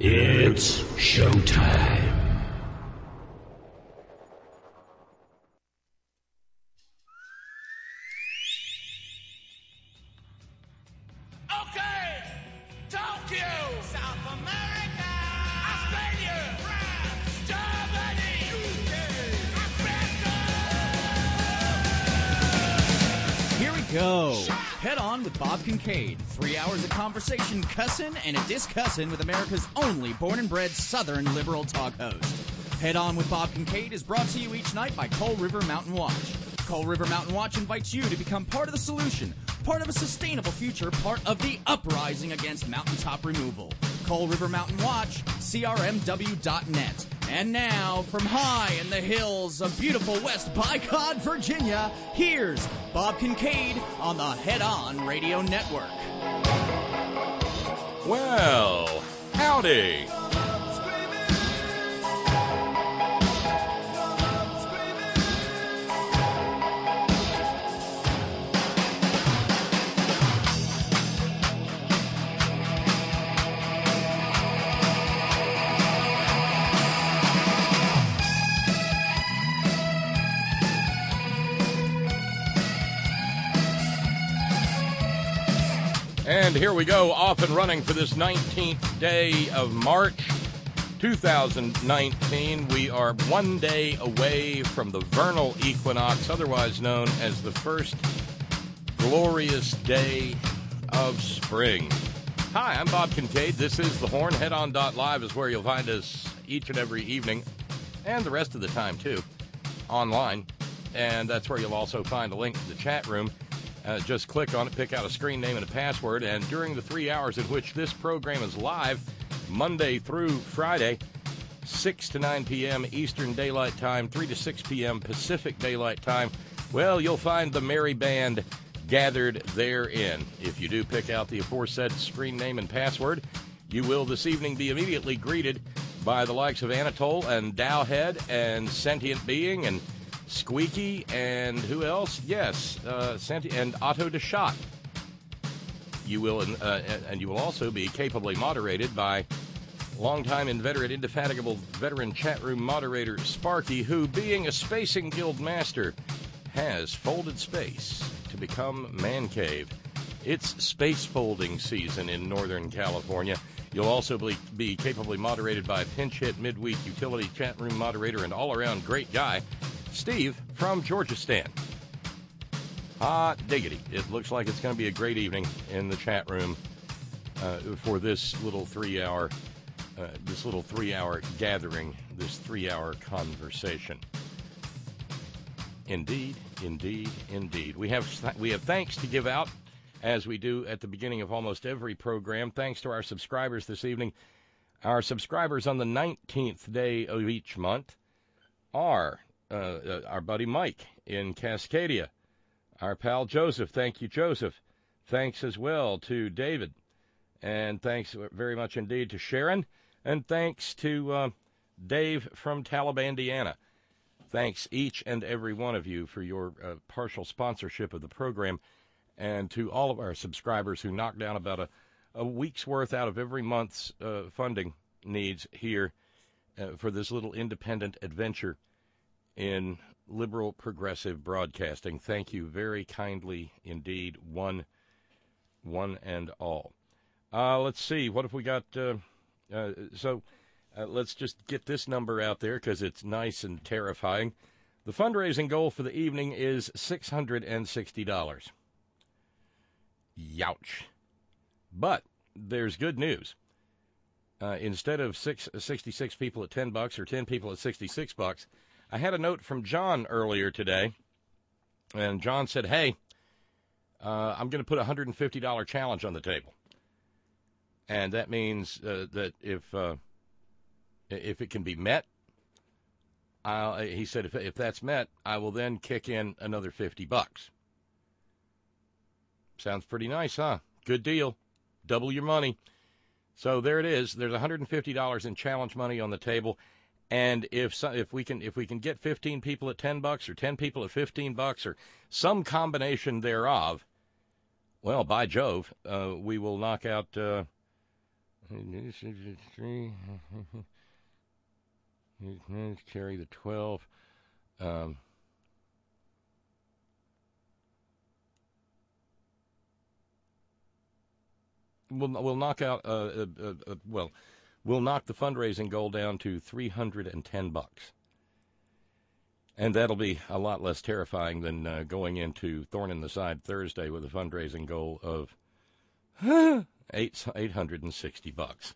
It's showtime. Okay, Tokyo, South America, Australia, France, Germany, UK, Africa. Here we go. Head On with Bob Kincaid. 3 hours of conversation, cussin' and a discussin' with America's only born and bred Southern liberal talk host. Head On with Bob Kincaid is brought to you each night by Coal River Mountain Watch. Coal River Mountain Watch invites you to become part of the solution, part of a sustainable future, part of the uprising against mountaintop removal. Coal River Mountain Watch, crmw.net. And now, from high in the hills of beautiful West Bicod, Virginia, here's Bob Kincaid on the Head On Radio Network. Well, howdy. And here we go, off and running for this 19th day of March, 2019. We are 1 day away from the vernal equinox, otherwise known as the first glorious day of spring. Hi, I'm Bob Kincaid. This is The Horn. HeadOn.live is where you'll find us each and every evening, and the rest of the time, too, online. And that's where you'll also find a link to the chat room. Just click on it, pick out a screen name and a password, and during the 3 hours in which this program is live, Monday through Friday, 6 to 9 p.m. Eastern Daylight Time, 3 to 6 p.m. Pacific Daylight Time, well, you'll find the merry band gathered therein. If you do pick out the aforesaid screen name and password, you will this evening be immediately greeted by the likes of Anatole and Dowhead and Sentient Being and Squeaky, and who else? Yes, and Otto DeShot. You will, and you will also be capably moderated by longtime inveterate, indefatigable veteran chat room moderator Sparky, who, being a Spacing Guild master, has folded space to become Man Cave. It's space folding season in Northern California. You'll also be capably moderated by pinch hit midweek utility chat room moderator and all-around great guy, Steve from Georgistan. Hot diggity. It looks like it's going to be a great evening in the chat room for this little 3 hour gathering, this 3 hour conversation. Indeed, indeed, indeed. We have thanks to give out, as we do at the beginning of almost every program. Thanks to our subscribers this evening. Our subscribers on the 19th day of each month are our buddy Mike in Cascadia, our pal Joseph. Thank you, Joseph. Thanks as well to David, and thanks very much indeed to Sharon, and thanks to Dave from Talibandiana. Thanks each and every one of you for your partial sponsorship of the program, and to all of our subscribers who knock down about a week's worth out of every month's funding needs here for this little independent adventure in liberal progressive broadcasting. Thank you very kindly indeed, one and all. Let's see, what have we got? Let's just get this number out there because it's nice and terrifying. The fundraising goal for the evening is $660. Youch. But there's good news. Instead of 66 people at $10 or 10 people at $66, I had a note from John earlier today, and John said, hey, I'm going to put a $150 challenge on the table. And that means that if it can be met, he said if that's met, I will then kick in another $50. Sounds pretty nice, huh? Good deal. Double your money. So there it is. There's $150 in challenge money on the table. And if we can get 15 people at $10 or 10 people at $15 or some combination thereof, well, by Jove, we will knock out Carry the 12. We'll knock out. We'll knock the fundraising goal down to $310, and that'll be a lot less terrifying than going into Thorn in the Side Thursday with a fundraising goal of $860.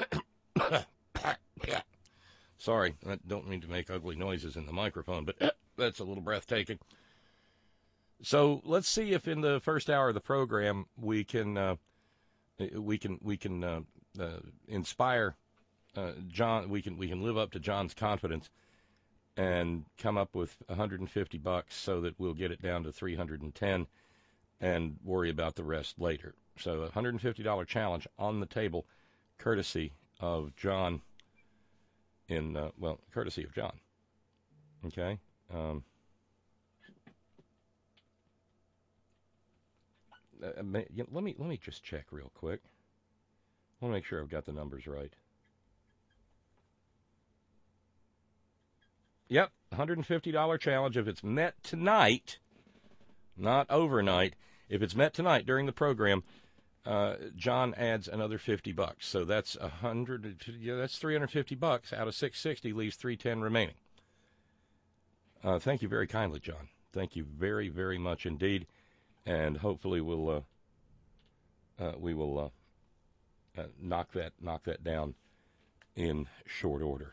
Sorry, I don't mean to make ugly noises in the microphone, but that's a little breathtaking. So let's see if in the first hour of the program we can inspire John. We can live up to John's confidence and come up with $150 so that we'll get it down to $310 and worry about the rest later. So a $150 challenge on the table, courtesy of John. Courtesy of John. Okay. Let me just check real quick. I want to make sure I've got the numbers right. Yep, $150 challenge. If it's met tonight, not overnight, if it's met tonight during the program, John adds another $50. So that's that's $350 out of $660, leaves $310 remaining. Thank you very kindly, John. Thank you very, very much indeed. And hopefully we will knock that down in short order.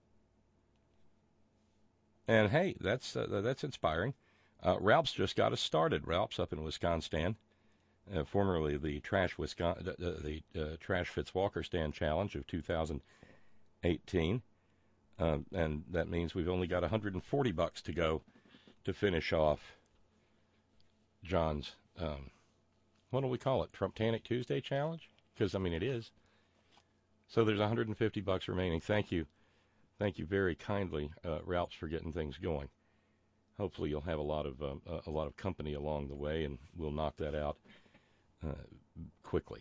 And hey, that's inspiring. Ralph's just got us started. Ralph's up in Wisconsin, formerly the Trash Fitzwalker Stand Challenge of 2018, and that means we've only got $140 to go to finish off John's, what do we call it, Trumptanic Tuesday Challenge? Because, I mean, it is. So there's $150 remaining. Thank you very kindly, Ralphs, for getting things going. Hopefully you'll have a lot of company along the way, and we'll knock that out quickly.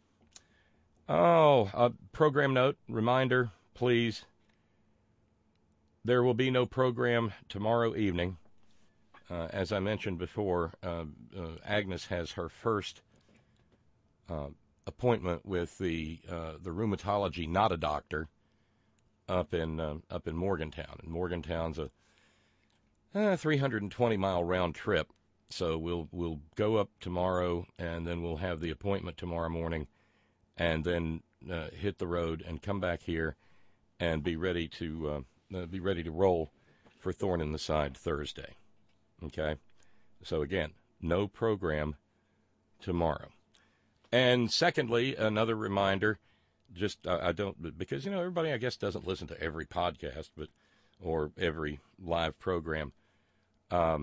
Oh, program note, reminder, please. There will be no program tomorrow evening. As I mentioned before, Agnes has her first appointment with the rheumatology, not a doctor, up in Morgantown. And Morgantown's a 320-mile round trip, so we'll go up tomorrow, and then we'll have the appointment tomorrow morning, and then hit the road and come back here and be ready to roll for Thorn in the Side Thursday. Okay, so again, no program tomorrow. And secondly, another reminder, just I don't, because everybody I guess doesn't listen to every podcast, or every live program. I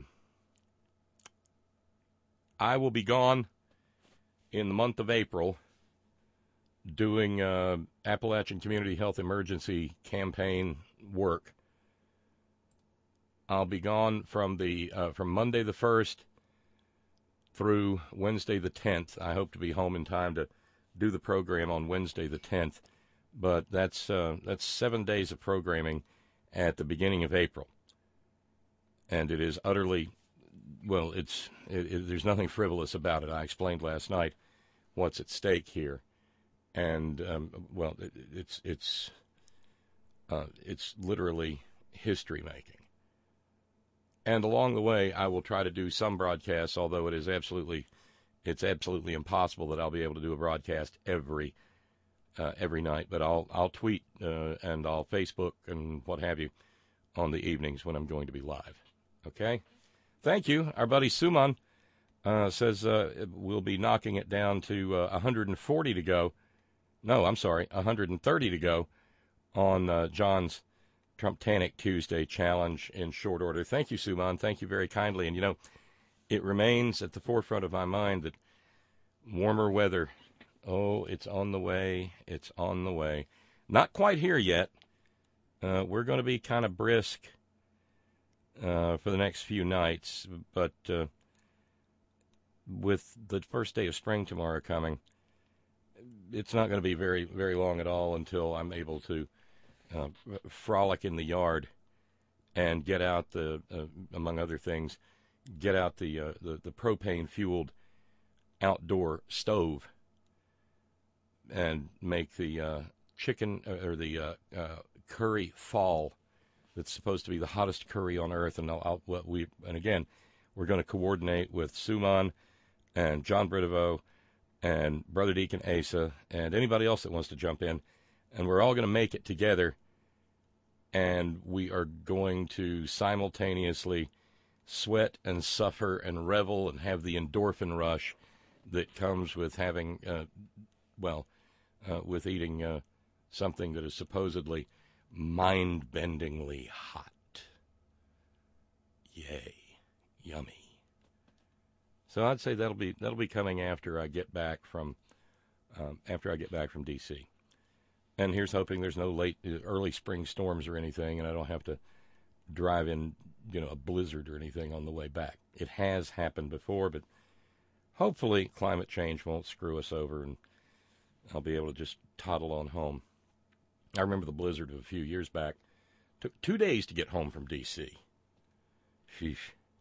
will be gone in the month of April doing Appalachian Community Health Emergency Campaign work. I'll be gone from Monday the 1st through Wednesday the 10th. I hope to be home in time to do the program on Wednesday the 10th, but that's 7 days of programming at the beginning of April, and it is utterly, there's nothing frivolous about it. I explained last night what's at stake here, and it's literally history making. And along the way, I will try to do some broadcasts, although it's absolutely impossible that I'll be able to do a broadcast every night. But I'll tweet and I'll Facebook and what have you on the evenings when I'm going to be live. Okay? Thank you. Our buddy Suman says we'll be knocking it down to 140 to go. No, I'm sorry, 130 to go on John's Trumptanic Tuesday Challenge in short order. Thank you, Suman. Thank you very kindly. And, it remains at the forefront of my mind that warmer weather, it's on the way. It's on the way. Not quite here yet. We're going to be kind of brisk for the next few nights, but with the first day of spring tomorrow coming, it's not going to be very, very long at all until I'm able to frolic in the yard and get out among other things, get out the propane-fueled outdoor stove and make the chicken or the curry fall. That's supposed to be the hottest curry on earth, and again, we're going to coordinate with Suman and John Brideveau and Brother Deacon Asa and anybody else that wants to jump in, and we're all going to make it together, and we are going to simultaneously sweat and suffer and revel and have the endorphin rush that comes with having, with eating something that is supposedly mind-bendingly hot. Yay. Yummy. So I'd say that'll be coming after I get back from D.C. And here's hoping there's no early spring storms or anything, and I don't have to drive in, a blizzard or anything on the way back. It has happened before, but hopefully climate change won't screw us over, and I'll be able to just toddle on home. I remember the blizzard of a few years back. Took 2 days to get home from D.C. Sheesh.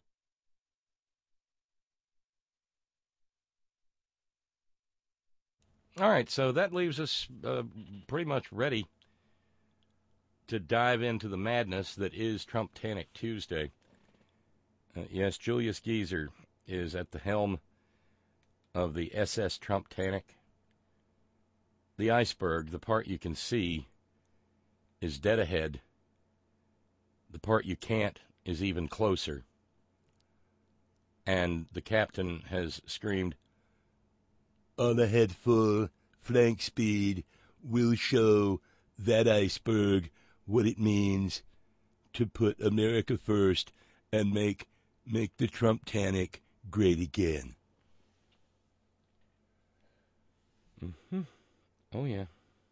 All right, so that leaves us pretty much ready to dive into the madness that is Trump-Tanic Tuesday. Yes, Julius Geezer is at the helm of the SS Trump-Tanic. The iceberg, the part you can see, is dead ahead. The part you can't is even closer. And the captain has screamed, "On ahead full, flank speed, will show that iceberg what it means to put America first and make the Trump-Tanic great again." Mm-hmm. Oh, yeah.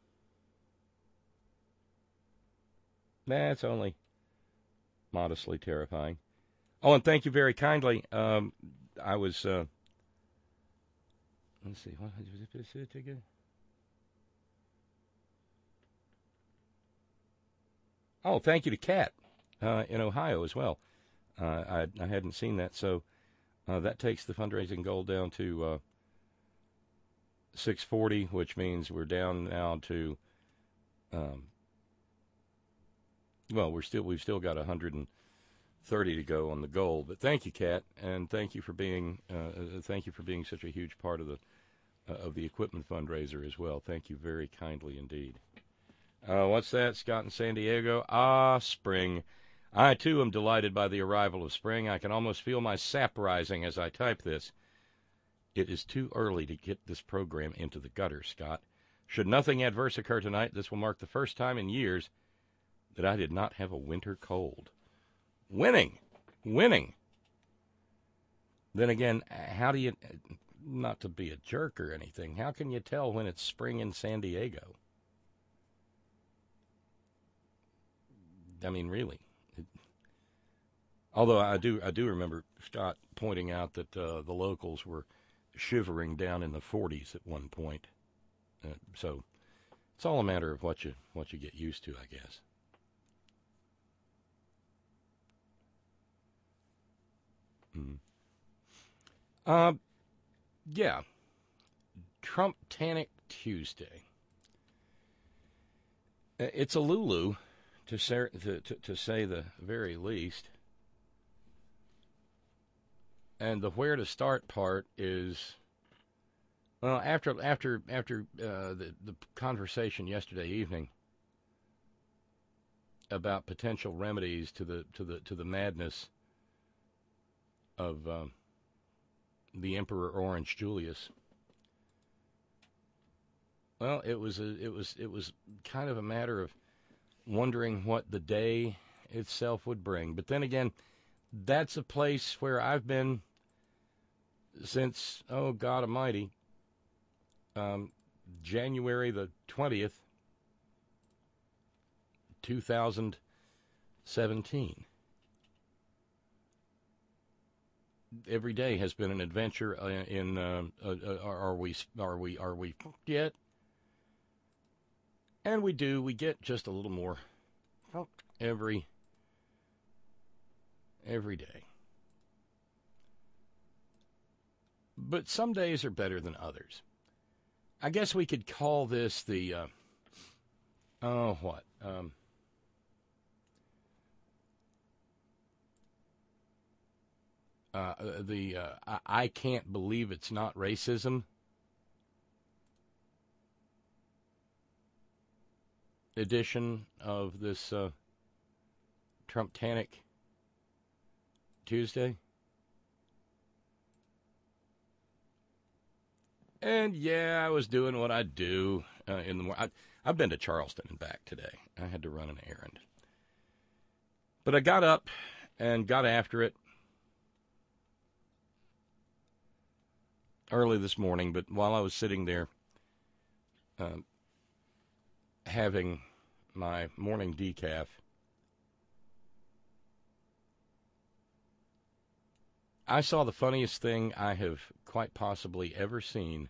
That's only modestly terrifying. Oh, and thank you very kindly. I was... let's see. What was it again? Oh, thank you to Kat in Ohio as well. I hadn't seen that, so that takes the fundraising goal down to $640, which means we're down now to we've still got 130 to go on the goal. But thank you, Kat, and thank you for being such a huge part of the equipment fundraiser as well. Thank you very kindly indeed. What's that? Scott in San Diego. Spring. I, too, am delighted by the arrival of spring. I can almost feel my sap rising as I type this. It is too early to get this program into the gutter, Scott. Should nothing adverse occur tonight, this will mark the first time in years that I did not have a winter cold. Winning. Then again, how do you, not to be a jerk or anything, how can you tell when it's spring in San Diego? I mean, really. Although I do remember Scott pointing out that the locals were shivering down in the 40s at one point. So it's all a matter of what you get used to, I guess. Yeah. Trump-Tanic Tuesday. It's a Lulu, to say the very least. And the where to start part is, well, after the conversation yesterday evening about potential remedies to the madness of the Emperor Orange Julius. Well, it was kind of a matter of wondering what the day itself would bring. But then again, that's a place where I've been since, oh God Almighty, January the 20th, 2017. every day has been an adventure in are we fucked yet? And we get just a little more fucked every day. But some days are better than others. I guess we could call this the I can't believe it's not racism edition of this Trump-tanic Tuesday. And yeah, I was doing what I do in the morning. I've been to Charleston and back today. I had to run an errand. But I got up and got after it early this morning. But while I was sitting there having my morning decaf, I saw the funniest thing I have quite possibly ever seen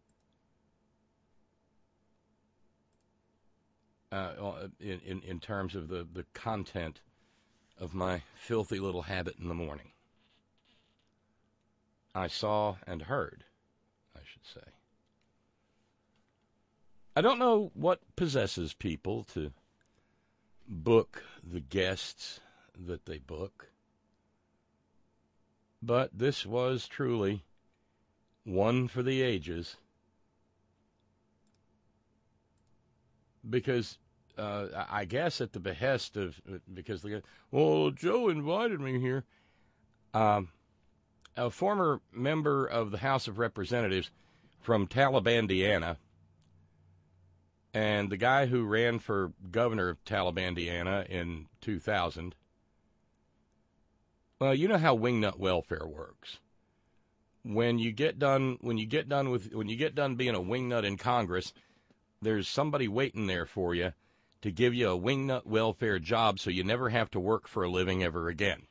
in terms of the content of my filthy little habit in the morning. I saw and heard, I should say. I don't know what possesses people to book the guests that they book. But this was truly one for the ages, because I guess at the behest of, because the guy, well, Joe invited me here. A former member of the House of Representatives from Talibandiana, and the guy who ran for governor of Talibandiana in 2000. Well, you know how wingnut welfare works. When you get done being a wingnut in Congress, there's somebody waiting there for you to give you a wingnut welfare job so you never have to work for a living ever again.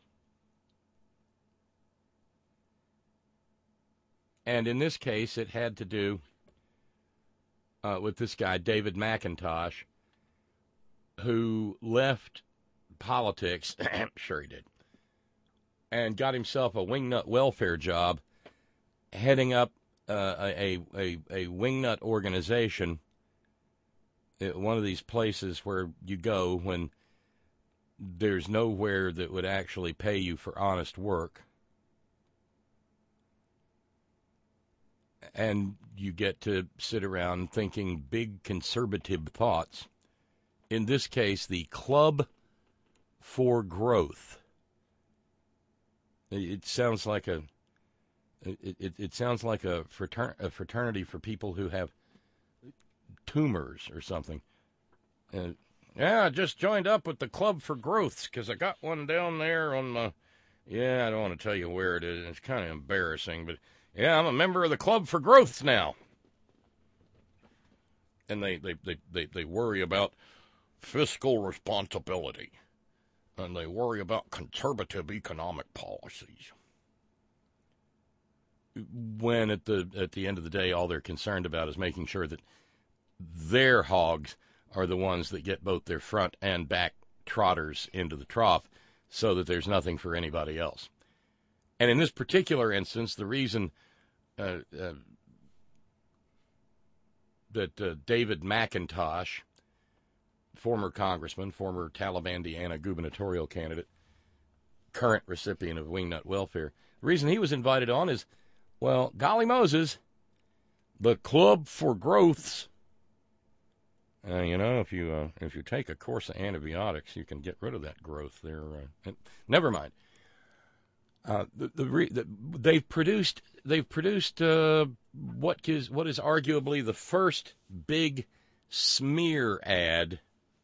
And in this case, it had to do with this guy, David McIntosh, who left politics, sure he did, and got himself a wingnut welfare job heading up a wingnut organization at one of these places where you go when there's nowhere that would actually pay you for honest work. And you get to sit around thinking big conservative thoughts. In this case, the Club for Growth. It sounds like a fraternity for people who have tumors or something. Yeah, I just joined up with the Club for Growths because I got one down there on my. Yeah, I don't want to tell you where it is. It's kind of embarrassing, but yeah, I'm a member of the Club for Growths now. And they worry about fiscal responsibility. And they worry about conservative economic policies. When at the end of the day, all they're concerned about is making sure that their hogs are the ones that get both their front and back trotters into the trough so that there's nothing for anybody else. And in this particular instance, the reason that David McIntosh, former congressman, former Talibandiana gubernatorial candidate, current recipient of wingnut welfare. The reason he was invited on is, well, golly Moses, the Club for Growths. If you take a course of antibiotics, you can get rid of that growth there. Never mind. They've produced what is arguably the first big smear ad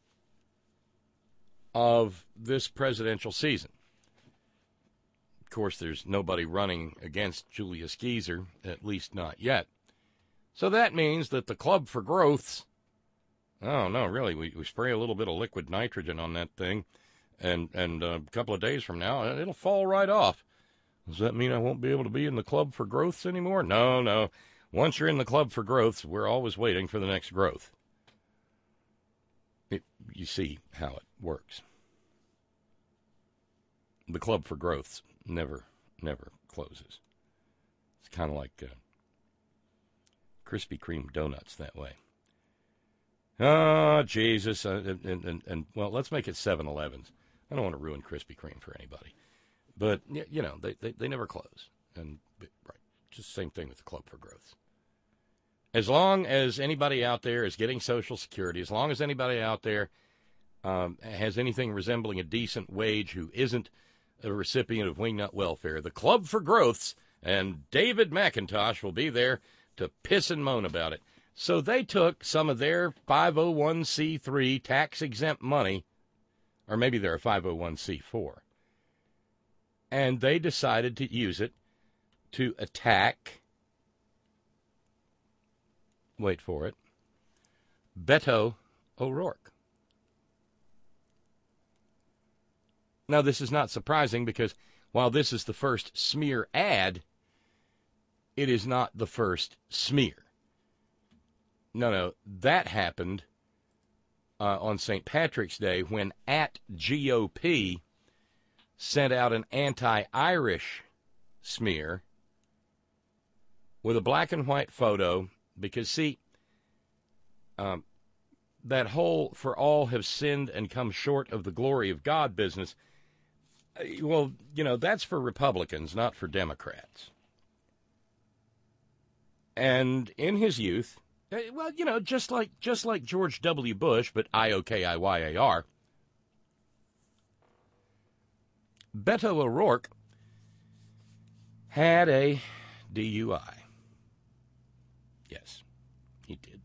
of this presidential season. Of course, there's nobody running against Julius Geezer, at least not yet. So that means that the Club for Growths, oh, no, really, we spray a little bit of liquid nitrogen on that thing, and a couple of days from now, it'll fall right off. Does that mean I won't be able to be in the Club for Growths anymore? No. Once you're in the Club for Growths, we're always waiting for the next growth. You see how it works. The Club for Growths never closes. It's kind of like Krispy Kreme donuts that way. Oh, Jesus. And well, let's make it 7-Elevens. I don't want to ruin Krispy Kreme for anybody. But, you know, they never close. And, right, just the same thing with the Club for Growth. As long as anybody out there is getting Social Security, as long as anybody out there has anything resembling a decent wage who isn't a recipient of wingnut welfare, the Club for Growths and David McIntosh will be there to piss and moan about it. So they took some of their 501c3 tax-exempt money, or maybe they're a 501c4, and they decided to use it to attack, wait for it, Beto O'Rourke. Now, this is not surprising because while this is the first smear ad, it is not the first smear. No, that happened on St. Patrick's Day when @GOP sent out an anti-Irish smear with a black and white photo because, see, that whole "for all have sinned and come short of the glory of God" business, well, you know, that's for Republicans, not for Democrats. And in his youth, well, you know, just like George W. Bush, but IOKIYAR, Beto O'Rourke had a DUI. Yes, he did.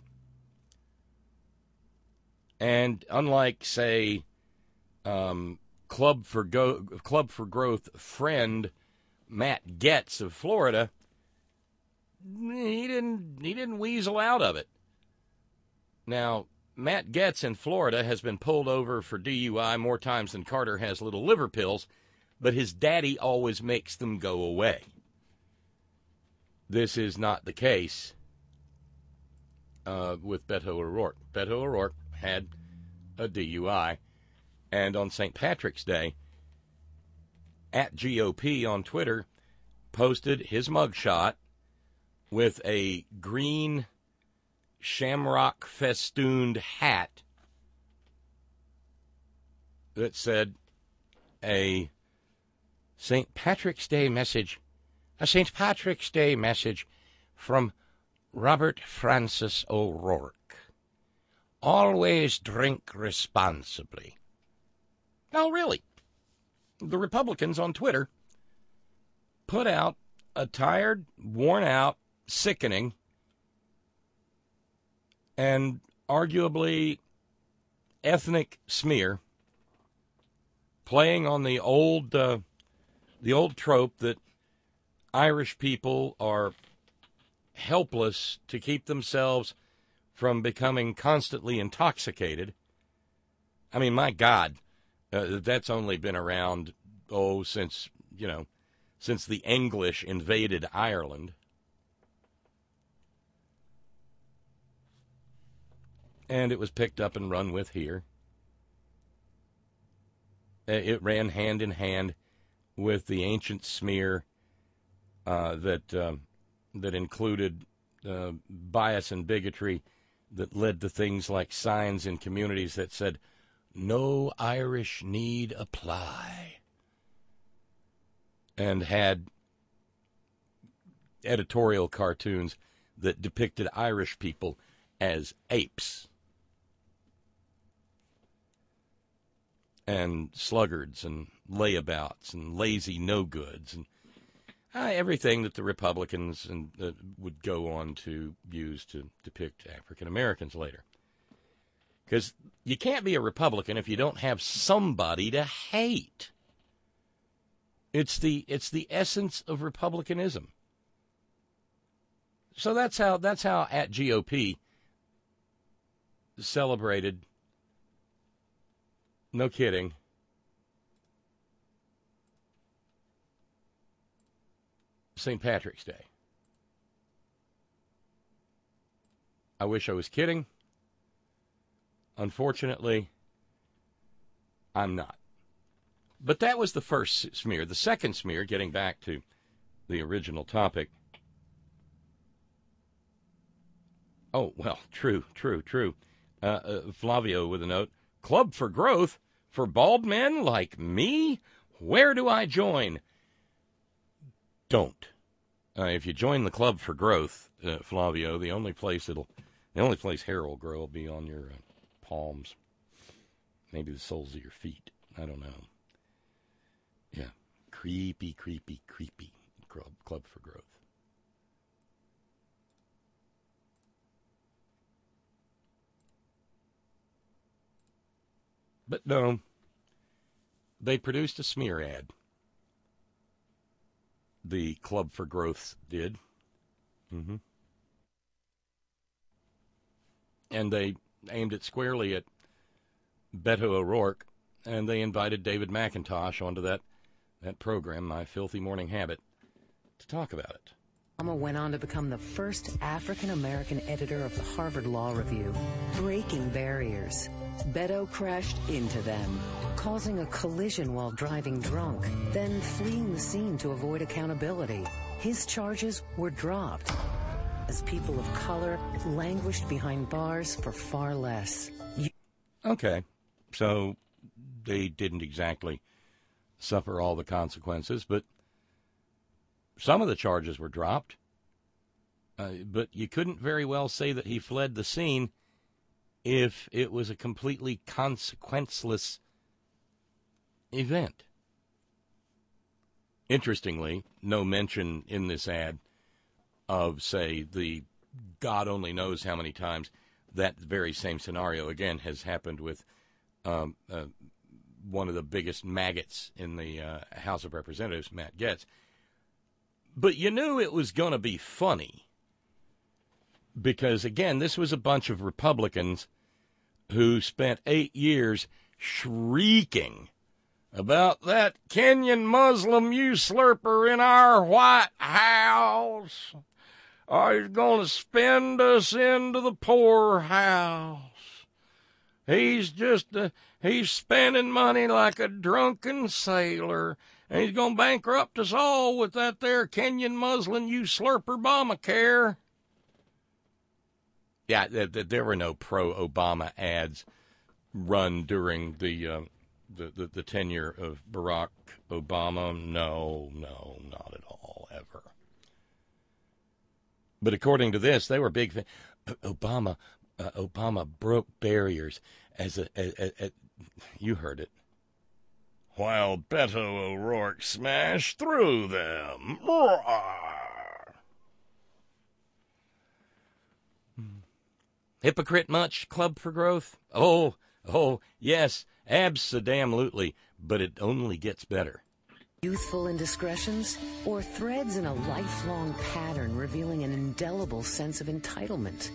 And unlike, say, Club for Growth friend Matt Gaetz of Florida, he didn't weasel out of it. Now, Matt Gaetz in Florida has been pulled over for DUI more times than Carter has little liver pills, but his daddy always makes them go away. This is not the case with Beto O'Rourke. Beto O'Rourke had a DUI, and on St. Patrick's Day, @GOP on Twitter posted his mugshot with a green shamrock festooned hat that said a St. Patrick's Day message, a St. Patrick's Day message from Robert Francis O'Rourke. Always drink responsibly. Now, really, the Republicans on Twitter put out a tired, worn-out, sickening, and arguably ethnic smear, playing on the old trope that Irish people are helpless to keep themselves from becoming constantly intoxicated. I mean, my God, that's only been around, since the English invaded Ireland. And it was picked up and run with here. It ran hand in hand with the ancient smear that included bias and bigotry that led to things like signs in communities that said, "No Irish need apply," and had editorial cartoons that depicted Irish people as apes and sluggards and layabouts and lazy no-goods and everything that the Republicans would go on to use to depict African Americans later. Because you can't be a Republican if you don't have somebody to hate. It's the essence of Republicanism. So that's how @GOP celebrated. No kidding. St. Patrick's Day. I wish I was kidding. Unfortunately, I'm not. But that was the first smear. The second smear, getting back to the original topic. Oh, well, true. Flavio with a note. Club for Growth for bald men like me? Where do I join? Don't. If you join the Club for Growth, Flavio, the only place hair will grow will be on your palms. Maybe the soles of your feet. I don't know. Yeah. Creepy. Club for Growth. But no, they produced a smear ad. The Club for Growth did. Mm-hmm. And they aimed it squarely at Beto O'Rourke, and they invited David McIntosh onto that program, My Filthy Morning Habit, to talk about it. Obama went on to become the first African-American editor of the Harvard Law Review, breaking barriers. Beto crashed into them, causing a collision while driving drunk, then fleeing the scene to avoid accountability. His charges were dropped as people of color languished behind bars for far less. Okay, so they didn't exactly suffer all the consequences, but some of the charges were dropped. But you couldn't very well say that he fled the scene if it was a completely consequenceless event. Interestingly, no mention in this ad of, say, the God only knows how many times that very same scenario, again, has happened with one of the biggest maggots in the House of Representatives, Matt Gaetz. But you knew it was going to be funny because, again, this was a bunch of Republicans who spent 8 years shrieking about that Kenyan Muslim usurper in our White House. He's going to spend us into the poorhouse. He's spending money like a drunken sailor, and he's going to bankrupt us all with that there Kenyan Muslim usurper Obamacare. Yeah, there were no pro-Obama ads run during the tenure of Barack Obama. No, not at all, ever. But according to this, they were big. Obama broke barriers as you heard it. While Beto O'Rourke smashed through them. Hypocrite much, Club for Growth? Oh, yes, abso-damn-lutely, but it only gets better. Youthful indiscretions or threads in a lifelong pattern revealing an indelible sense of entitlement.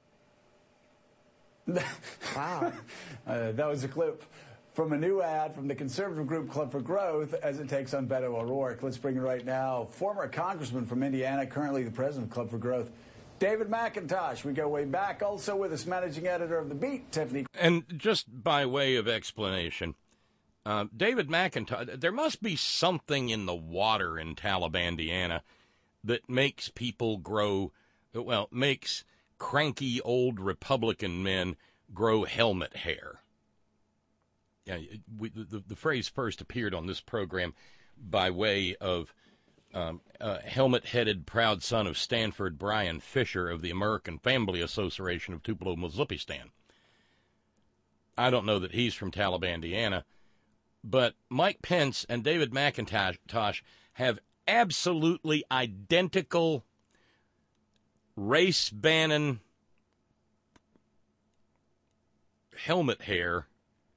Wow. That was a clip from a new ad from the conservative group Club for Growth as it takes on Beto O'Rourke. Let's bring in right now former congressman from Indiana, currently the president of Club for Growth, David McIntosh. We go way back. Also with us, managing editor of The Beat, Tiffany. And just by way of explanation, David McIntosh, there must be something in the water in Taliban, Indiana, that makes people makes cranky old Republican men grow helmet hair. Yeah, the phrase first appeared on this program by way of helmet-headed proud son of Stanford, Brian Fisher of the American Family Association of Tupelo, Muzukistan. I don't know that he's from Taliban, Indiana, but Mike Pence and David McIntosh have absolutely identical Race Bannon helmet hair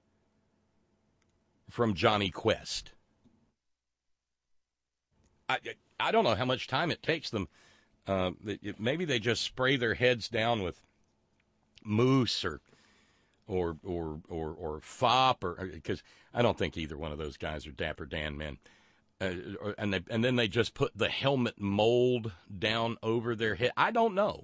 from Johnny Quest. I don't know how much time it takes them. Maybe they just spray their heads down with mousse or fop, or because I don't think either one of those guys are Dapper Dan men. and then they just put the helmet mold down over their head. I don't know.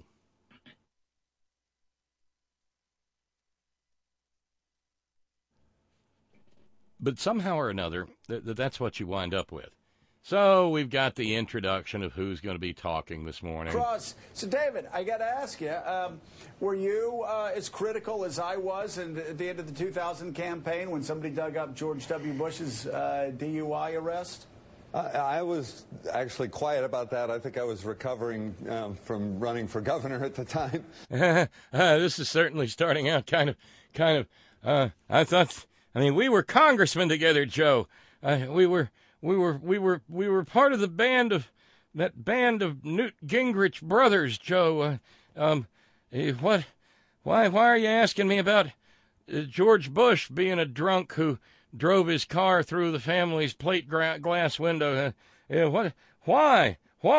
But somehow or another, that's what you wind up with. So we've got the introduction of who's going to be talking this morning. Cross. So, David, I got to ask you, were you as critical as I was at the end of the 2000 campaign when somebody dug up George W. Bush's DUI arrest? I was actually quiet about that. I think I was recovering from running for governor at the time. This is certainly starting out kind of. I thought. I mean, we were congressmen together, Joe. We were part of the band of Newt Gingrich brothers, Joe. Why are you asking me about George Bush being a drunk who drove his car through the family's plate glass window? Why?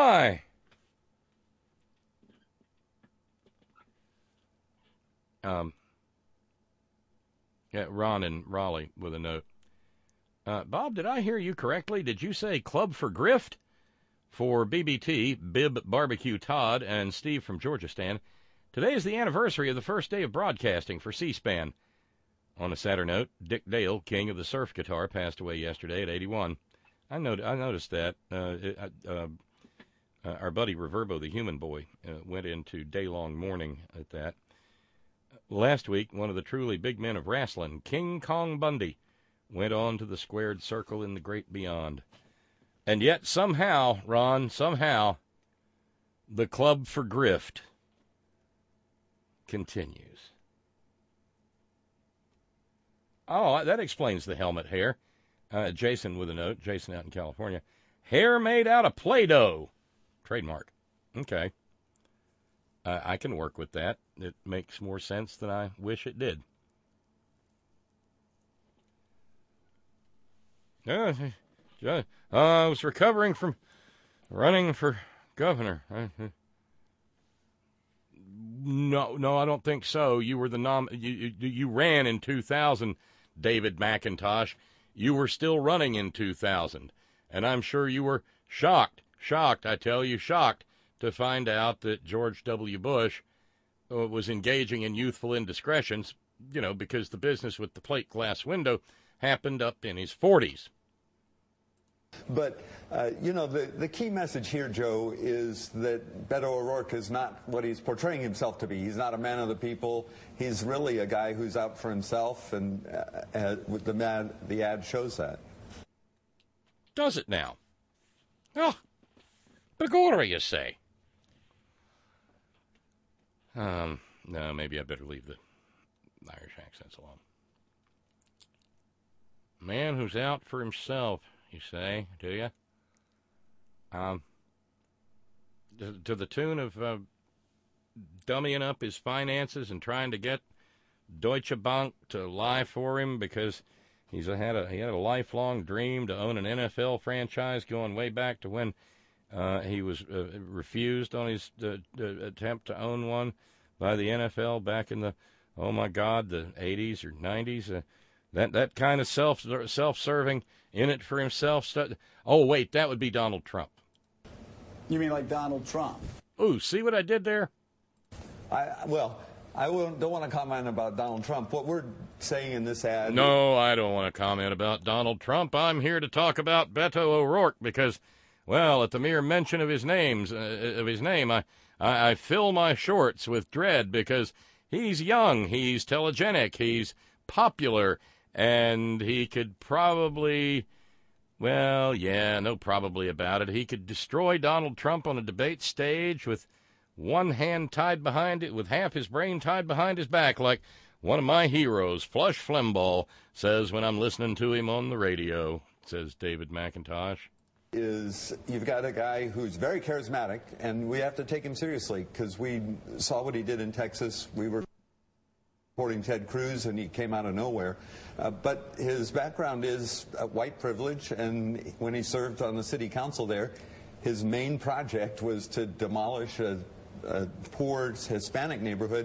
Yeah, Ron in Raleigh with a note. Bob, did I hear you correctly? Did you say Club for Grift? For BBT, Bib Barbecue Todd, and Steve from Georgia Stan, today is the anniversary of the first day of broadcasting for C-SPAN. On a sadder note, Dick Dale, king of the surf guitar, passed away yesterday at 81. I noticed that. Our buddy Reverbo, the human boy, went into day-long mourning at that. Last week, one of the truly big men of wrestling, King Kong Bundy, went on to the squared circle in the great beyond. And yet somehow, Ron, the Club for Grift continues. Oh, that explains the helmet hair. Jason with a note, Jason out in California. Hair made out of Play-Doh. Trademark. Okay. I can work with that. It makes more sense than I wish it did. I was recovering from running for governor. No, I don't think so. You were the you ran in 2000, David McIntosh. You were still running in 2000, and I'm sure you were shocked, I tell you, shocked to find out that George W. Bush was engaging in youthful indiscretions, because the business with the plate glass window happened up in his 40s. But, the key message here, Joe, is that Beto O'Rourke is not what he's portraying himself to be. He's not a man of the people. He's really a guy who's out for himself, and the ad shows that. Does it now? Oh, begorra, you say. No, maybe I better leave the Irish accents alone. Man who's out for himself, you say, do you? To the tune of dummying up his finances and trying to get Deutsche Bank to lie for him because he had a lifelong dream to own an NFL franchise going way back to when he was refused on his attempt to own one by the NFL back in the 80s or 90s. That kind of self-serving, in it for himself stuff. Oh, wait, that would be Donald Trump. You mean like Donald Trump? Ooh, see what I did there? I don't want to comment about Donald Trump. What we're saying in this ad... No, I don't want to comment about Donald Trump. I'm here to talk about Beto O'Rourke because, well, at the mere mention of his name, I fill my shorts with dread because he's young, he's telegenic, he's popular, and he could probably, no probably about it, he could destroy Donald Trump on a debate stage with one hand tied behind it, with half his brain tied behind his back, like one of my heroes, Flush Flembaugh, says when I'm listening to him on the radio, says David McIntosh. You've got a guy who's very charismatic, and we have to take him seriously because we saw what he did in Texas. We were supporting Ted Cruz, and he came out of nowhere. But his background is white privilege, and when he served on the city council there, his main project was to demolish a poor Hispanic neighborhood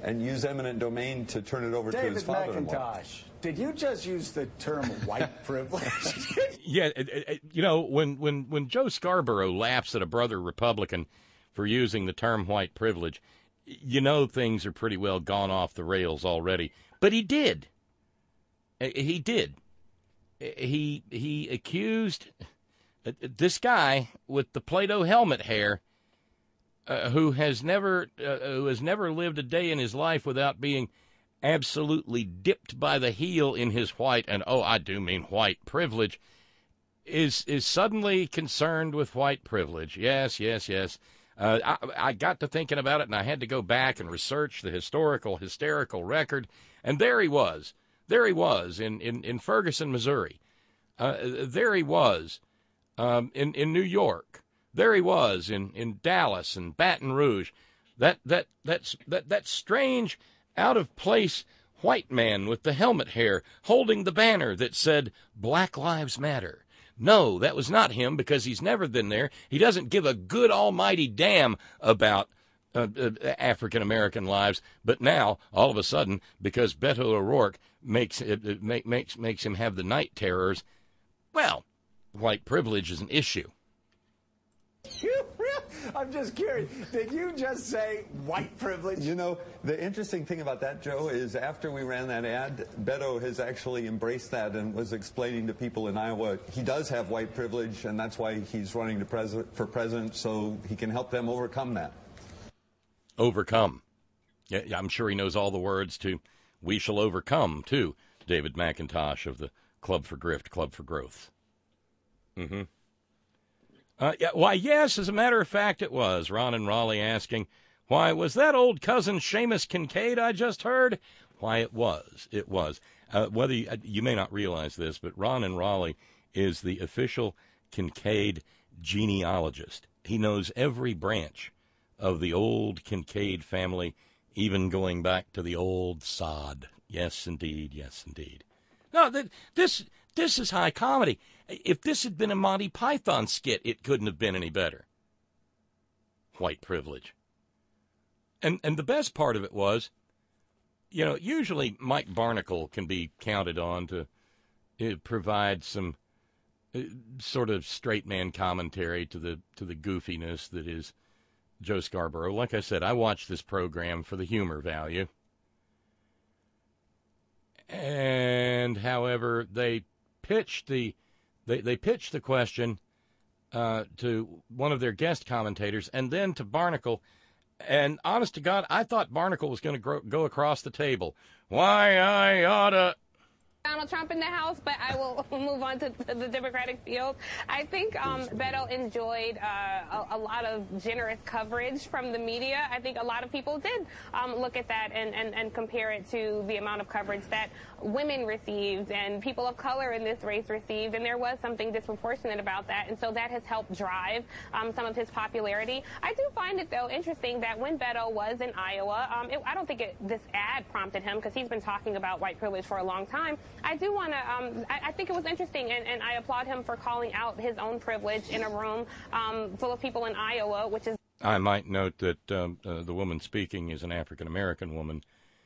and use eminent domain to turn it over to his father-in-law. David McIntosh, did you just use the term white privilege? Yeah, you know, when Joe Scarborough laughs at a brother Republican for using the term white privilege, you know things are pretty well gone off the rails already. But he did. He did. He accused this guy with the Play-Doh helmet hair, who has never lived a day in his life without being absolutely dipped by the heel in his white, and I do mean white privilege, is suddenly concerned with white privilege. Yes. I got to thinking about it, and I had to go back and research the hysterical record, and there he was. There he was in Ferguson, Missouri. There he was in New York. There he was in Dallas and Baton Rouge. That strange, out of place white man with the helmet hair holding the banner that said Black Lives Matter. No, that was not him, because he's never been there. He doesn't give a good almighty damn about African American lives. But now, all of a sudden, because Beto O'Rourke makes him have the night terrors, well, white privilege is an issue. I'm just curious. Did you just say white privilege? You know, the interesting thing about that, Joe, is after we ran that ad, Beto has actually embraced that and was explaining to people in Iowa he does have white privilege, and that's why he's running for president, so he can help them overcome that. Overcome. Yeah, I'm sure he knows all the words to "We Shall Overcome," too, David McIntosh of the Club for Grift, Club for Growth. Mm-hmm. Why, yes, as a matter of fact, it was. Ron and Raleigh asking, why, was that old cousin Seamus Kincaid I just heard? Why, it was. It was. Whether you may not realize this, but Ron and Raleigh is the official Kincaid genealogist. He knows every branch of the old Kincaid family, even going back to the old sod. Yes, indeed. Yes, indeed. No, this is high comedy. If this had been a Monty Python skit, it couldn't have been any better. White privilege. And the best part of it was, you know, usually Mike Barnacle can be counted on to provide some sort of straight man commentary to the goofiness that is Joe Scarborough. Like I said, I watched this program for the humor value. And, however, they pitched the question to one of their guest commentators and then to Barnacle. And honest to God, I thought Barnacle was going to go across the table. Why, I oughta... Donald Trump in the House, but I will move on to the Democratic field. I think Beto enjoyed a lot of generous coverage from the media. I think a lot of people did look at that and compare it to the amount of coverage that women received and people of color in this race received, and there was something disproportionate about that, and so that has helped drive some of his popularity. I do find it, though, interesting that when Beto was in Iowa, I don't think this ad prompted him, because he's been talking about white privilege for a long time. I do want to, I think it was interesting, and I applaud him for calling out his own privilege in a room full of people in Iowa, which is... I might note that the woman speaking is an African-American woman,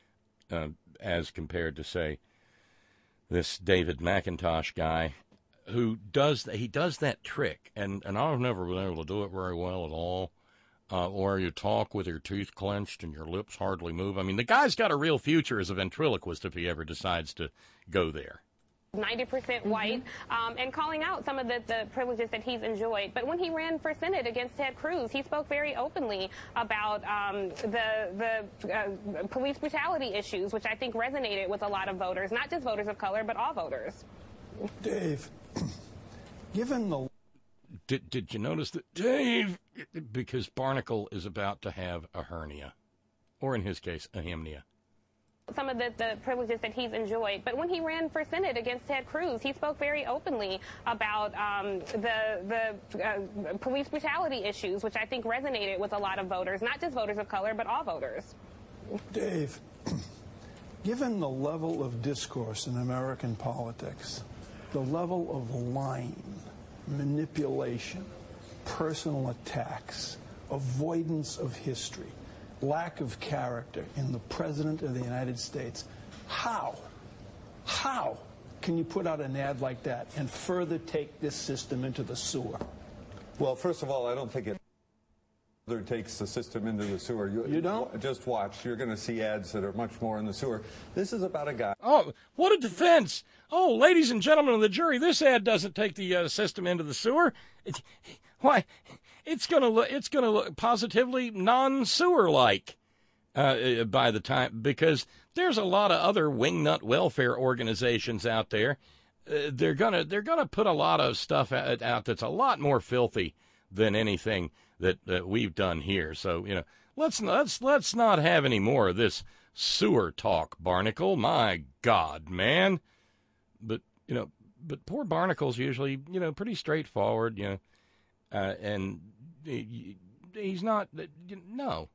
as compared to, say, this David McIntosh guy, who does that trick, and I've never been able to do it very well at all, or you talk with your teeth clenched and your lips hardly move. I mean, the guy's got a real future as a ventriloquist if he ever decides to go there. 90% white, and calling out some of the privileges that he's enjoyed. But when he ran for Senate against Ted Cruz, he spoke very openly about the police brutality issues, which I think resonated with a lot of voters, not just voters of color, but all voters. Dave, given the... Did you notice that, Dave? Because Barnacle is about to have a hernia, or in his case, a hymnia. Some of the privileges that he's enjoyed. But when he ran for Senate against Ted Cruz, he spoke very openly about the police brutality issues, which I think resonated with a lot of voters, not just voters of color, but all voters. Dave, given the level of discourse in American politics, the level of lying, manipulation, personal attacks, avoidance of history, lack of character in the President of the United States, how can you put out an ad like that and further take this system into the sewer? Well, first of all, I don't think it takes the system into the sewer. You don't? Just watch. You're going to see ads that are much more in the sewer. This is about a guy. Oh, what a defense. Oh, ladies and gentlemen of the jury, this ad doesn't take the system into the sewer. Why, it's going to look positively non-sewer-like by the time, because there's a lot of other wingnut welfare organizations out there. They're gonna put a lot of stuff out that's a lot more filthy than anything that we've done here. So, let's not have any more of this sewer talk, Barnacle. My God, man. But poor Barnacle's usually, pretty straightforward, and he's not, no.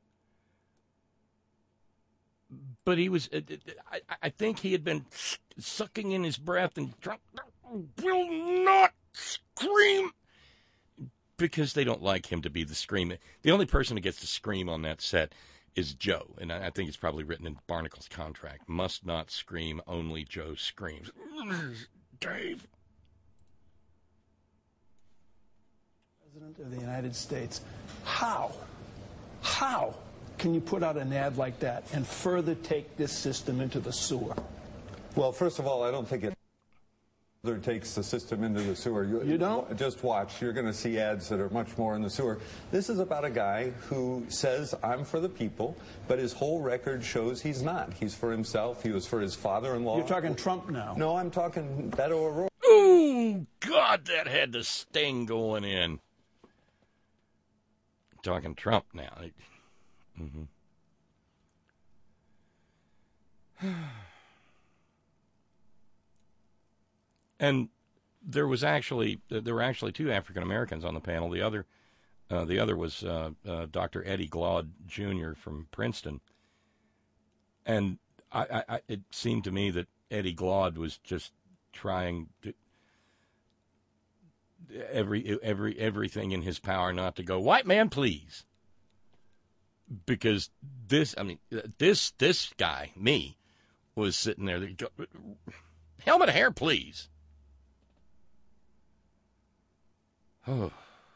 But he was, I think he had been sucking in his breath and drunk, will not scream, because they don't like him to be the screamer. The only person who gets to scream on that set is Joe, and I think it's probably written in Barnacle's contract. Must not scream, only Joe screams. Dave. President of the United States, how can you put out an ad like that and further take this system into the sewer? Well, first of all, I don't think it takes the system into the sewer. You don't? Just watch. You're going to see ads that are much more in the sewer. This is about a guy who says, I'm for the people, but his whole record shows he's not. He's for himself. He was for his father-in-law. You're talking Trump now. No, I'm talking Beto O'Rourke. Ooh, God, that had the sting going in. Talking Trump now. Mm-hmm. And there were actually two African Americans on the panel. The other was Dr. Eddie Glaude Jr. from Princeton, and it seemed to me that Eddie Glaude was just trying to everything in his power not to go, white man, please, because this guy, me, was sitting there. Helmet of hair, please. Oh.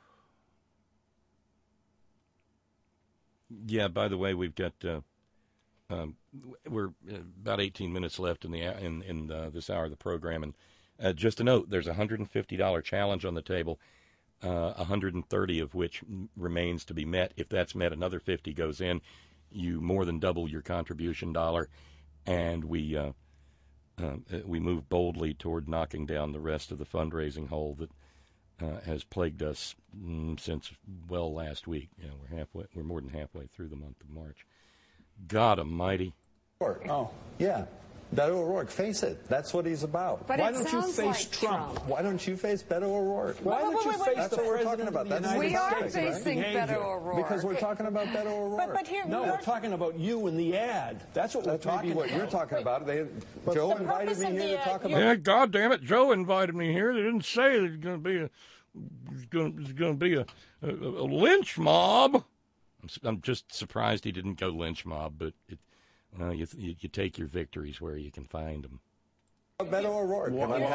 Yeah, by the way, we've got we're about 18 minutes left in this hour of the program, and just a note, there's a $150 challenge on the table, 130 of which remains to be met. If that's met, another 50 goes in. You more than double your contribution dollar, and we move boldly toward knocking down the rest of the fundraising hole that has plagued us since last week. We're more than halfway through the month of March. God Almighty! Oh, yeah. Beto O'Rourke, face it. That's what he's about. But why don't you face like Trump? Why don't you face Beto O'Rourke? Why don't you face That's the what we're talking president about. of the That's We are States, facing right? Beto O'Rourke. Because we're talking about Beto O'Rourke. But here, No, we're talking about you and the ad. That's what we're talking what about. you're talking about. Joe invited me here to talk about. Yeah, God damn it! Joe invited me here. They didn't say there's going to be a lynch mob. I'm just surprised he didn't go lynch mob, but you take your victories where you can find them. Beto O'Rourke.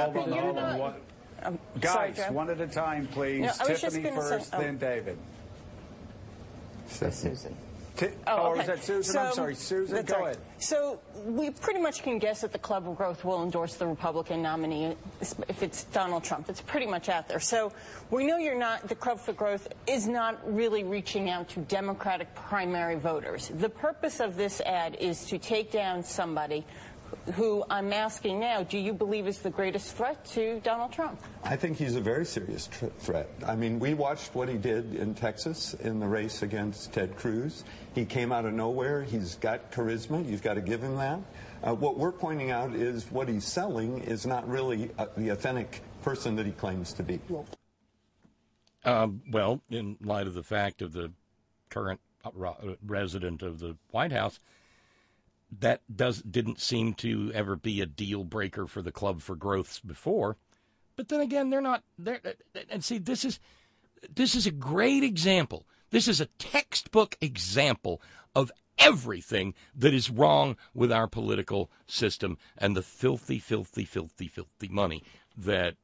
Guys, sorry, one at a time, please. No, I was just Tiffany gonna first, say, then David. Susan. Or okay. is that Susan? I'm sorry, Susan. That's Go right. ahead. So we pretty much can guess that the Club of Growth will endorse the Republican nominee if it's Donald Trump. It's pretty much out there. So we know the Club for Growth is not really reaching out to Democratic primary voters. The purpose of this ad is to take down somebody who I'm asking now, do you believe is the greatest threat to Donald Trump? I think he's a very serious threat. I mean, we watched what he did in Texas in the race against Ted Cruz. He came out of nowhere. He's got charisma. You've got to give him that. What we're pointing out is what he's selling is not really the authentic person that he claims to be. Well, in light of the fact of the current resident of the White House, that didn't seem to ever be a deal breaker for the Club for Growth before. But then again, they're not there. And see, this is a great example. This is a textbook example of everything that is wrong with our political system and the filthy, filthy, filthy, filthy money that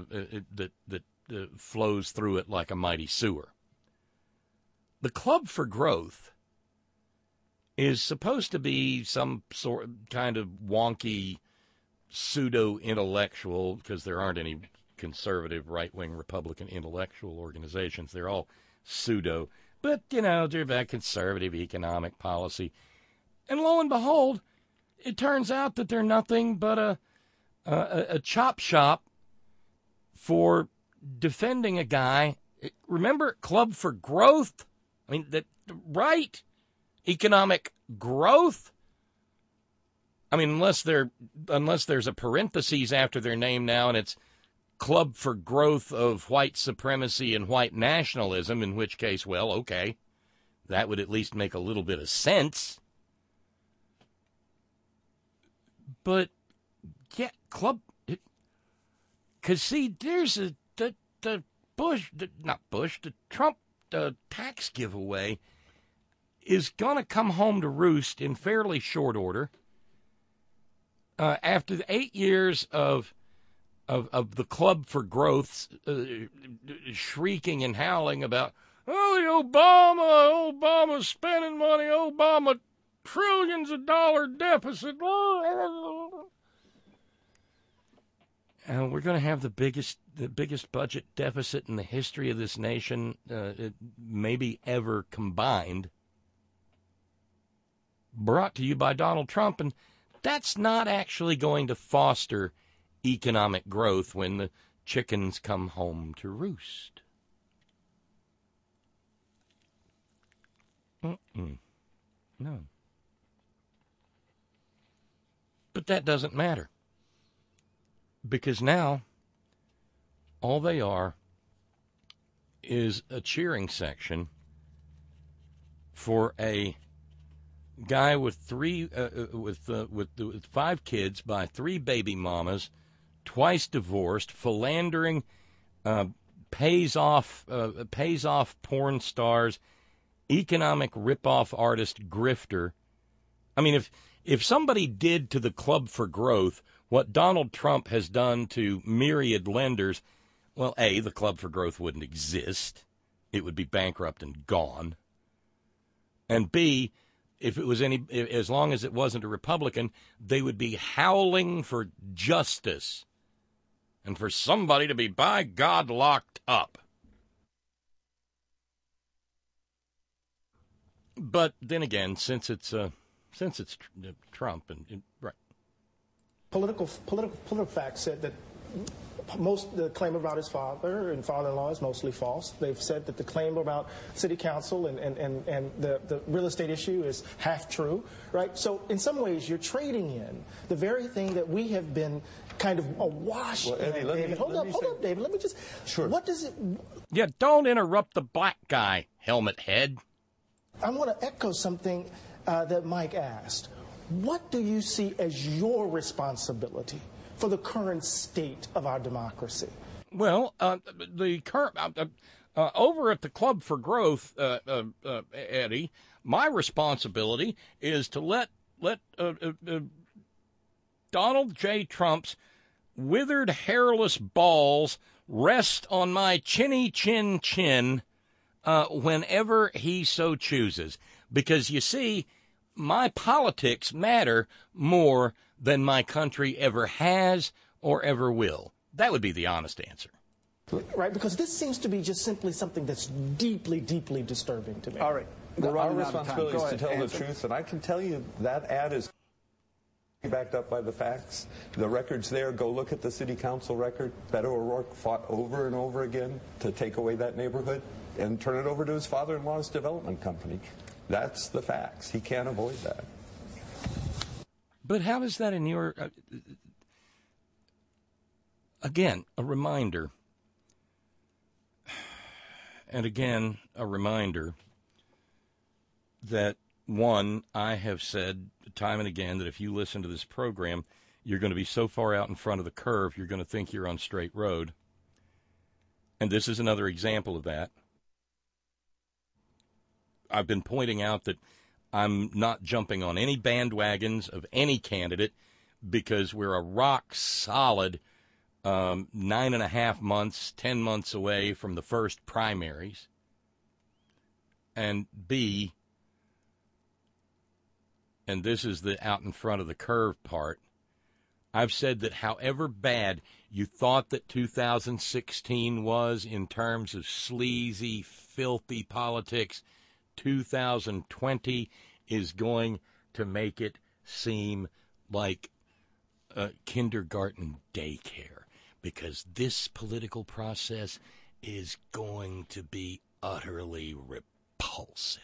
flows through it like a mighty sewer. The Club for Growth is supposed to be some sort kind of wonky pseudo-intellectual, because there aren't any conservative, right-wing, Republican intellectual organizations. They're all pseudo. But, they're about conservative economic policy. And lo and behold, it turns out that they're nothing but a chop shop for defending a guy. Remember Club for Growth? I mean, right? Economic growth? I mean, unless there's a parentheses after their name now and it's Club for Growth of White Supremacy and White Nationalism, in which case, well, okay, that would at least make a little bit of sense. But, yeah, because, see, there's the Trump tax giveaway is going to come home to roost in fairly short order. After the 8 years of the Club for Growth shrieking and howling about, Obama's spending money, Obama trillions of dollar deficit. And we're going to have the biggest budget deficit in the history of this nation, maybe ever combined. Brought to you by Donald Trump, and that's not actually going to foster economic growth when the chickens come home to roost. No. But that doesn't matter. Because now, all they are is a cheering section for a guy with with 5 kids by 3 baby mamas, twice divorced, philandering, pays off porn stars, economic ripoff artist, grifter. I mean, if somebody did to the Club for Growth what Donald Trump has done to myriad lenders, well, A, the Club for Growth wouldn't exist. It would be bankrupt and gone. And B, if it was as long as it wasn't a Republican, they would be howling for justice and for somebody to be, by God, locked up. But then again, since it's Trump and right. Political facts said that the claim about his father and father-in-law is mostly false. They've said that the claim about city council and the real estate issue is half true, right? So in some ways, you're trading in the very thing that we have been kind of awash in. David, hold up, David. Let me just... Sure. What does it... Yeah, don't interrupt the black guy, helmet head. I want to echo something that Mike asked. What do you see as your responsibility for the current state of our democracy? Well, the current over at the Club for Growth, Eddie, my responsibility is to let Donald J. Trump's withered, hairless balls rest on my chinny chin whenever he so chooses. Because, you see, my politics matter more than my country ever has or ever will. That would be the honest answer. Right, because this seems to be just simply something that's deeply, deeply disturbing to me. All right. Our responsibility is to tell the truth, and I can tell you that ad is backed up by the facts. The record's there. Go look at the city council record. Beto O'Rourke fought over and over again to take away that neighborhood and turn it over to his father-in-law's development company. That's the facts. He can't avoid that. But how is that in your... again, a reminder. And again, a reminder that, one, I have said time and again that if you listen to this program, you're going to be so far out in front of the curve, you're going to think you're on straight road. And this is another example of that. I've been pointing out that I'm not jumping on any bandwagons of any candidate because we're a rock-solid 9.5 months, 10 months away from the first primaries. And B, and this is the out in front of the curve part, I've said that however bad you thought that 2016 was in terms of sleazy, filthy politics, 2020 is going to make it seem like kindergarten daycare, because this political process is going to be utterly repulsive.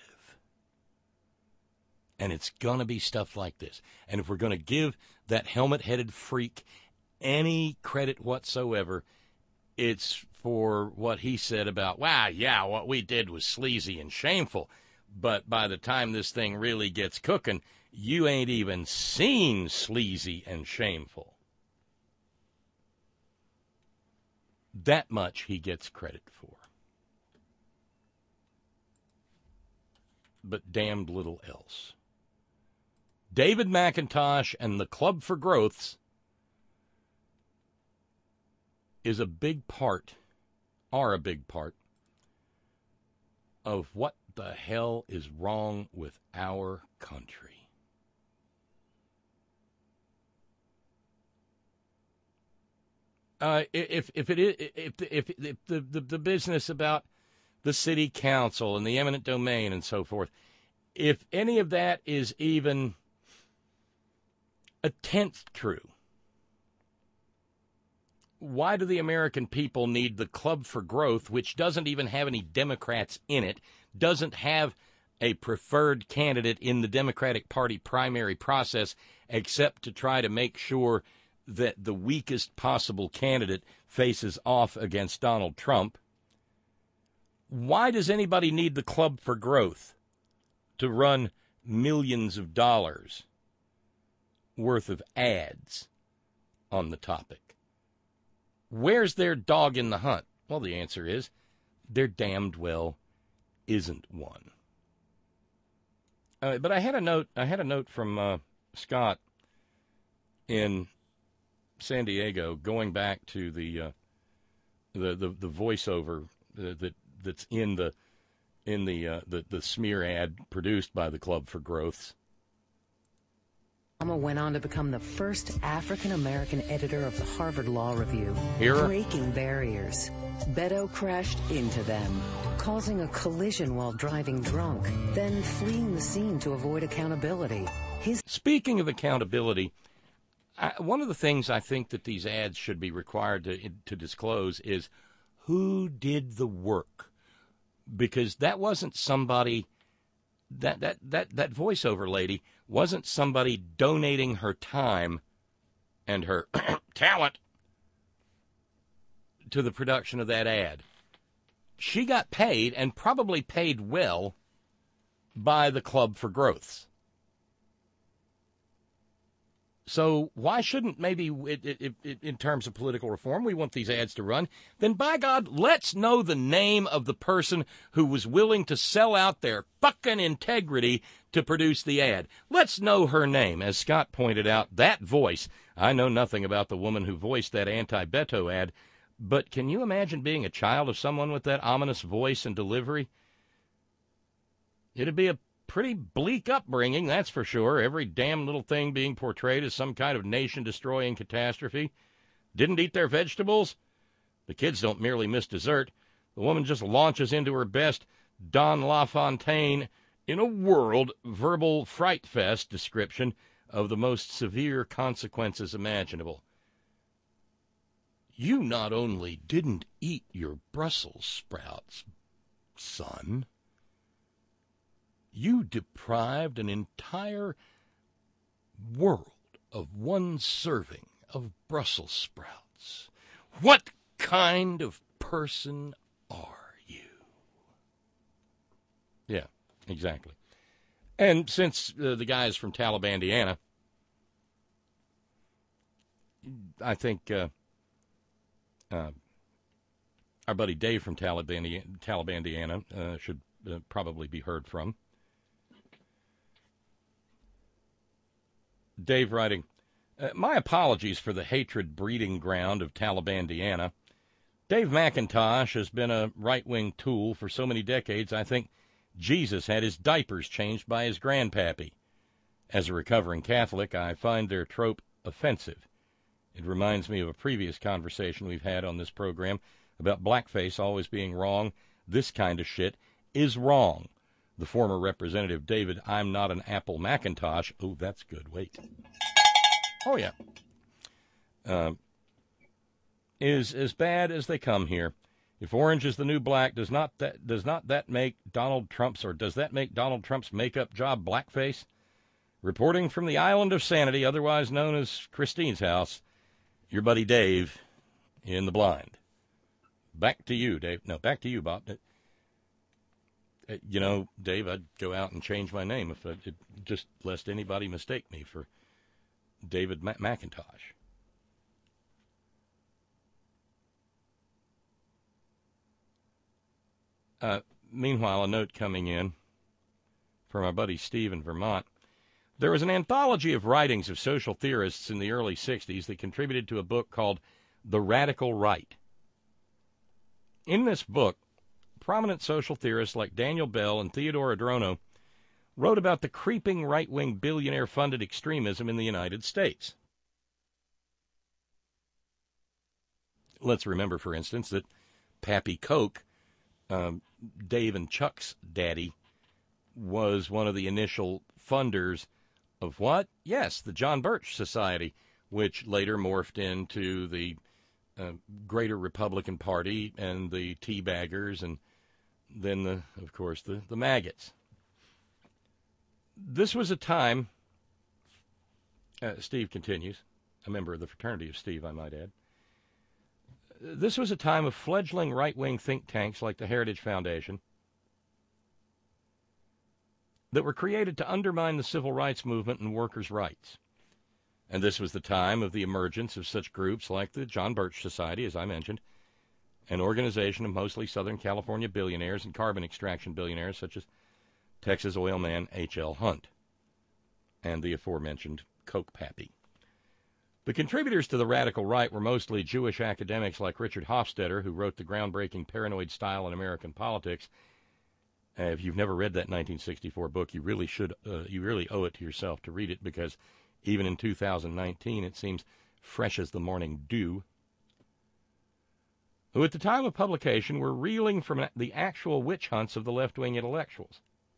And it's going to be stuff like this. And if we're going to give that helmet-headed freak any credit whatsoever, it's for what he said about, wow, yeah, what we did was sleazy and shameful. But by the time this thing really gets cooking, you ain't even seen sleazy and shameful. That much he gets credit for. But damned little else. David McIntosh and the Club for Growths are a big part of what the hell is wrong with our country. If the business about the city council and the eminent domain and so forth, if any of that is even a tenth true, why do the American people need the Club for Growth, which doesn't even have any Democrats in it, doesn't have a preferred candidate in the Democratic Party primary process, except to try to make sure that the weakest possible candidate faces off against Donald Trump? Why does anybody need the Club for Growth to run millions of dollars worth of ads on the topic? Where's their dog in the hunt? Well, the answer is there damned well isn't one. But I had a note from Scott in San Diego, going back to the voiceover that's in the smear ad produced by the Club for Growths. Obama went on to become the first African-American editor of the Harvard Law Review. Here? Breaking barriers. Beto crashed into them, causing a collision while driving drunk, then fleeing the scene to avoid accountability. Speaking of accountability, one of the things I think that these ads should be required to disclose is who did the work. Because that wasn't somebody, that voiceover lady wasn't somebody donating her time and her talent to the production of that ad. She got paid, and probably paid well, by the Club for Growths. So why shouldn't, maybe in terms of political reform, we want these ads to run? Then by God, let's know the name of the person who was willing to sell out their fucking integrity to produce the ad. Let's know her name. As Scott pointed out, that voice, I know nothing about the woman who voiced that anti-Beto ad, but can you imagine being a child of someone with that ominous voice and delivery? It'd be a pretty bleak upbringing, that's for sure. Every damn little thing being portrayed as some kind of nation-destroying catastrophe. Didn't eat their vegetables? The kids don't merely miss dessert. The woman just launches into her best Don LaFontaine in a world verbal fright fest description of the most severe consequences imaginable. You not only didn't eat your Brussels sprouts, son, you deprived an entire world of one serving of Brussels sprouts. What kind of person are you? Yeah, exactly. And since the guys from Talibandiana, I think our buddy Dave from Talibandiana should probably be heard from. Dave writing, my apologies for the hatred breeding ground of Talibandiana. Dave McIntosh has been a right-wing tool for so many decades, I think Jesus had his diapers changed by his grandpappy. As a recovering Catholic, I find their trope offensive. It reminds me of a previous conversation we've had on this program about blackface always being wrong. This kind of shit is wrong. The former Representative David I'm Not an Apple McIntosh. Oh, that's good. Wait. Oh, yeah. Is as bad as they come here. If orange is the new black, does not that make Donald Trump's makeup job blackface? Reporting from the island of sanity, otherwise known as Christine's house, your buddy Dave in the blind. Back to you, Dave. No, back to you, Bob. You know, Dave, I'd go out and change my name if just lest anybody mistake me for David McIntosh. Meanwhile, a note coming in from our buddy Steve in Vermont. There was an anthology of writings of social theorists in the early 60s that contributed to a book called The Radical Right. In this book, prominent social theorists like Daniel Bell and Theodore Adorno wrote about the creeping right-wing billionaire-funded extremism in the United States. Let's remember, for instance, that Pappy Koch, Dave and Chuck's daddy, was one of the initial funders of what? Yes, the John Birch Society, which later morphed into the Greater Republican Party and the Teabaggers and then, of course, the maggots. This was a time, Steve continues, a member of the fraternity of Steve, I might add. This was a time of fledgling right-wing think tanks like the Heritage Foundation that were created to undermine the civil rights movement and workers' rights. And this was the time of the emergence of such groups like the John Birch Society, as I mentioned, an organization of mostly Southern California billionaires and carbon extraction billionaires such as Texas oil man H.L. Hunt and the aforementioned Koch Pappy. The contributors to the radical right were mostly Jewish academics like Richard Hofstadter, who wrote the groundbreaking Paranoid Style in American Politics. If you've never read that 1964 book, you really should. You really owe it to yourself to read it, because even in 2019, it seems fresh as the morning dew. Who at the time of publication were reeling from the actual witch hunts of the left-wing intellectuals.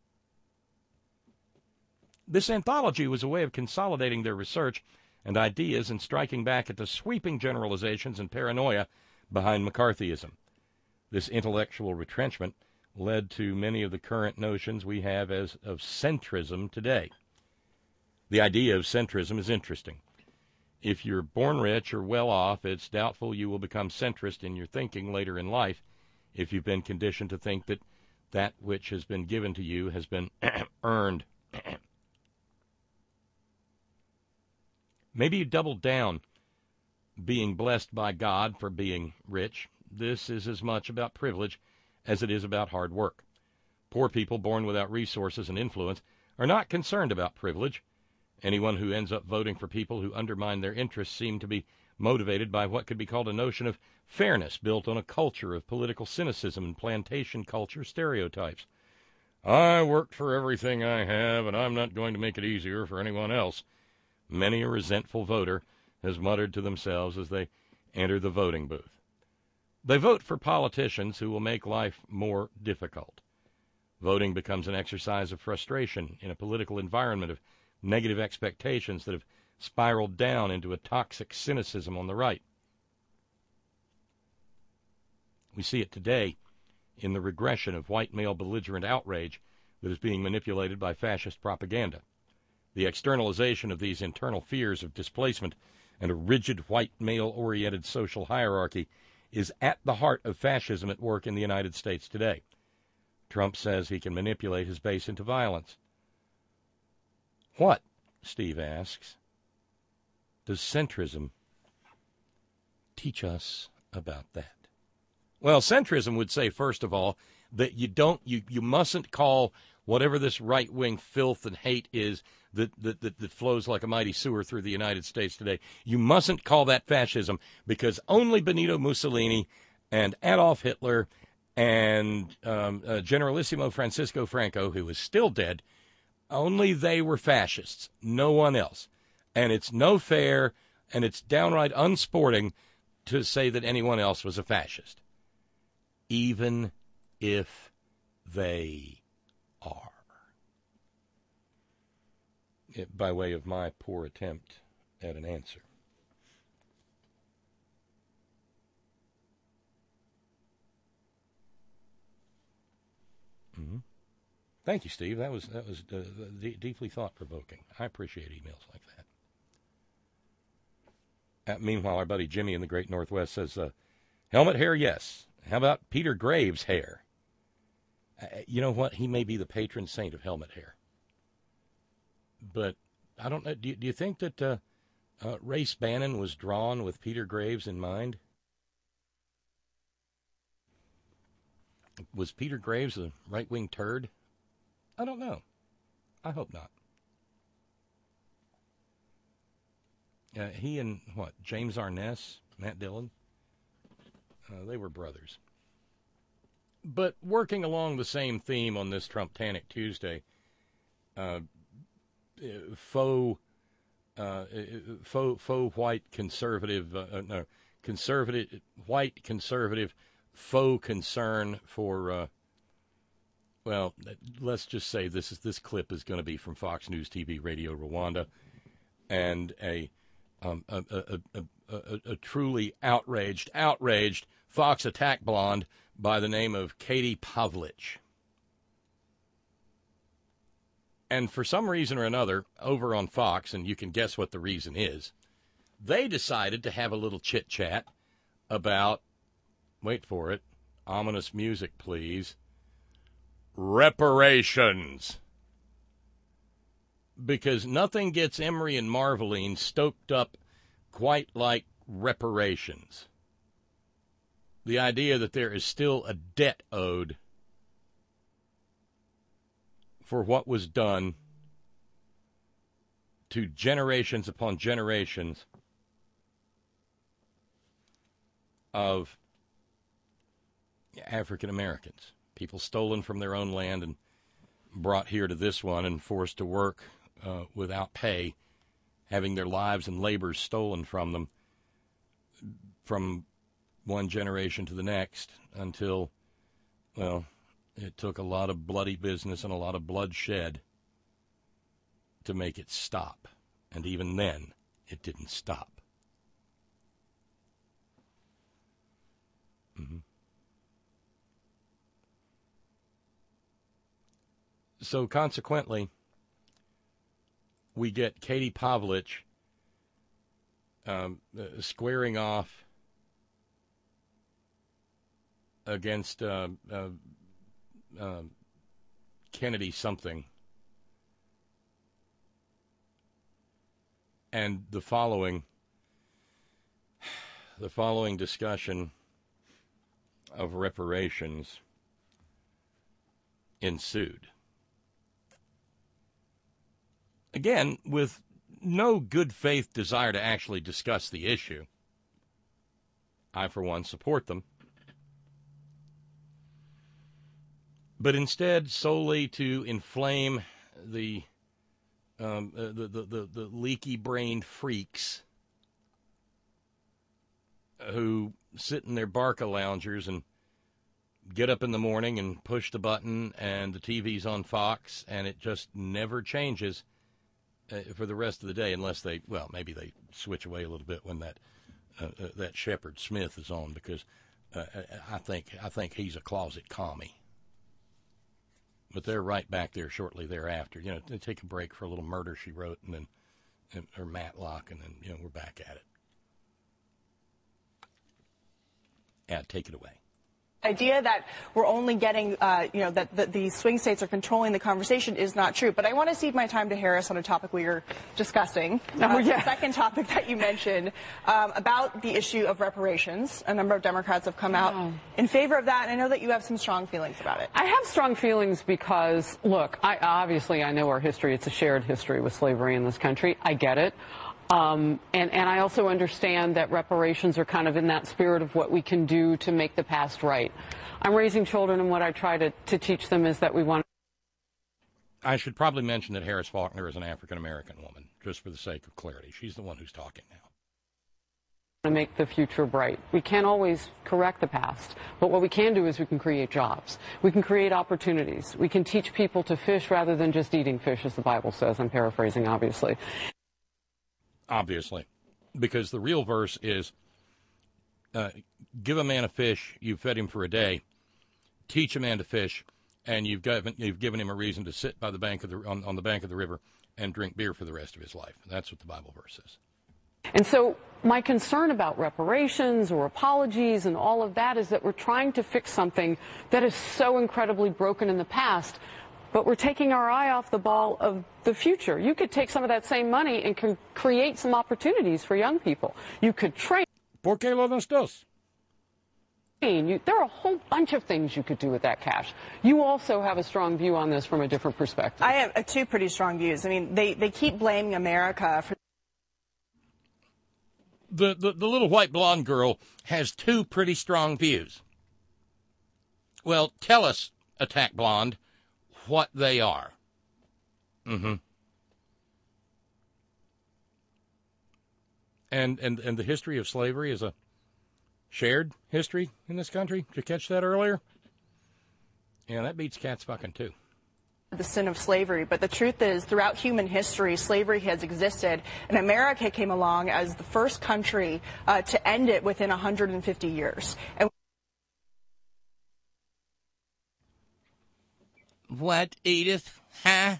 This anthology was a way of consolidating their research and ideas and striking back at the sweeping generalizations and paranoia behind McCarthyism. This intellectual retrenchment led to many of the current notions we have of centrism today. The idea of centrism is interesting. If you're born rich or well off, it's doubtful you will become centrist in your thinking later in life if you've been conditioned to think that that which has been given to you has been earned. Maybe you double down being blessed by God for being rich. This is as much about privilege as it is about hard work. Poor people born without resources and influence are not concerned about privilege. Anyone who ends up voting for people who undermine their interests seem to be motivated by what could be called a notion of fairness built on a culture of political cynicism and plantation culture stereotypes. I worked for everything I have, and I'm not going to make it easier for anyone else. Many a resentful voter has muttered to themselves as they enter the voting booth. They vote for politicians who will make life more difficult. Voting becomes an exercise of frustration in a political environment of negative expectations that have spiraled down into a toxic cynicism on the right. We see it today in the regression of white male belligerent outrage that is being manipulated by fascist propaganda. The externalization of these internal fears of displacement and a rigid white male-oriented social hierarchy is at the heart of fascism at work in the United States today. Trump says he can manipulate his base into violence. What, Steve asks, does centrism teach us about that? Well, centrism would say, first of all, that you mustn't call whatever this right-wing filth and hate is that flows like a mighty sewer through the United States today. You mustn't call that fascism, because only Benito Mussolini and Adolf Hitler and Generalissimo Francisco Franco, who is still dead, only they were fascists, no one else. And it's no fair, and it's downright unsporting to say that anyone else was a fascist, even if they are. By way of my poor attempt at an answer. Mm-hmm. Thank you, Steve. That was deeply thought-provoking. I appreciate emails like that. Meanwhile, our buddy Jimmy in the Great Northwest says, helmet hair, yes. How about Peter Graves' hair? You know what? He may be the patron saint of helmet hair. But I don't know. Do you think that Race Bannon was drawn with Peter Graves in mind? Was Peter Graves a right-wing turd? I don't know. I hope not. He and, James Arness, Matt Dillon? They were brothers. But working along the same theme on this Trump-tanic Tuesday, faux white conservative, white conservative faux concern for, let's just say this clip is going to be from Fox News TV Radio Rwanda, and a truly outraged Fox attack blonde by the name of Katie Pavlich. And for some reason or another, over on Fox, and you can guess what the reason is, they decided to have a little chit-chat about, wait for it, ominous music, please, reparations. Because nothing gets Emery and Marveline stoked up quite like reparations. The idea that there is still a debt owed for what was done to generations upon generations of African Americans, people stolen from their own land and brought here to this one and forced to work without pay, having their lives and labors stolen from them from one generation to the next until, it took a lot of bloody business and a lot of bloodshed to make it stop. And even then, it didn't stop. Mm-hmm. So consequently, we get Katie Pavlich squaring off against Kennedy something, and the following discussion of reparations ensued. Again, with no good faith desire to actually discuss the issue. I, for one, support them. But instead, solely to inflame the leaky-brained freaks who sit in their Barca loungers and get up in the morning and push the button and the TV's on Fox, and it just never changes for the rest of the day unless maybe they switch away a little bit when that Shepard Smith is on, because I think he's a closet commie. But they're right back there shortly thereafter. They take a break for a little Murder, She Wrote, and then or Matlock, and then we're back at it. Take it away. idea that we're only getting, that the swing states are controlling the conversation is not true. But I want to cede my time to Harris on a topic we were discussing. The second topic that you mentioned about the issue of reparations. A number of Democrats have come out in favor of that, and I know that you have some strong feelings about it. I have strong feelings because, look, I know our history. It's a shared history with slavery in this country. I get it. And I also understand that reparations are kind of in that spirit of what we can do to make the past right. I'm raising children, and what I try to teach them is that we want. I should probably mention that Harris Faulkner is an African-American woman, just for the sake of clarity. She's the one who's talking now. To make the future bright. We can't always correct the past, but what we can do is we can create jobs. We can create opportunities. We can teach people to fish rather than just eating fish, as the Bible says. I'm paraphrasing, obviously. Obviously, because the real verse is, give a man a fish, you've fed him for a day. Teach a man to fish, and you've given him a reason to sit by the bank of on the bank of the river and drink beer for the rest of his life. That's what the Bible verse is. And so my concern about reparations or apologies and all of that is that we're trying to fix something that is so incredibly broken in the past, but we're taking our eye off the ball of the future. You could take some of that same money and create some opportunities for young people. You could train. ¿Por qué lo das dos? There are a whole bunch of things you could do with that cash. You also have a strong view on this from a different perspective. I have two pretty strong views. I mean, they keep blaming America for... The little white blonde girl has two pretty strong views. Well, tell us, Attack Blonde, what they are. And the history of slavery is a shared history in this country. Did you catch that earlier? Yeah, that beats cats fucking too. The sin of slavery, but the truth is, throughout human history, slavery has existed, and America came along as the first country to end it within 150 years. And what, Edith? Huh?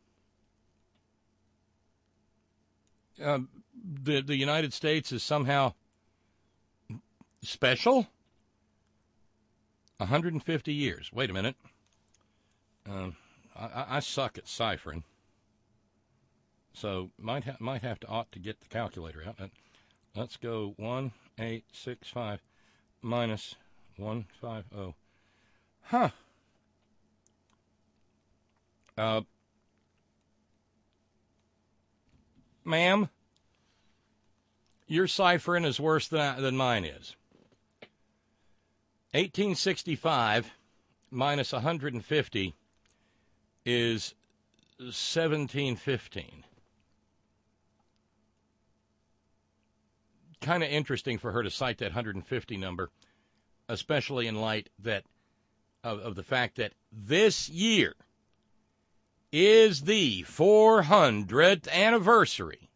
The United States is somehow special? 150 years. Wait a minute. I suck at ciphering, so might have to ought to get the calculator out. Let's go 1865 minus 150. Huh. Ma'am, your ciphering is worse than mine is. 1865 minus 150 is 1715. Kind of interesting for her to cite that 150 number, especially in light of the fact that this year is the 400th anniversary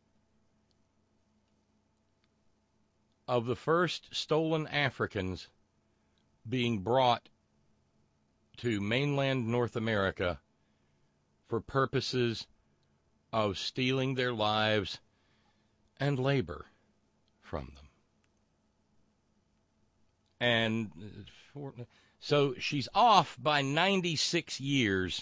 of the first stolen Africans being brought to mainland North America for purposes of stealing their lives and labor from them. And so she's off by 96 years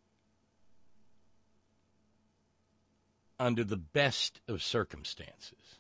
under the best of circumstances.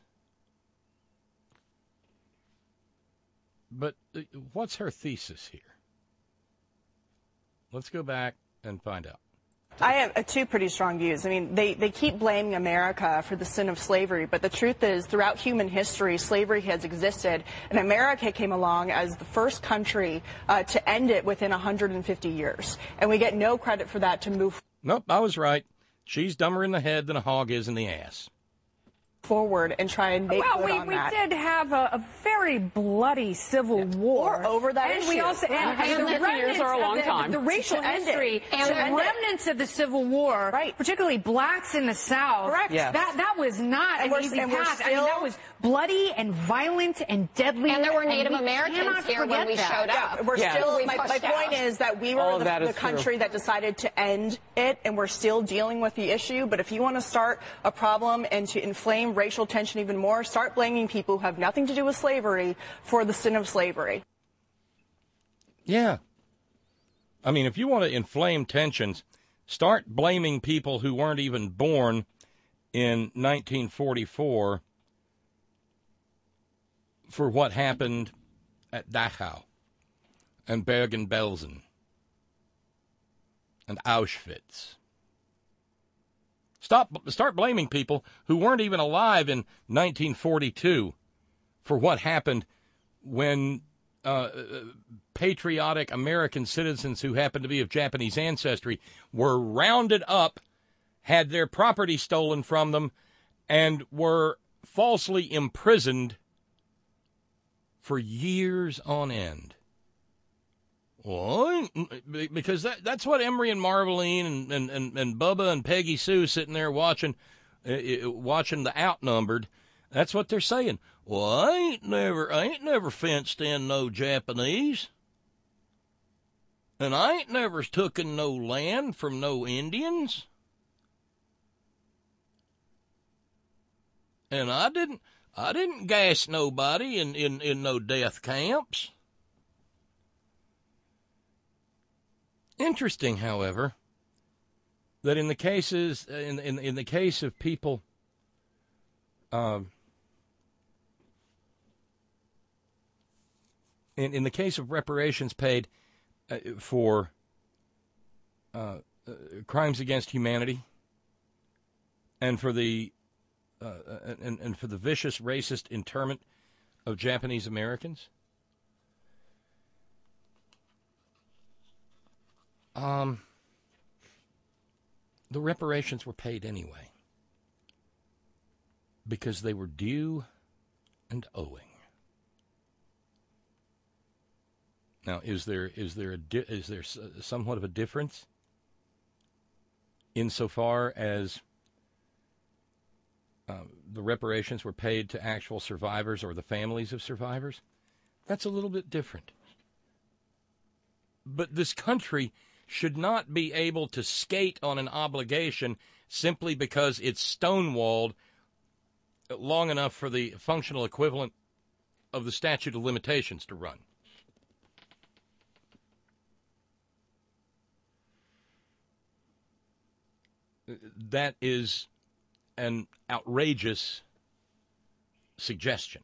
But what's her thesis here? Let's go back and find out. I have two pretty strong views. I mean, they keep blaming America for the sin of slavery, but the truth is, throughout human history, slavery has existed, and America came along as the first country to end it within 150 years. And we get no credit for that to move. Nope, I was right. She's dumber in the head than a hog is in the ass. Forward and try and make good on that. We did have a very bloody civil war over that and issue. We also and the remnants are a long time. The racial history and the remnants of the Civil War, particularly blacks in the South. Correct. Yes. That was not an easy path. I mean, that was bloody and violent and deadly. And there were Native Americans here when we showed up. We're still. My point is that we were the country that decided to end it, and we're still dealing with the issue. But if you want to start a problem and to inflame racial tension even more, start blaming people who have nothing to do with slavery for the sin of slavery. Yeah. I mean, if you want to inflame tensions, start blaming people who weren't even born in 1944 for what happened at Dachau and Bergen-Belsen and Auschwitz. Start blaming people who weren't even alive in 1942 for what happened when patriotic American citizens who happened to be of Japanese ancestry were rounded up, had their property stolen from them, and were falsely imprisoned for years on end. Well, because that's what Emery and Marveline and Bubba and Peggy Sue sitting there watching the Outnumbered. That's what they're saying. Well, I ain't never fenced in no Japanese. And I ain't never tooken no land from no Indians. And I didn't gas nobody in no death camps. Interesting, however, that in the cases in the case of people in the case of reparations paid for crimes against humanity and for the vicious racist internment of Japanese Americans, the reparations were paid anyway because they were due and owing. Now, is there somewhat of a difference insofar as the reparations were paid to actual survivors or the families of survivors? That's a little bit different. But this country should not be able to skate on an obligation simply because it's stonewalled long enough for the functional equivalent of the statute of limitations to run. That is an outrageous suggestion.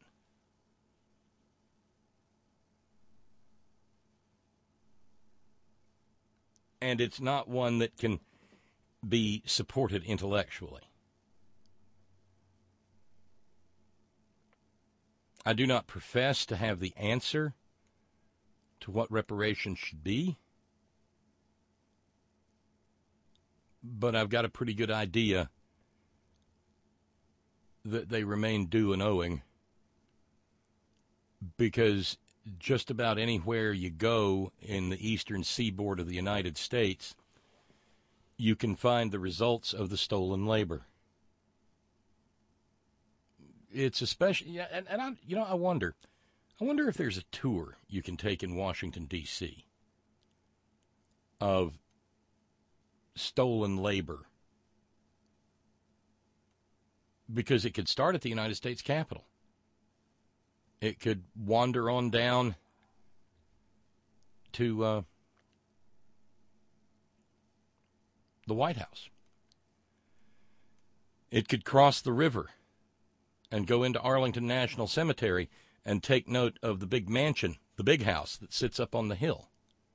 And it's not one that can be supported intellectually. I do not profess to have the answer to what reparations should be, but I've got a pretty good idea that they remain due and owing, because just about anywhere you go in the eastern seaboard of the United States, you can find the results of the stolen labor. It's especially, I wonder if there's a tour you can take in Washington, D.C. of stolen labor, because it could start at the United States Capitol. It could wander on down to the White House. It could cross the river and go into Arlington National Cemetery and take note of the big mansion, the big house that sits up on the hill.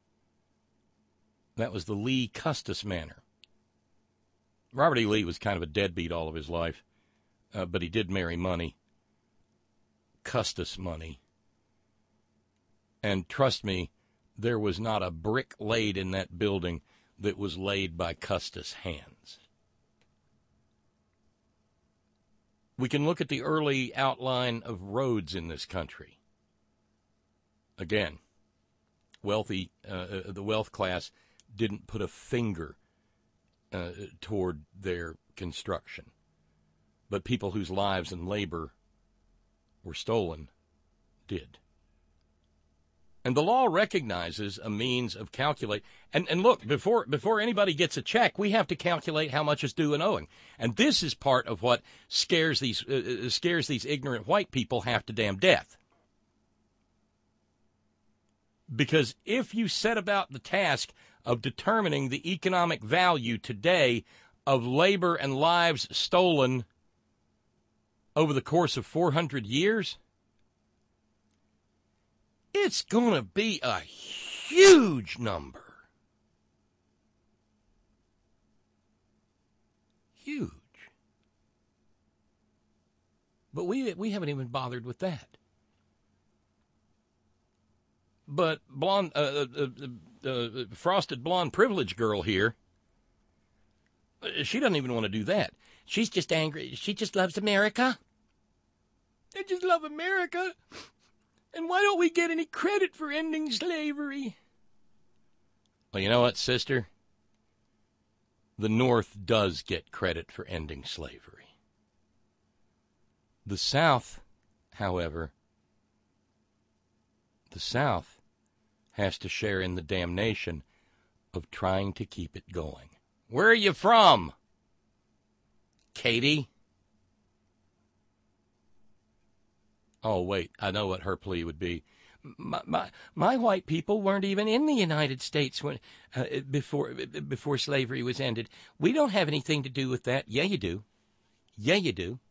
That was the Lee Custis Manor. Robert E. Lee was kind of a deadbeat all of his life, but he did marry money. Custis money. And trust me, there was not a brick laid in that building that was laid by Custis' hands. We can look at the early outline of roads in this country. Again, the wealth class didn't put a finger toward their construction, but people whose lives and labor were stolen did. And the law recognizes a means of calculate. And look, before anybody gets a check, we have to calculate how much is due and owing. And this is part of what scares these ignorant white people half to damn death. Because if you set about the task of determining the economic value today of labor and lives stolen over the course of 400 years, it's going to be a huge number. Huge. But we haven't even bothered with that. But blonde, frosted blonde privilege girl here, she doesn't even want to do that. She's just angry. She just loves America. I just love America. And why don't we get any credit for ending slavery? Well, you know what, sister? The North does get credit for ending slavery. The South, however, the South has to share in the damnation of trying to keep it going. Where are you from, Katie? Oh, wait, I know what her plea would be. My white people weren't even in the United States when before slavery was ended. We don't have anything to do with that. Yeah, you do. Yeah, you do.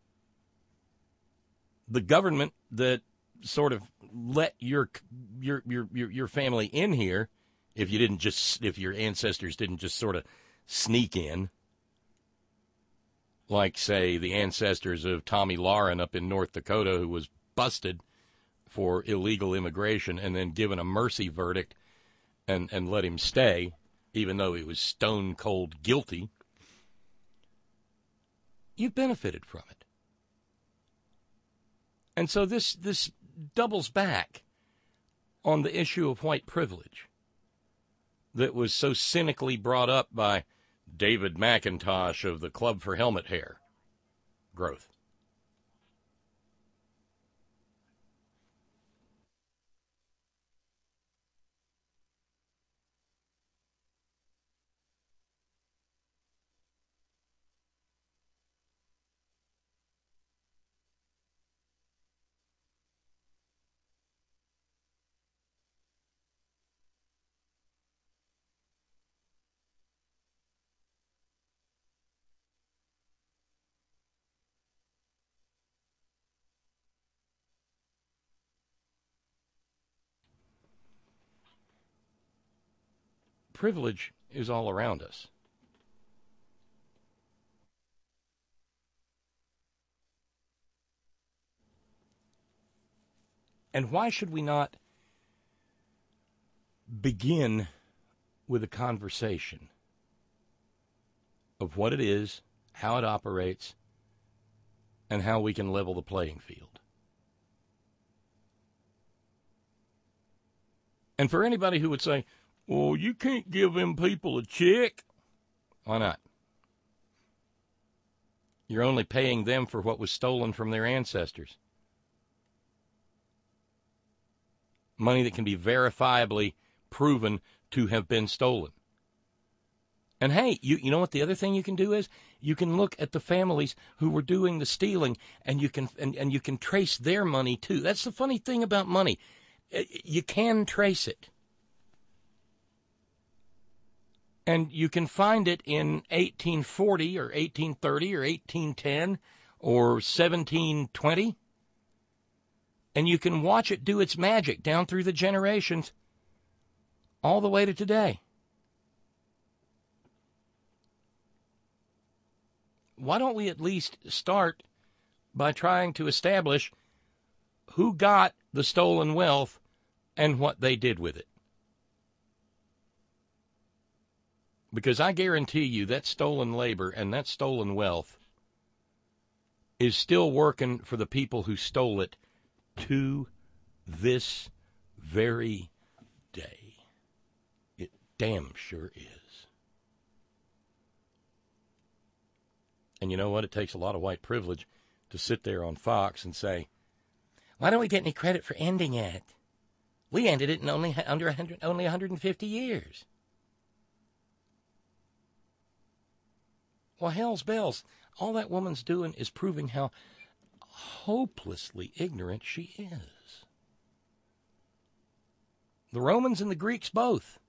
The government that sort of let your family in here, if your ancestors didn't just sort of sneak in, like, say, the ancestors of Tommy Lauren up in North Dakota, who was busted for illegal immigration and then given a mercy verdict and let him stay, even though he was stone cold guilty. You benefited from it. And so this doubles back on the issue of white privilege that was so cynically brought up by David McIntosh of the Club for Helmet Hair Growth. Privilege is all around us. And why should we not begin with a conversation of what it is, how it operates, and how we can level the playing field? And for anybody who would say, well, you can't give them people a check. Why not? You're only paying them for what was stolen from their ancestors. Money that can be verifiably proven to have been stolen. And hey, you know what the other thing you can do is? You can look at the families who were doing the stealing, and you can trace their money too. That's the funny thing about money. You can trace it. And you can find it in 1840 or 1830 or 1810 or 1720. And you can watch it do its magic down through the generations all the way to today. Why don't we at least start by trying to establish who got the stolen wealth and what they did with it? Because I guarantee you that stolen labor and that stolen wealth is still working for the people who stole it to this very day. It damn sure is. And you know what? It takes a lot of white privilege to sit there on Fox and say, why don't we get any credit for ending it? We ended it in only 150 years. Well, hell's bells. All that woman's doing is proving how hopelessly ignorant she is. The Romans and the Greeks both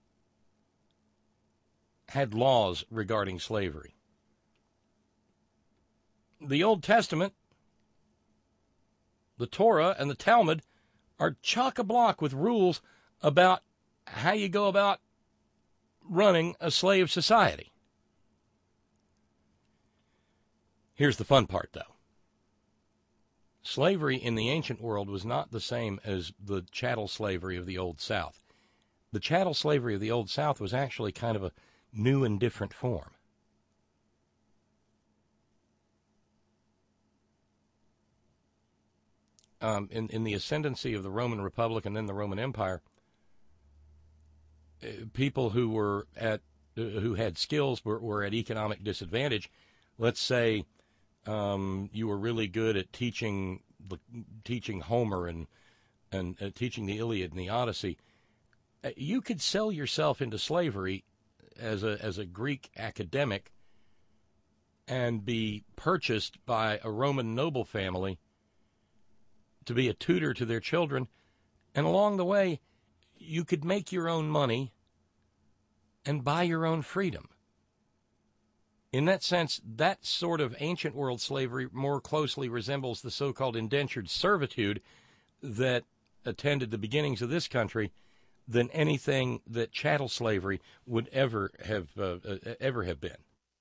had laws regarding slavery. The Old Testament, the Torah, and the Talmud are chock-a-block with rules about how you go about running a slave society. Here's the fun part, though. Slavery in the ancient world was not the same as the chattel slavery of the Old South. The chattel slavery of the Old South was actually kind of a new and different form. In the ascendancy of the Roman Republic and then the Roman Empire, people who had skills were at economic disadvantage. Let's say you were really good at teaching Homer and teaching the Iliad and the Odyssey. You could sell yourself into slavery as a Greek academic and be purchased by a Roman noble family to be a tutor to their children, and along the way, you could make your own money and buy your own freedom. In that sense, that sort of ancient world slavery more closely resembles the so-called indentured servitude that attended the beginnings of this country than anything that chattel slavery would ever have been.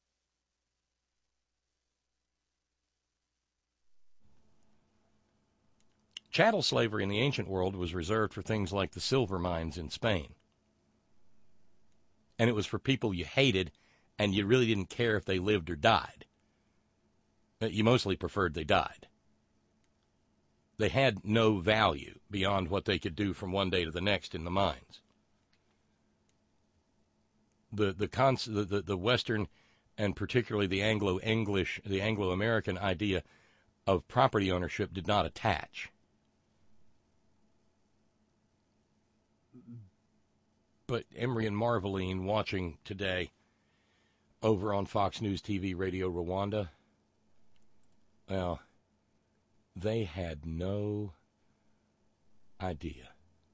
Chattel slavery in the ancient world was reserved for things like the silver mines in Spain. And it was for people you hated, and you really didn't care if they lived or died. You mostly preferred they died. They had no value beyond what they could do from one day to the next in the mines. The Western, and particularly the Anglo-English, the Anglo-American idea of property ownership did not attach. But Emery and Marveline watching today over on Fox News TV Radio Rwanda, well, they had no idea.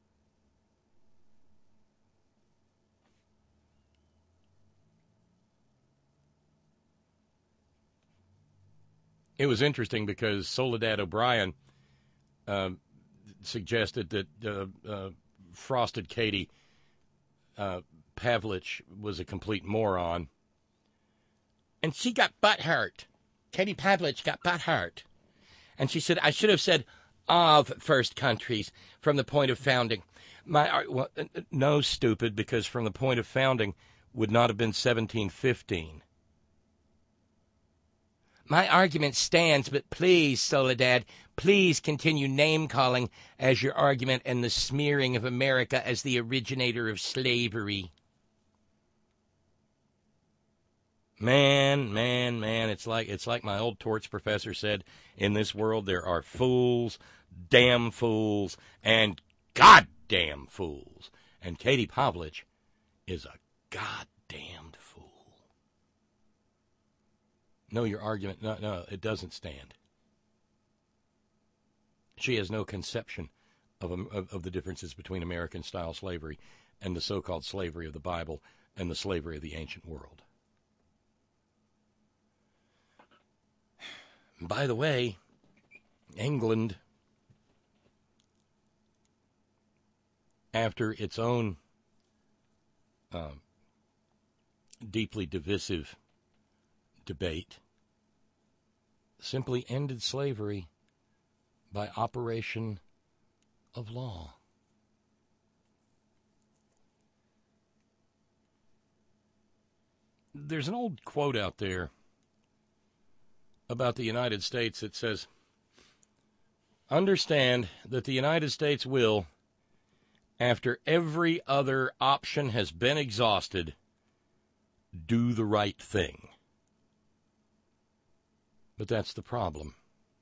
It was interesting because Soledad O'Brien suggested that Frosted Katie Pavlich was a complete moron. And she got butthurt. Katie Pavlich got butthurt. And she said, I should have said of first countries from the point of founding. No, stupid, because from the point of founding would not have been 1715. My argument stands, but please, Soledad, please continue name-calling as your argument and the smearing of America as the originator of slavery. Man, it's like my old torts professor said, in this world there are fools, damn fools, and goddamn fools. And Katie Pavlich is a goddamned fool. No, your argument, no, it doesn't stand. She has no conception of the differences between American-style slavery and the so-called slavery of the Bible and the slavery of the ancient world. By the way, England, after its own deeply divisive debate, simply ended slavery by operation of law. There's an old quote out there about the United States that says, understand that the United States will, after every other option has been exhausted, do the right thing. But that's the problem,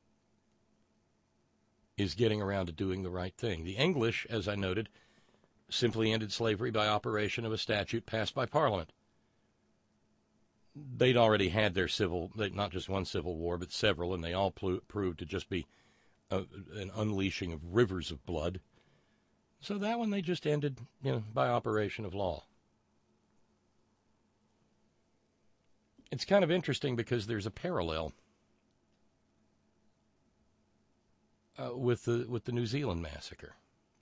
is getting around to doing the right thing. The English, as I noted, simply ended slavery by operation of a statute passed by Parliament. They'd already had their not just one civil war, but several, and they all proved to just be an unleashing of rivers of blood. So that one they just ended, by operation of law. It's kind of interesting because there's a parallel with the New Zealand massacre.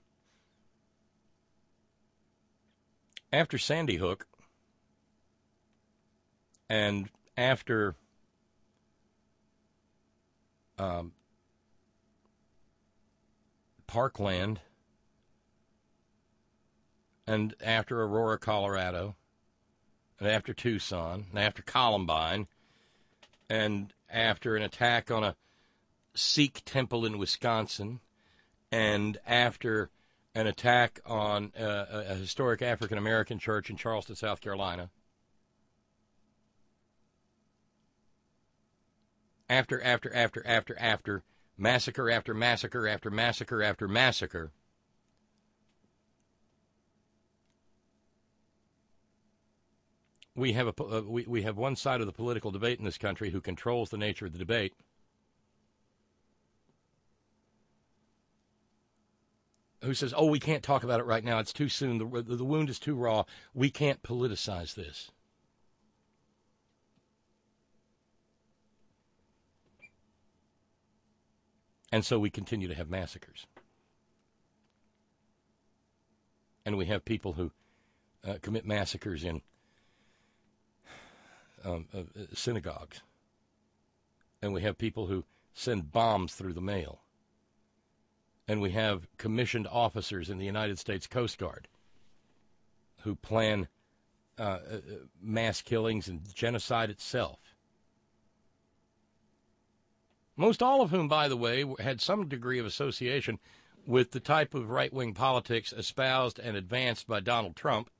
After Sandy Hook and after Parkland and after Aurora, Colorado, and after Tucson, and after Columbine, and after an attack on a Sikh temple in Wisconsin, and after an attack on a historic African-American church in Charleston, South Carolina, after massacre after massacre after massacre after massacre, we have we have one side of the political debate in this country who controls the nature of the debate, who says, "Oh, we can't talk about it right now. It's too soon. The wound is too raw. We can't politicize this." And so we continue to have massacres. And we have people who commit massacres in synagogues. And we have people who send bombs through the mail. And we have commissioned officers in the United States Coast Guard who plan mass killings and genocide itself. Most all of whom, by the way, had some degree of association with the type of right-wing politics espoused and advanced by Donald Trump.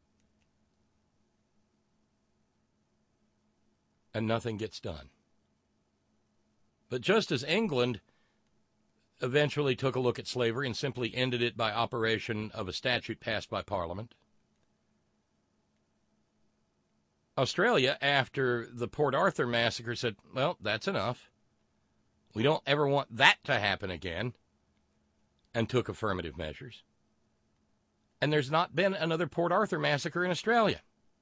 And nothing gets done. But just as England eventually took a look at slavery and simply ended it by operation of a statute passed by Parliament, Australia, after the Port Arthur massacre, said, well, that's enough. We don't ever want that to happen again, and took affirmative measures. And there's not been another Port Arthur massacre in Australia.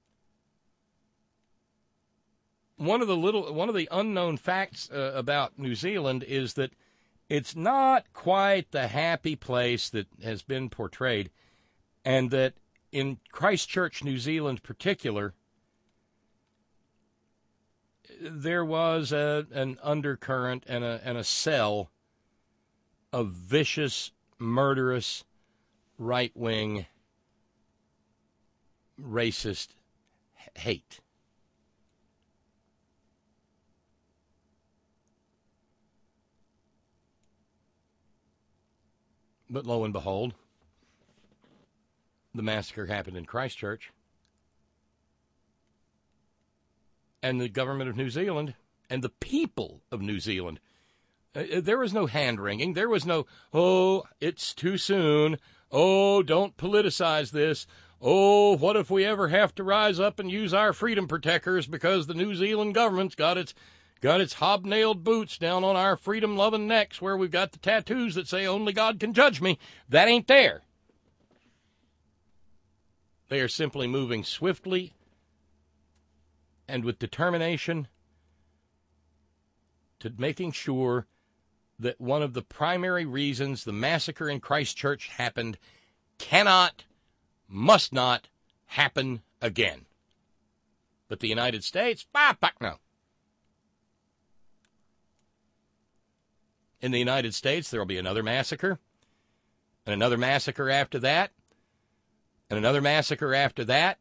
One of the unknown facts about New Zealand is that it's not quite the happy place that has been portrayed, and that in Christchurch, New Zealand, particular, there was an undercurrent and a cell of vicious, murderous, right-wing, racist hate. But lo and behold, the massacre happened in Christchurch. And the government of New Zealand and the people of New Zealand, there was no hand-wringing. There was no, oh, it's too soon. Oh, don't politicize this. Oh, what if we ever have to rise up and use our freedom protectors because the New Zealand government's got its hobnailed boots down on our freedom-loving necks where we've got the tattoos that say only God can judge me. That ain't there. They are simply moving swiftly and with determination to making sure that one of the primary reasons the massacre in Christchurch happened must not happen again. But the United States, no. In the United States, there will be another massacre, and another massacre after that, and another massacre after that.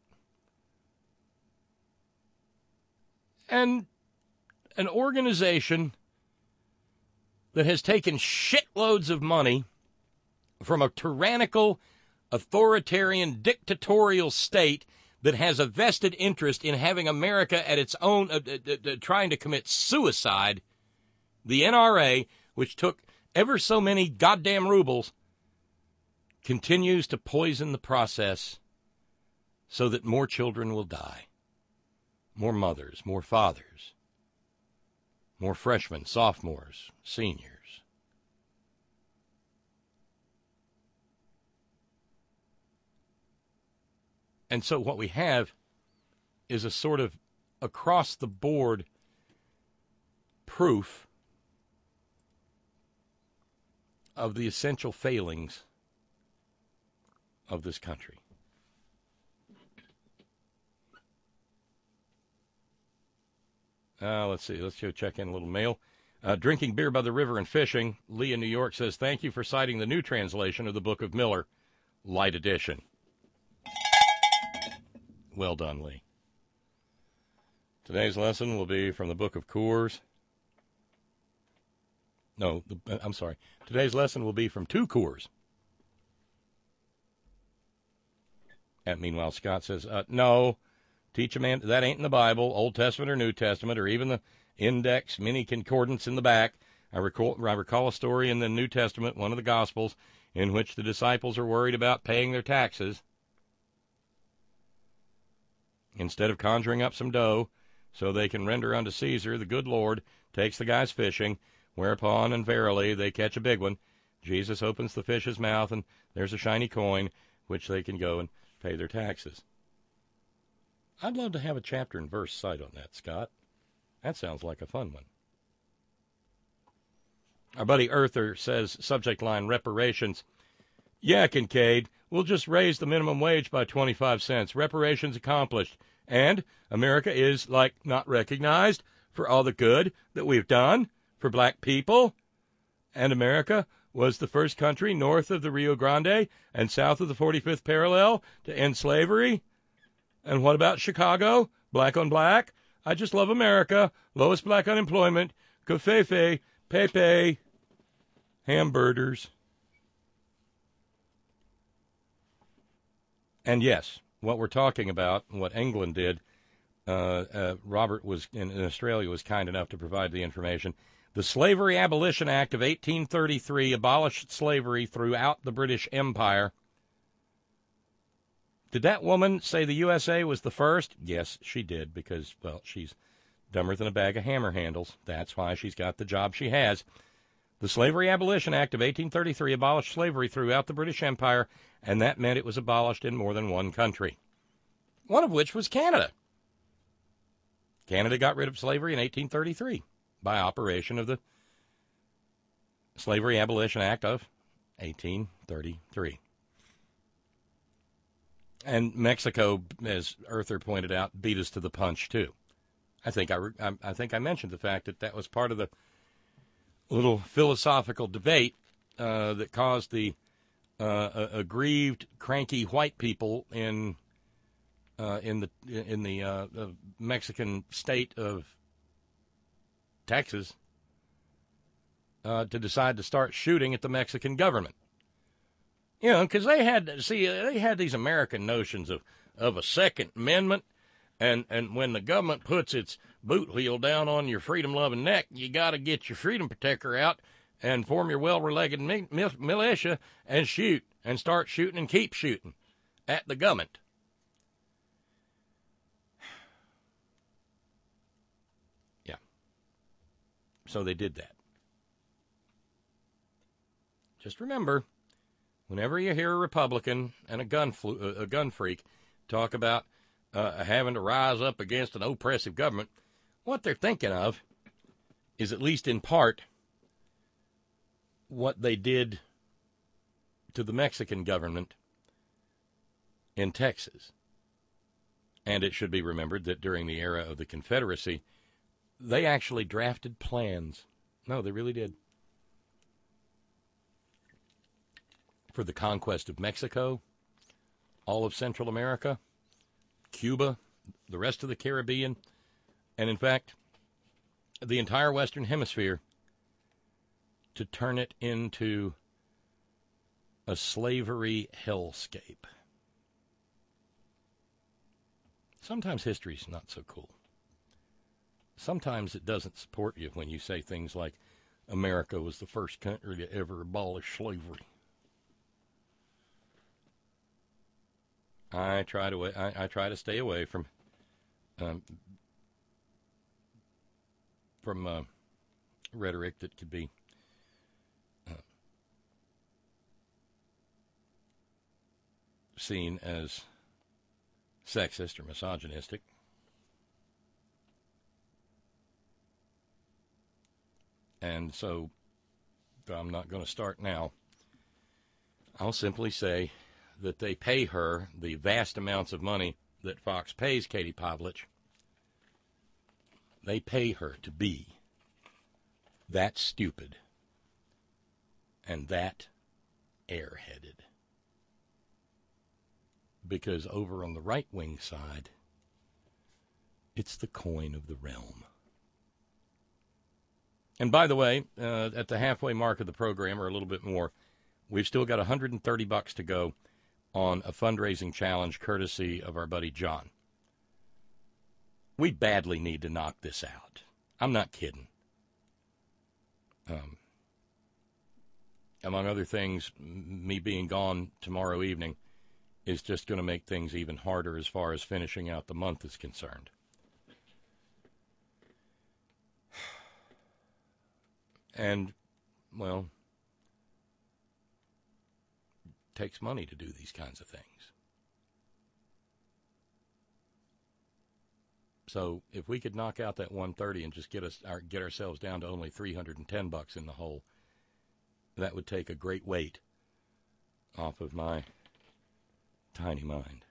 And an organization that has taken shitloads of money from a tyrannical, authoritarian, dictatorial state that has a vested interest in having America at its own, trying to commit suicide, the NRA, which took ever so many goddamn rubles, continues to poison the process so that more children will die. More mothers, more fathers, more freshmen, sophomores, seniors. And so what we have is a sort of across-the-board proof of the essential failings of this country. Let's see. Let's go check in a little mail. Drinking beer by the river and fishing. Lee in New York says, thank you for citing the new translation of the Book of Miller, Light Edition. Well done, Lee. Today's lesson will be from the Book of Coors. No, I'm sorry. Today's lesson will be from 2 Coors. And meanwhile, Scott says, no, teach a man, that ain't in the Bible, Old Testament or New Testament, or even the index, mini concordance in the back. I recall a story in the New Testament, one of the Gospels, in which the disciples are worried about paying their taxes. Instead of conjuring up some dough so they can render unto Caesar, the good Lord takes the guys fishing, whereupon, and verily, they catch a big one. Jesus opens the fish's mouth, and there's a shiny coin, which they can go and pay their taxes. I'd love to have a chapter and verse cite on that, Scott. That sounds like a fun one. Our buddy Earther says, subject line, reparations. Yeah, Kincaid, we'll just raise the minimum wage by 25 cents. Reparations accomplished. And America is, not recognized for all the good that we've done for black people. And America was the first country north of the Rio Grande and south of the 45th parallel to end slavery. And what about Chicago? Black on black? I just love America. Lowest black unemployment. Covfefe. Pepe. Hamburgers. And yes, what we're talking about, what England did, Robert was in Australia was kind enough to provide the information. The Slavery Abolition Act of 1833 abolished slavery throughout the British Empire. Did that woman say the USA was the first? Yes, she did, because, well, she's dumber than a bag of hammer handles. That's why she's got the job she has. The Slavery Abolition Act of 1833 abolished slavery throughout the British Empire, and that meant it was abolished in more than one country, one of which was Canada. Canada got rid of slavery in 1833 by operation of the Slavery Abolition Act of 1833. And Mexico, as Earther pointed out, beat us to the punch, too. I think I mentioned the fact that was part of the little philosophical debate that caused the aggrieved, cranky white people in the Mexican state of Texas to decide to start shooting at the Mexican government. You know, because they had these American notions of a Second Amendment, and when the government puts its boot wheel down on your freedom-loving neck, you got to get your freedom protector out and form your well-regulated militia and shoot, and start shooting and keep shooting at the government. Yeah. So they did that. Just remember, whenever you hear a Republican and a gun freak talk about having to rise up against an oppressive government, what they're thinking of is, at least in part, what they did to the Mexican government in Texas. And it should be remembered that during the era of the Confederacy, they actually drafted plans. No, they really did. For the conquest of Mexico, all of Central America, Cuba, the rest of the Caribbean, and in fact, the entire Western Hemisphere, to turn it into a slavery hellscape. Sometimes history's not so cool. Sometimes it doesn't support you when you say things like, America was the first country to ever abolish slavery. I try to stay away from rhetoric that could be seen as sexist or misogynistic. And so I'm not going to start now. I'll simply say that they pay her the vast amounts of money that Fox pays Katie Pavlich. They pay her to be that stupid and that airheaded. Because over on the right-wing side, it's the coin of the realm. And by the way, at the halfway mark of the program, or a little bit more, we've still got $130 to go on a fundraising challenge courtesy of our buddy John. We badly need to knock this out. I'm not kidding. Among other things, me being gone tomorrow evening is just going to make things even harder as far as finishing out the month is concerned. And, well, it takes money to do these kinds of things. So if we could knock out that 130 and just get ourselves down to only $310 in the hole, that would take a great weight off of my tiny mind.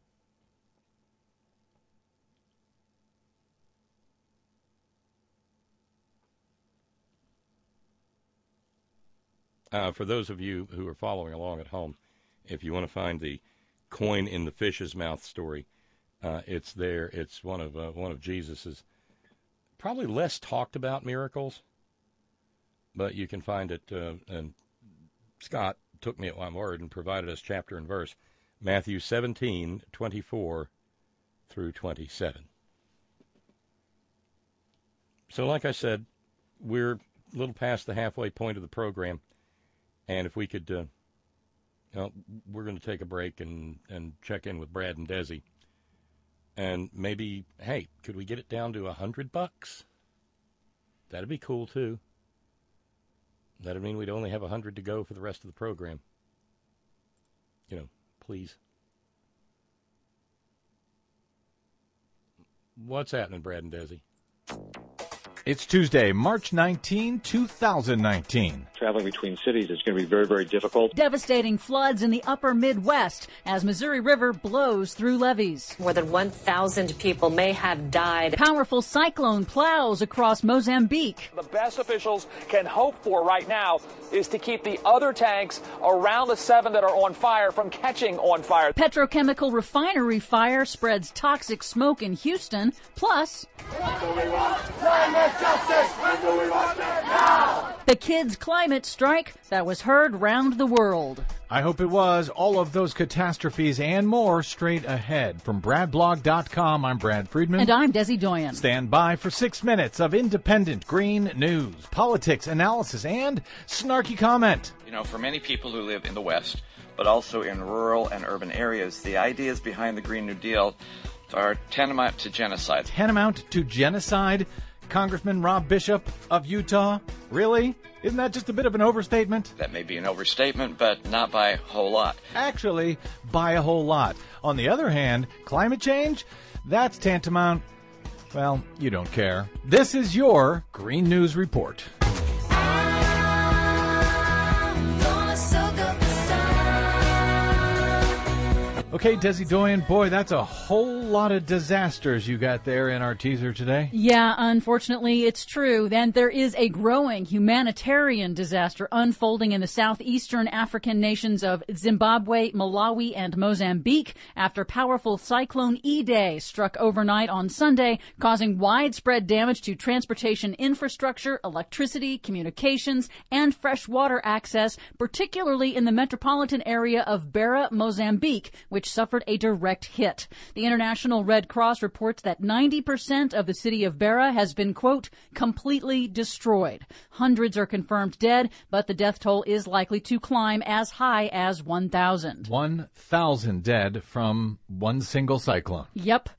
For those of you who are following along at home, if you want to find the coin in the fish's mouth story, it's there. It's one of Jesus's probably less talked about miracles, but you can find it. And Scott took me at my word and provided us chapter and verse, Matthew 17:24 through 27. So, like I said, we're a little past the halfway point of the program. And if we could, we're going to take a break and check in with Brad and Desi. And maybe, hey, could we get it down to $100? That'd be cool, too. That'd mean we'd only have 100 to go for the rest of the program. Please. What's happening, Brad and Desi? It's Tuesday, March 19, 2019. Traveling between cities is going to be very, very difficult. Devastating floods in the upper Midwest as Missouri River blows through levees. More than 1,000 people may have died. Powerful cyclone plows across Mozambique. The best officials can hope for right now is to keep the other tanks around the 7 that are on fire from catching on fire. Petrochemical refinery fire spreads toxic smoke in Houston. Plus, justice, when do we want it now? The kids' climate strike that was heard round the world. I hope it was. All of those catastrophes and more straight ahead. From BradBlog.com, I'm Brad Friedman. And I'm Desi Doyen. Stand by for 6 minutes of independent green news, politics, analysis, and snarky comment. For many people who live in the West, but also in rural and urban areas, the ideas behind the Green New Deal are tantamount to genocide. Tantamount to genocide? Congressman Rob Bishop of Utah? Really? Isn't that just a bit of an overstatement? That may be an overstatement, but not by a whole lot. Actually, by a whole lot. On the other hand, climate change? That's tantamount. Well, you don't care. This is your Green News Report. Okay, Desi Doyen, boy, that's a whole lot of disasters you got there in our teaser today. Yeah, unfortunately, it's true. And there is a growing humanitarian disaster unfolding in the southeastern African nations of Zimbabwe, Malawi, and Mozambique after powerful Cyclone Idai struck overnight on Sunday, causing widespread damage to transportation infrastructure, electricity, communications, and fresh water access, particularly in the metropolitan area of Beira, Mozambique, which suffered a direct hit. The International Red Cross reports that 90% of the city of Beira has been, quote, completely destroyed. Hundreds are confirmed dead, but the death toll is likely to climb as high as 1,000. 1,000 dead from one single cyclone. Yep.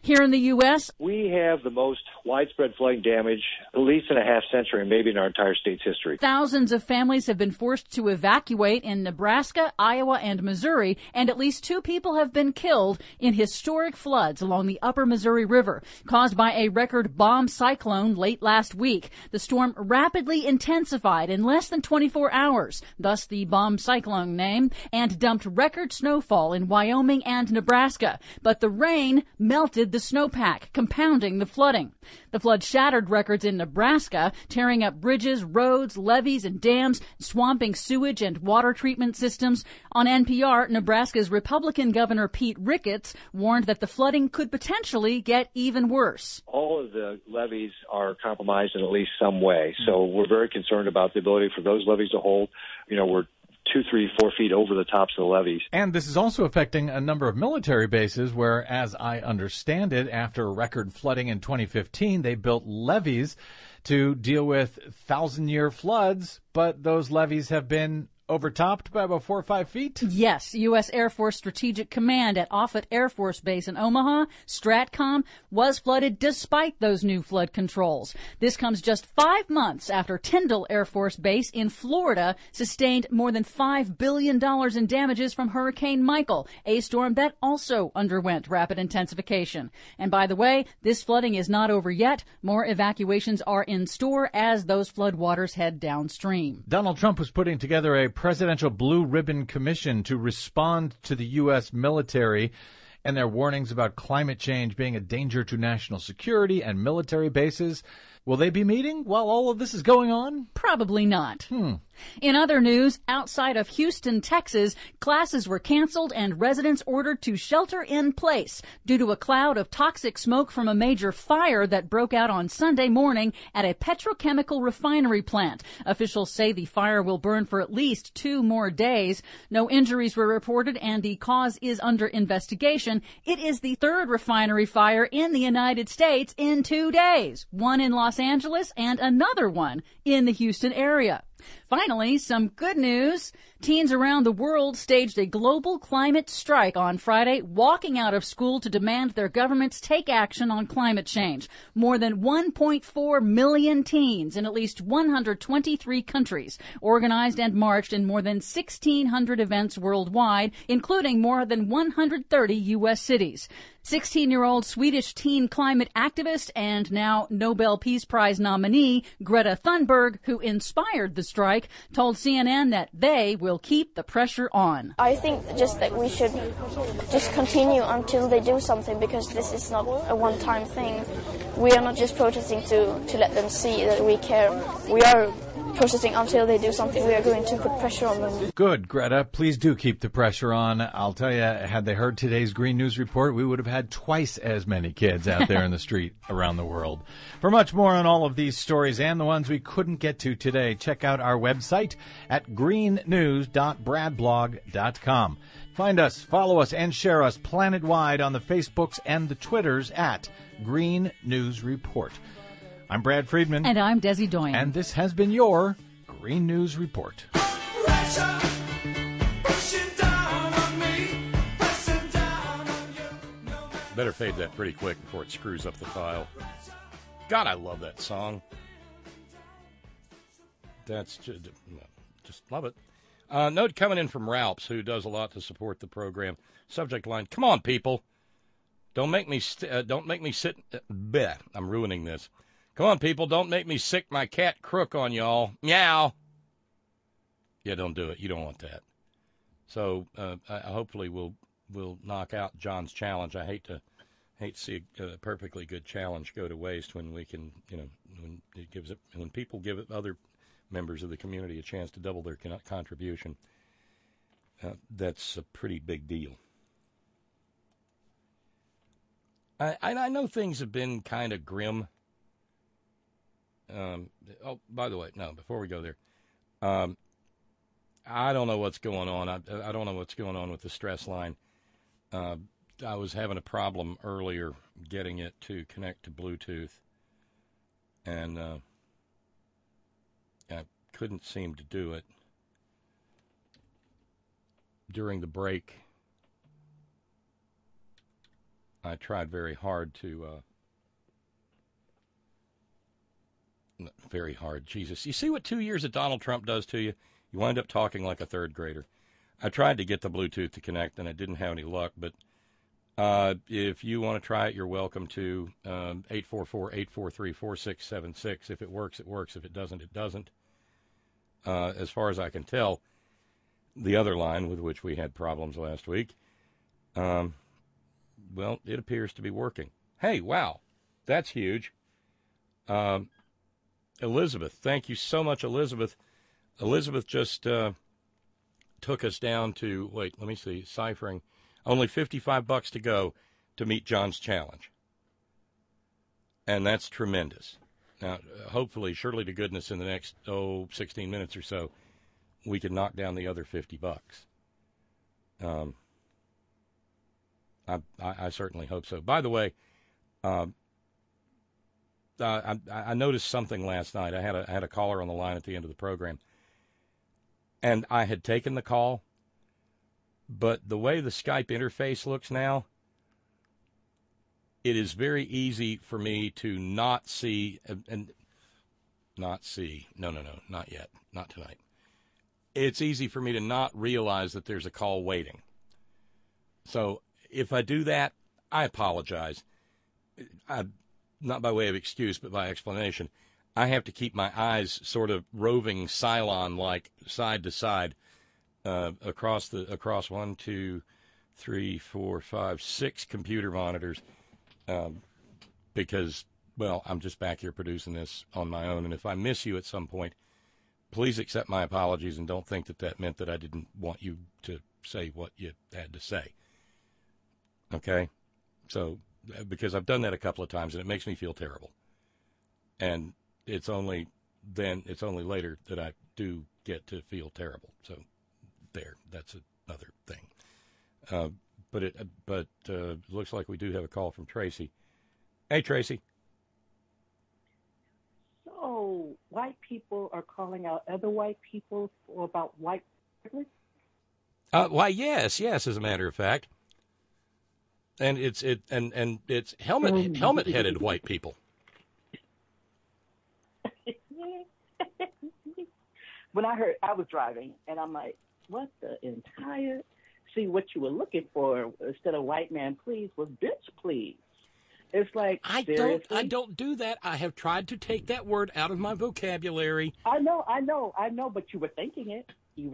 Here in the U.S., we have the most widespread flooding damage, at least in a half century, maybe in our entire state's history. Thousands of families have been forced to evacuate in Nebraska, Iowa, and Missouri, and at least 2 people have been killed in historic floods along the upper Missouri River, caused by a record bomb cyclone late last week. The storm rapidly intensified in less than 24 hours, thus the bomb cyclone name, and dumped record snowfall in Wyoming and Nebraska. But the rain melted the snowpack, compounding the flooding. The flood shattered records in Nebraska, tearing up bridges, roads, levees, and dams, swamping sewage and water treatment systems. On NPR, Nebraska's Republican Governor Pete Ricketts warned that the flooding could potentially get even worse. All of the levees are compromised in at least some way, so we're very concerned about the ability for those levees to hold. We're 2, 3, 4 feet over the tops of the levees. And this is also affecting a number of military bases where, as I understand it, after record flooding in 2015, they built levees to deal with 1,000-year floods, but those levees have been overtopped by about 4 or 5 feet? Yes. U.S. Air Force Strategic Command at Offutt Air Force Base in Omaha, STRATCOM, was flooded despite those new flood controls. This comes just 5 months after Tyndall Air Force Base in Florida sustained more than $5 billion in damages from Hurricane Michael, a storm that also underwent rapid intensification. And by the way, this flooding is not over yet. More evacuations are in store as those floodwaters head downstream. Donald Trump was putting together a presidential blue ribbon commission to respond to the U.S. military and their warnings about climate change being a danger to national security and military bases. Will they be meeting while all of this is going on? Probably not. In other news, outside of Houston, Texas, classes were canceled and residents ordered to shelter in place due to a cloud of toxic smoke from a major fire that broke out on Sunday morning at a petrochemical refinery plant. Officials say the fire will burn for at least 2 more days. No injuries were reported and the cause is under investigation. It is the 3rd refinery fire in the United States in 2 days, one in Los Angeles and another one in the Houston area. Finally, some good news. Teens around the world staged a global climate strike on Friday, walking out of school to demand their governments take action on climate change. More than 1.4 million teens in at least 123 countries organized and marched in more than 1,600 events worldwide, including more than 130 U.S. cities. 16-year-old Swedish teen climate activist and now Nobel Peace Prize nominee Greta Thunberg, who inspired the strike, told CNN that they will keep the pressure on. I think just that we should just continue until they do something, because this is not a one-time thing. We are not just protesting to let them see that we care. We are protesting until they do something. We are going to put pressure on them. Good, Greta. Please do keep the pressure on. I'll tell you, had they heard today's Green News Report, we would have had twice as many kids out there in the street around the world. For much more on all of these stories and the ones we couldn't get to today, check out our website at greennews.bradblog.com. Find us, follow us, and share us planet-wide on the Facebooks and the Twitters at Green News Report. I'm Brad Friedman. And I'm Desi Doyen. And this has been your Green News Report. Better fade that pretty quick before it screws up the file. God, I love that song. That's just love it. Note coming in from Ralphs, who does a lot to support the program. Subject line: come on, people. Don't make me sit. Bleh, I'm ruining this. Come on, people. Don't make me sick my cat crook on y'all. Meow. Yeah, don't do it. You don't want that. So hopefully we'll knock out John's challenge. I hate to see a perfectly good challenge go to waste when we can, when people give other members of the community a chance to double their contribution. That's a pretty big deal. I know things have been kind of grim. By the way, no, before we go there, I don't know what's going on. I don't know what's going on with the stress line. I was having a problem earlier getting it to connect to Bluetooth, and I couldn't seem to do it during the break. I tried very hard to, very hard, Jesus. You see what 2 years of Donald Trump does to you? You wind up talking like a third grader. I tried to get the Bluetooth to connect, and I didn't have any luck, but if you want to try it, you're welcome to. 844-843-4676. If it works, it works. If it doesn't, it doesn't. As far as I can tell, the other line with which we had problems last week, well, it appears to be working. Hey, wow, that's huge. Elizabeth, thank you so much, Elizabeth. Elizabeth just took us down to, wait, let me see, ciphering, only $55 to go to meet John's challenge. And that's tremendous. Now, hopefully, surely to goodness, in the next, 16 minutes or so, we can knock down the other $50. I certainly hope so. By the way, I noticed something last night. I had a caller on the line at the end of the program, and I had taken the call, but the way the Skype interface looks now, it is very easy for me to not see, not yet, not tonight. It's easy for me to not realize that there's a call waiting. So if I do that, I apologize. Not by way of excuse, but by explanation. I have to keep my eyes sort of roving Cylon-like side to side across 1, 2, 3, 4, 5, 6 computer monitors because, well, I'm just back here producing this on my own. And if I miss you at some point, please accept my apologies and don't think that meant that I didn't want you to say what you had to say. Okay? So, because I've done that a couple of times and it makes me feel terrible. And it's only later that I do get to feel terrible. So that's another thing. But it looks like we do have a call from Tracy. Hey, Tracy. So white people are calling out other white people about white privilege? Why, yes, as a matter of fact. And it's helmet-headed white people. When I heard, I was driving, and I'm like, what the entire... See, what you were looking for instead of white man please was bitch please. It's like, I don't do that. I have tried to take that word out of my vocabulary. I know, but you were thinking it.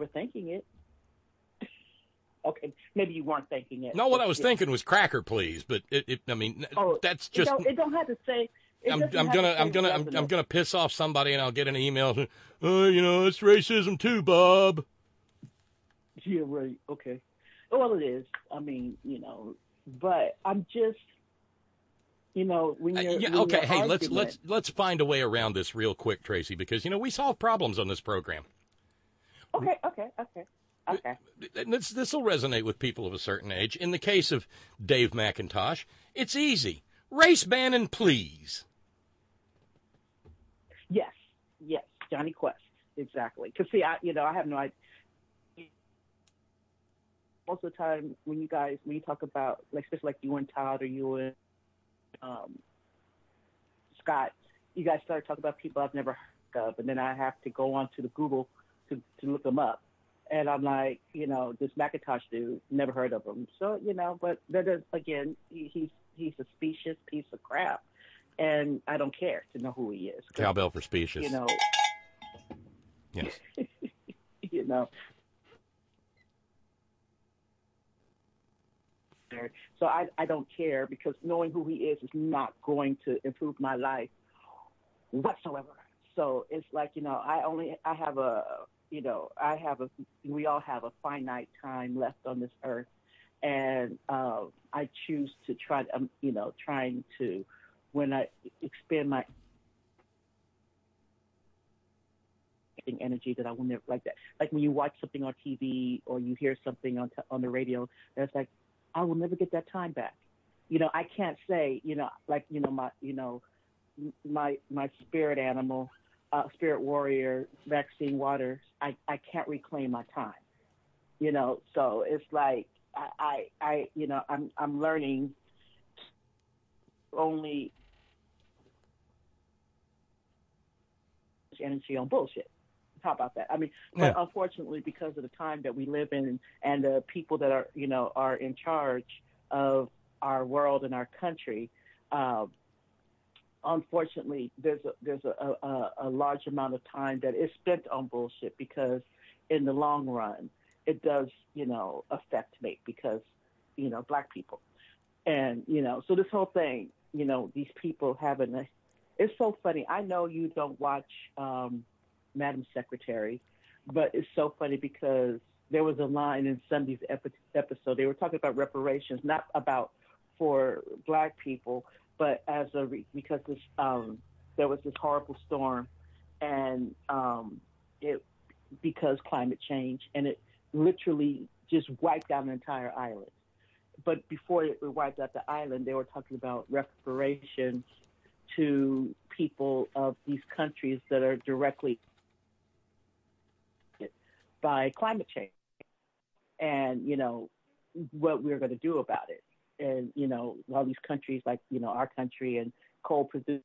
Okay, maybe you weren't thinking it. No, what I was thinking was cracker please, but that's just... It don't have to say... I'm gonna piss off somebody, and I'll get an email. Oh, it's racism too, Bob. Yeah, right. Okay. Well, it is. I mean, but I'm just, when you're okay. Hey, let's find a way around this real quick, Tracy, because we solve problems on this program. Okay. This will resonate with people of a certain age. In the case of Dave McIntosh, it's easy. Race banning, please. Yes, Johnny Quest, exactly. Because see, I have no idea. Most of the time, when you talk about, especially like you and Todd or you and Scott, you guys start talking about people I've never heard of, and then I have to go on to the Google to look them up, and I'm like, this McIntosh dude, never heard of him. So but that is, again, he's a specious piece of crap, and I don't care to know who he is. Cowbell for specious. Yes. So I don't care, because knowing who he is not going to improve my life whatsoever. So it's like, we all have a finite time left on this earth. And I choose to try, trying to, when I expend my energy, that I will never, like that. Like when you watch something on TV or you hear something on the radio, that's like, I will never get that time back. I can't say, my spirit animal, spirit warrior, Maxine Waters, I can't reclaim my time. So it's like, I'm learning only energy on bullshit. How about that? I mean, but unfortunately, because of the time that we live in and the people that are, are in charge of our world and our country, unfortunately, there's a large amount of time that is spent on bullshit, because in the long run, it does, affect me, because, Black people. And, so this whole thing, these people having it's so funny. I know you don't watch Madam Secretary, but it's so funny because there was a line in Sunday's episode. They were talking about reparations, not about for Black people, but because this there was this horrible storm, and because climate change, and it literally just wiped out an entire island. But before it wiped out the island, they were talking about reparations to people of these countries that are directly by climate change, and what we're going to do about it. And all these countries like our country and coal producers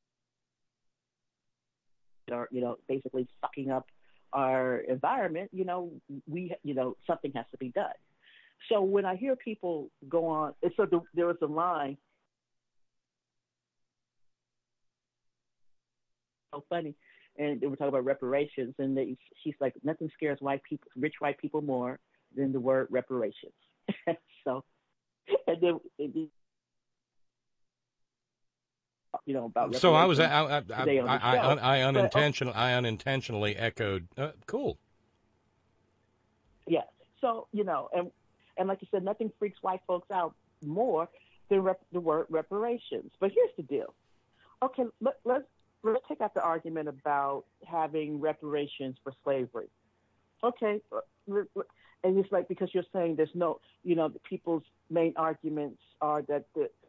are basically sucking up our environment. We something has to be done. So when I hear people go on, there was a line. So funny, and they were talking about reparations, and she's like, nothing scares rich white people more than the word reparations. So, and then about reparations. So I unintentionally echoed. Cool. Yeah. So and like you said, nothing freaks white folks out more than the word reparations. But here's the deal. Okay, let's take out the argument about having reparations for slavery. Okay, and it's like, because you're saying there's no, the people's main arguments are that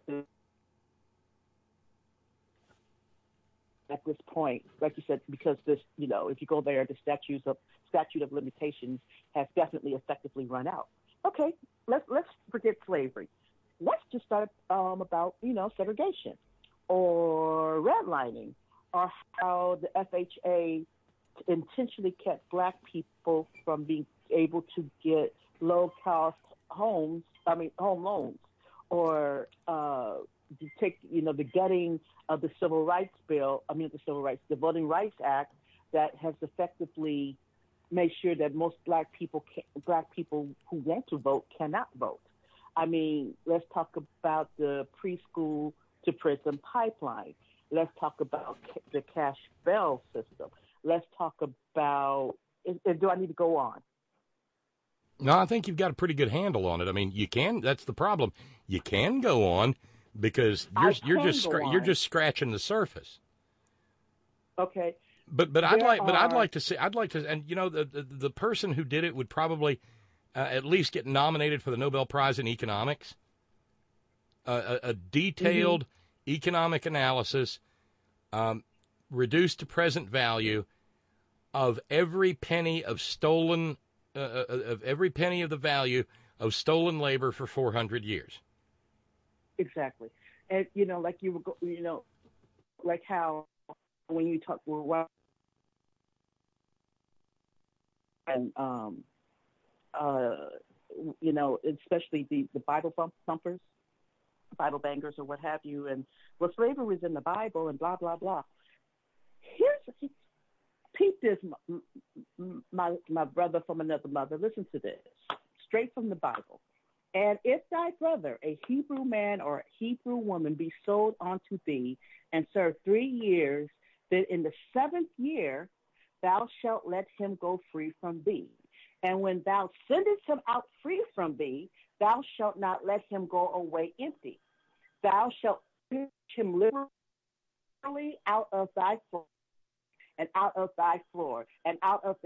at this point, like you said, because this, if you go there, the statute of limitations has definitely effectively run out. Okay, let's forget slavery. Let's just start about segregation or redlining, or how the FHA intentionally kept Black people from being able to get low-cost home loans, or to take, the gutting of the the Voting Rights Act that has effectively made sure that most Black people who want to vote cannot vote. I mean, let's talk about the preschool to prison pipeline. Let's talk about the cash bail system. Let's talk about, do I need to go on? No, I think you've got a pretty good handle on it. I mean, you can. That's the problem. You can go on because you're just scratching the surface. Okay. But I'd like to see, and the person who did it would probably at least get nominated for the Nobel Prize in economics. A detailed economic analysis, reduced to present value, of every penny of stolen, of every penny of the value of stolen labor for 400 years. Exactly, and like you were, like how when you talk, and especially the Bible thumpers, Bible bangers, or what have you, and slavery was in the Bible, and blah blah blah. Peep this, my brother from another mother. Listen to this, straight from the Bible. And if thy brother, a Hebrew man or a Hebrew woman, be sold unto thee, and serve 3 years, then in the 7th year thou shalt let him go free from thee. And when thou sendest him out free from thee, thou shalt not let him go away empty. Thou shalt put him liberally out of thy floor, and out of thy floor, and out of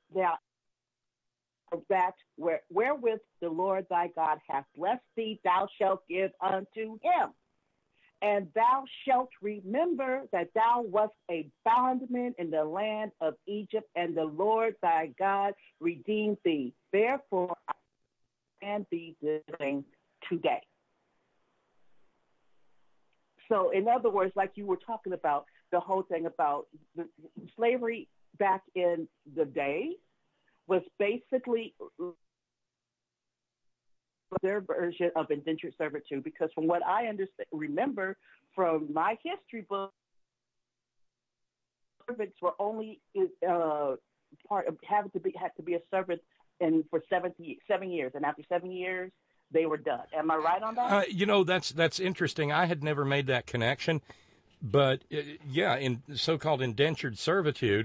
that wherewith the Lord thy God hath blessed thee, thou shalt give unto him. And thou shalt remember that thou wast a bondman in the land of Egypt, and the Lord thy God redeemed thee. Therefore, I command thee this thing today. So, in other words, like you were talking about, the whole thing about the slavery back in the day was basically their version of indentured servitude, because from what I remember from my history book, servants were only part of had to be a servant for 7 years, and after 7 years they were done. Am I right on that? That's interesting. I had never made that connection, but in so-called indentured servitude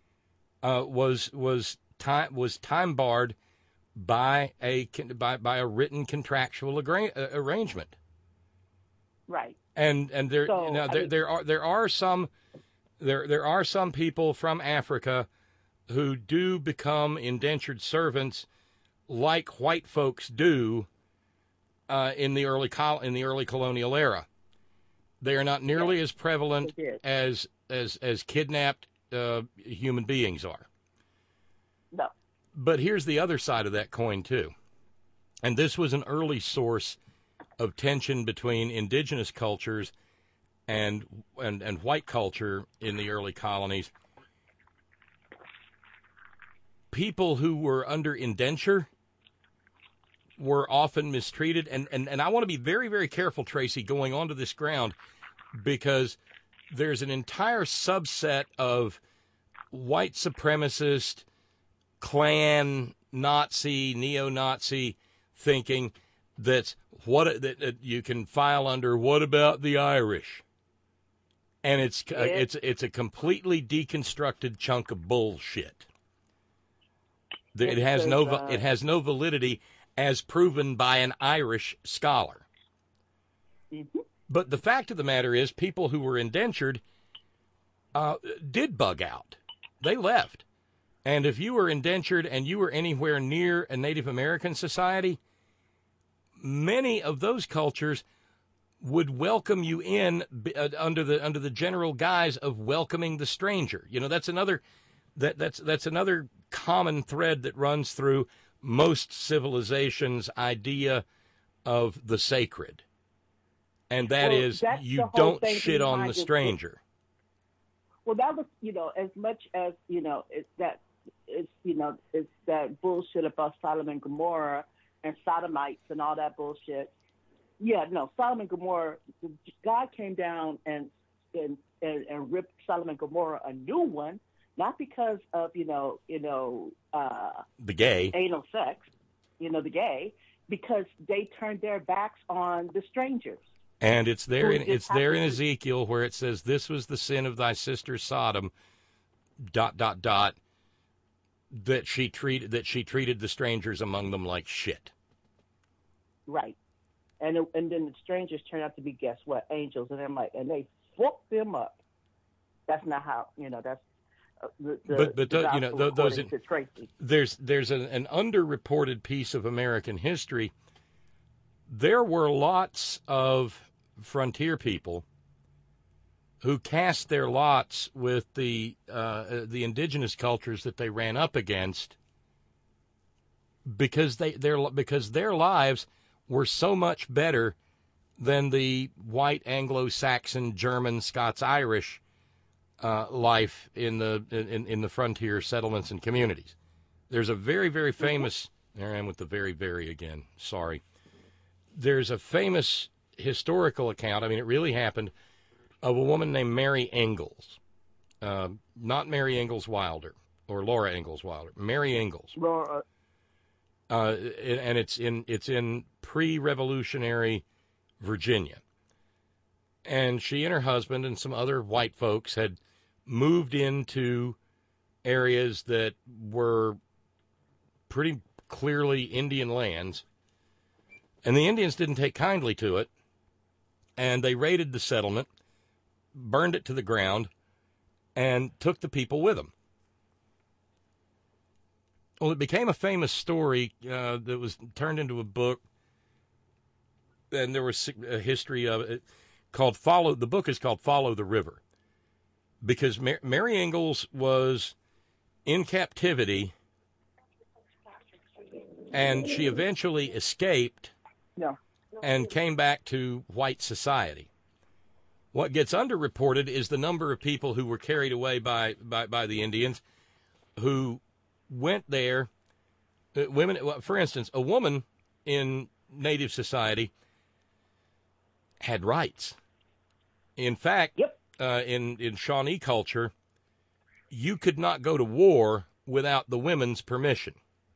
was time barred by a written contractual arrangement. Right. And there are some people from Africa who do become indentured servants, like white folks do in the early colonial era. They are not nearly as prevalent as kidnapped human beings are. No. But here's the other side of that coin too, and this was an early source of tension between indigenous cultures and white culture in the early colonies. People who were under indenture were often mistreated, and I want to be very, very careful, Tracy, going onto this ground, because there's an entire subset of white supremacist, Klan, Nazi, neo-Nazi thinking that you can file under. What about the Irish? And it's a completely deconstructed chunk of bullshit. It has no validity as proven by an Irish scholar. Mm-hmm. But the fact of the matter is, people who were indentured did bug out. They left. And if you were indentured and you were anywhere near a Native American society, many of those cultures would welcome you in under the general guise of welcoming the stranger. You know, that's another common thread that runs through most civilizations' idea of the sacred. And that is, you don't shit on the stranger. Well, that was, as much as, it's that bullshit about Sodom and Gomorrah and sodomites and all that bullshit. Yeah, no, Sodom and Gomorrah, God came down and ripped Sodom and Gomorrah a new one, not because of, the gay anal sex, the gay, because they turned their backs on the strangers. And it's there in Ezekiel where it says, "This was the sin of thy sister Sodom, ... that she treated the strangers among them like shit." Right. And then the strangers turned out to be, guess what, angels, and they fucked them up. That's not how, that's there's an underreported piece of American history. There were lots of frontier people who cast their lots with the indigenous cultures that they ran up against, because their lives were so much better than the white Anglo-Saxon, German, Scots, Irish life in the frontier settlements and communities. There's a very, very famous. There I am with the very, very again. Sorry. There's a famous historical account. I mean, it really happened, of a woman named Mary Ingalls, not Mary Ingalls Wilder or Laura Ingalls Wilder. Mary Ingalls. Laura. And it's in pre-revolutionary Virginia. And she and her husband and some other white folks had moved into areas that were pretty clearly Indian lands. And the Indians didn't take kindly to it. And they raided the settlement, burned it to the ground, and took the people with them. Well, it became a famous story that was turned into a book, and there was a history of it called Follow. The book is called Follow the River, because Mary Ingalls was in captivity, and she eventually escaped and came back to white society. What gets underreported is the number of people who were carried away by the Indians who went there. Women, for instance, a woman in Native society had rights. In fact, in Shawnee culture, you could not go to war without the women's permission.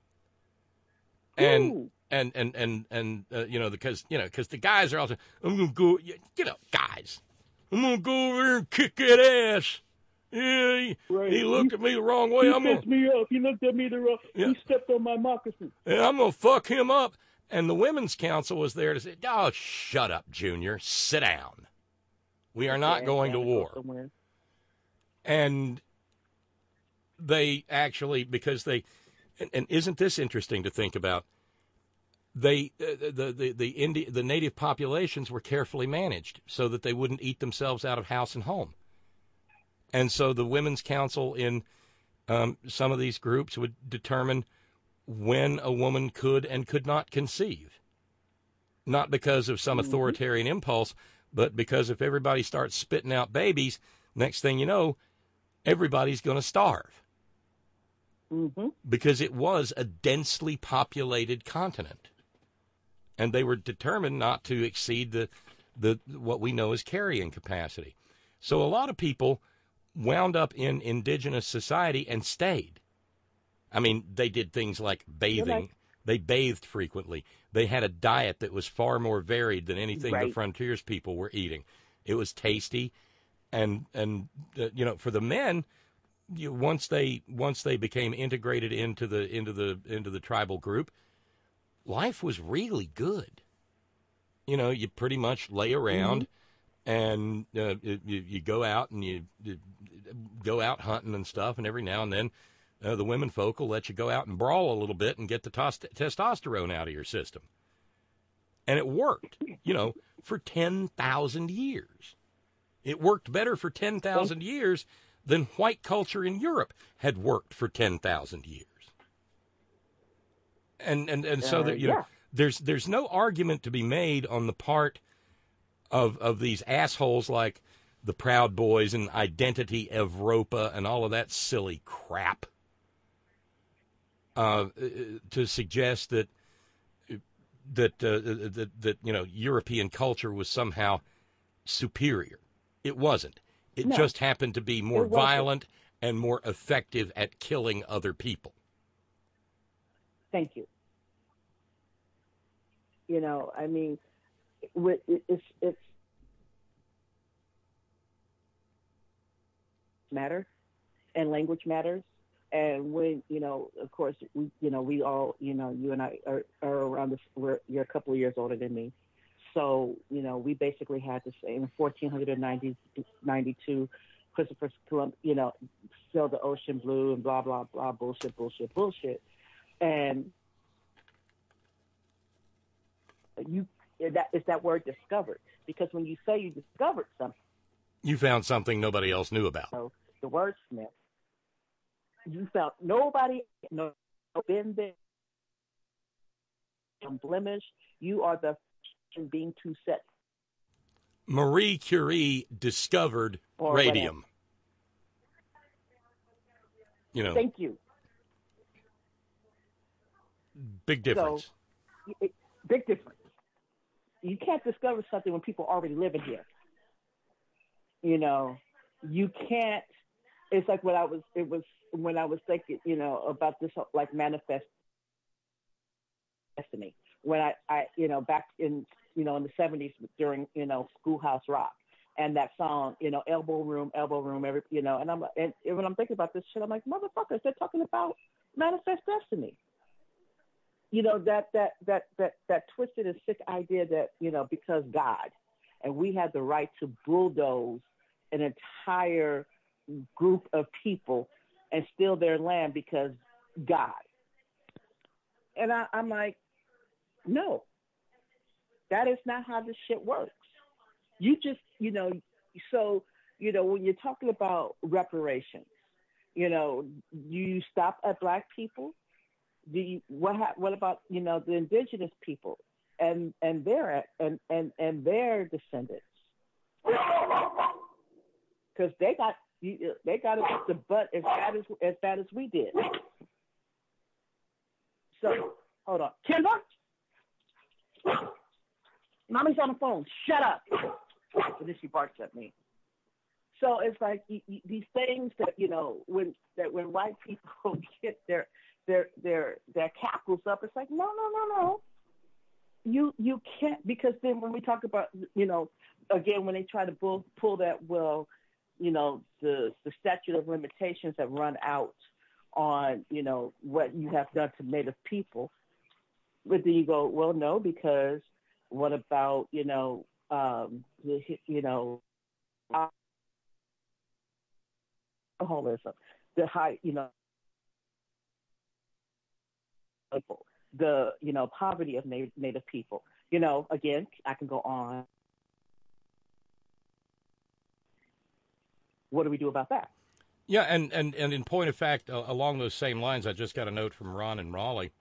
And because the guys are also, I'm gonna go, guys, I'm gonna go over there and kick that ass. Yeah, he looked at me the wrong way. He pissed me off. He looked at me the wrong. He stepped on my moccasin. Yeah, I'm gonna fuck him up. And the Women's Council was there to say, "Oh, shut up, Junior. Sit down. We are not going to war." And they actually, because they, and isn't this interesting to think about? The native populations were carefully managed so that they wouldn't eat themselves out of house and home. And so the Women's Council in some of these groups would determine when a woman could and could not conceive. Not because of some authoritarian impulse, but because if everybody starts spitting out babies, next thing you know, everybody's going to starve. Because it was a densely populated continent. And they were determined not to exceed the what we know as carrying capacity. So a lot of people wound up in indigenous society and stayed. I mean, they did things like bathing. They bathed frequently. They had a diet that was far more varied than anything the frontiers people were eating. It was tasty, and for the men, once they became integrated into the tribal group, life was really good. You pretty much lay around. And you go out and you go out hunting and stuff, and every now and then the women folk will let you go out and brawl a little bit and get the testosterone out of your system. And it worked, for 10,000 years. It worked better for 10,000 years than white culture in Europe had worked for 10,000 years. And so that there's no argument to be made on the part of these assholes like the Proud Boys and Identity Evropa and all of that silly crap to suggest that European culture was somehow superior. It wasn't. It just happened to be more violent and more effective at killing other people. Thank you. I mean, it's matter, and language matters. And when of course, we all, you and I are around this. You're a couple of years older than me, so we basically had to say in 1492, Christopher Columbus, sailed the ocean blue and blah blah blah, bullshit, and that word discovered, because when you say you discovered something, you found something nobody else knew about. So the wordsmith, you found nobody been there, blemish. You are the being to set. Marie Curie discovered radium. Thank you. Big difference. So, big difference. You can't discover something when people are already living here. You can't. It's like when I was thinking, about this, like manifest destiny. When I back in, in the 70s during, Schoolhouse Rock, and that song, elbow room, every, and I'm like, and when I'm thinking about this shit, I'm like, motherfuckers, they're talking about manifest destiny. That twisted and sick idea that, because God, and we had the right to bulldoze an entire group of people and steal their land because God. And I'm like, no, that is not how this shit works. You just, so, when you're talking about reparations, you stop at Black people. What about the indigenous people and their descendants? because they got the butt as bad as we did. So hold on, Kimber, mommy's on the phone. Shut up. And then she barks at me. So it's like these things that when white people get their cackles up, it's like no. You can't, because then when we talk about again when they try to pull that the statute of limitations that run out on what you have done to Native people, but then you go, well, no, because what about alcoholism, the high the poverty of Native people. Again, I can go on. What do we do about that? Yeah, and in point of fact, along those same lines, I just got a note from Ron in Raleigh.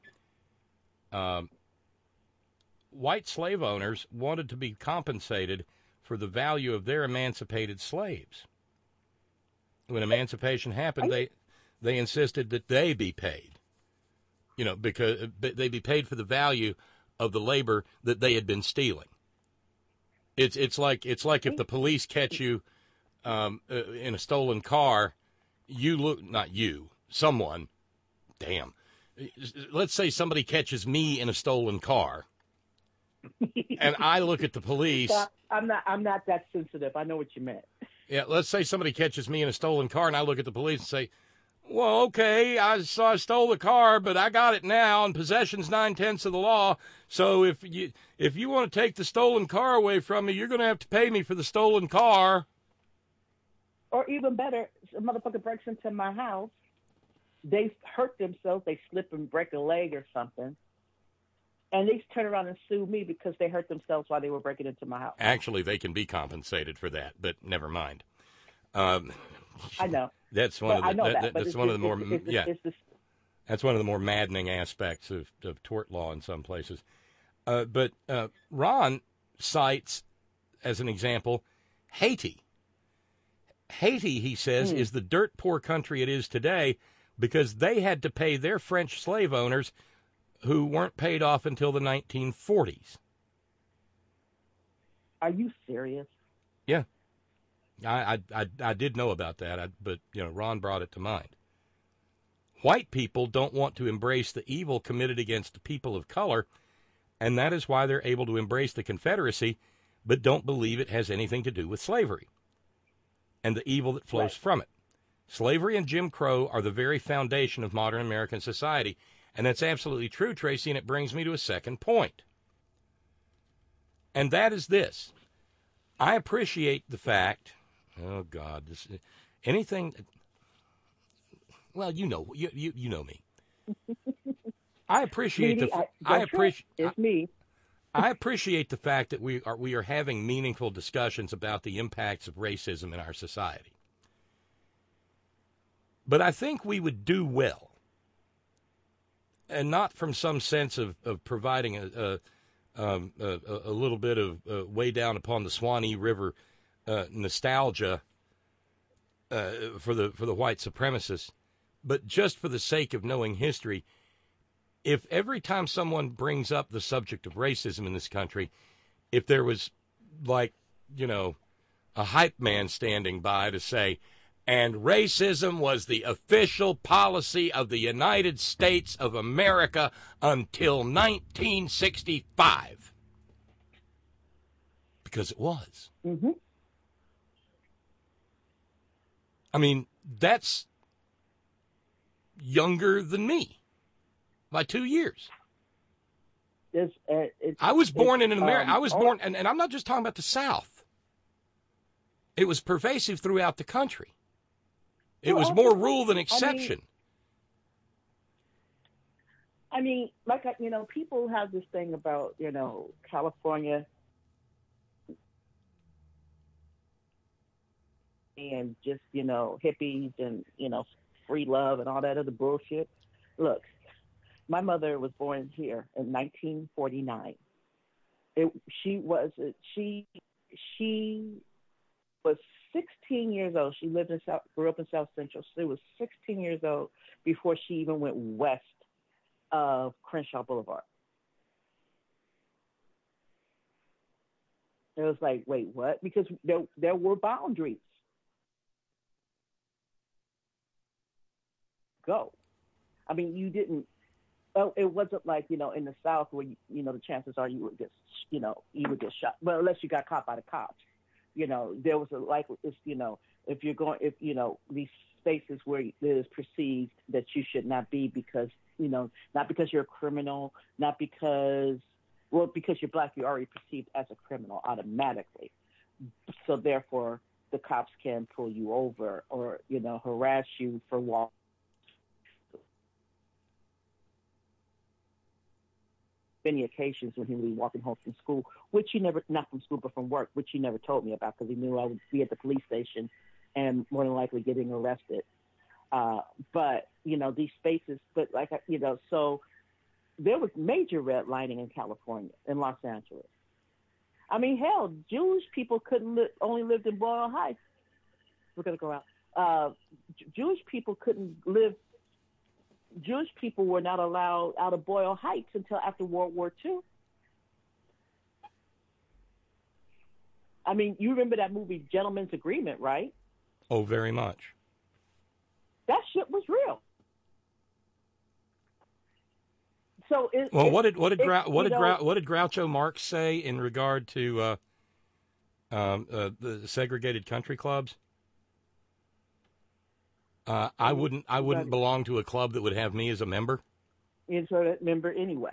White slave owners wanted to be compensated for the value of their emancipated slaves. When emancipation happened, they insisted that they be paid. Because they be paid for the value of the labor that they had been stealing. It's like if the police catch you in a stolen car, someone. Damn. Let's say somebody catches me in a stolen car, and I look at the police. I'm not that sensitive. I know what you meant. Yeah, let's say somebody catches me in a stolen car, and I look at the police and say, well, okay, I stole the car, but I got it now, and possession's 9/10 of the law. So if you want to take the stolen car away from me, you're going to have to pay me for the stolen car. Or even better, a motherfucker breaks into my house. They hurt themselves. They slip and break a leg or something, and they turn around and sue me because they hurt themselves while they were breaking into my house. Actually, they can be compensated for that, but never mind. I know. That's one of the that's one of the more that's one of the more maddening aspects of tort law in some places. But Ron cites as an example Haiti. Haiti, he says, is the dirt poor country it is today because they had to pay their French slave owners who weren't paid off until the 1940s. Are you serious? Yeah. I did know about that, but Ron brought it to mind. White people don't want to embrace the evil committed against the people of color, and that is why they're able to embrace the Confederacy, but don't believe it has anything to do with slavery and the evil that flows from it. Slavery and Jim Crow are the very foundation of modern American society, and that's absolutely true, Tracy, and it brings me to a second point. And that is this. I appreciate the fact... Oh God! Anything? Well, you know me. I appreciate I appreciate the fact that we are having meaningful discussions about the impacts of racism in our society. But I think we would do well, and not from some sense of providing a little bit of way down upon the Swanee River. Nostalgia for the white supremacists, but just for the sake of knowing history, if every time someone brings up the subject of racism in this country, if there was a hype man standing by to say, and racism was the official policy of the United States of America until 1965, because it was. Mm-hmm. I mean, that's younger than me by 2 years. I was born in America. I was born, and I'm not just talking about the South. It was pervasive throughout the country. It was more rule than exception. I mean, people have this thing about, California and just, hippies and, free love and all that other bullshit. Look, my mother was born here in 1949. She was 16 years old. She lived in grew up in South Central. She was 16 years old before she even went west of Crenshaw Boulevard. It was like, wait, what? Because there were boundaries. Go. I mean, you didn't. Well, it wasn't like, in the South where the chances are you would get shot. Well, unless you got caught by the cops. There was a likelihood, if these spaces where it is perceived that you should not be because, not because you're a criminal, not because you're black, you're already perceived as a criminal automatically. So therefore, the cops can pull you over or, harass you for walking. Many occasions when he would be walking home from school, not from school, but from work, which he never told me about because he knew I would be at the police station and more than likely getting arrested. But, these spaces, so there was major redlining in California, in Los Angeles. I mean, hell, Jewish people only lived in Boyle Heights. We're going to go out. Jewish people were not allowed out of Boyle Heights until after World War II. I mean, you remember that movie Gentleman's Agreement, right? Oh, very much. That shit was real. So what did Groucho Marx say in regard to the segregated country clubs? I wouldn't belong to a club that would have me as a member. Member anyway.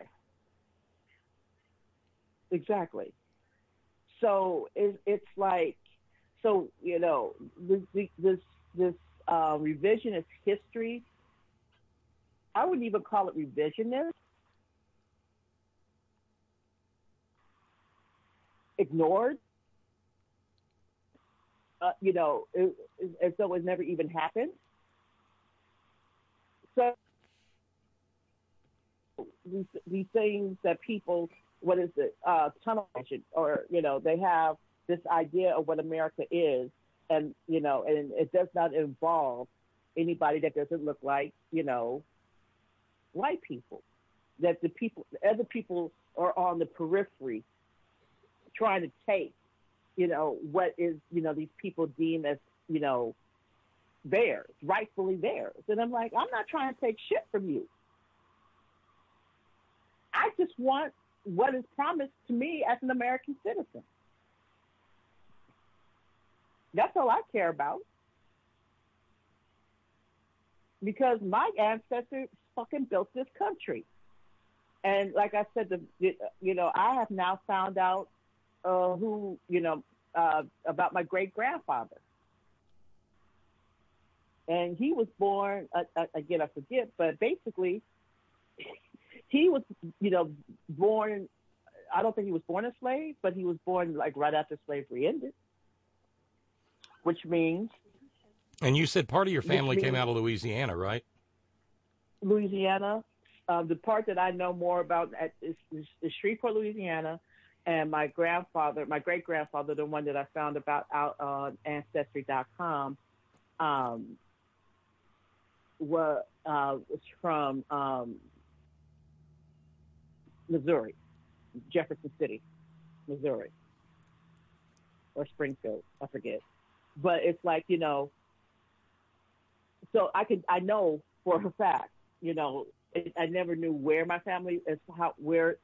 Exactly. So it's like, this revisionist history. I wouldn't even call it revisionist. Ignored. As though it never even happened. So these things that people, tunnel vision, or, they have this idea of what America is, and, and it does not involve anybody that doesn't look like, white people, that other people are on the periphery trying to take, what is, these people deem as, theirs, rightfully theirs. And I'm like, I'm not trying to take shit from you. I just want what is promised to me as an American citizen. That's all I care about. Because my ancestors fucking built this country. And like I said, I have now found out who, about my great-grandfather. And he was born, again, I forget, but basically, he was, born, I don't think he was born a slave, but he was born like right after slavery ended, which means. And you said part of your family came out of Louisiana, right? Louisiana. The part that I know more about is Shreveport, Louisiana, and my great-grandfather, the one that I found about out on Ancestry.com, was from Missouri, Jefferson City, Missouri, or Springfield, I forget. But it's like, so I know for a fact, I never knew where my family is, where.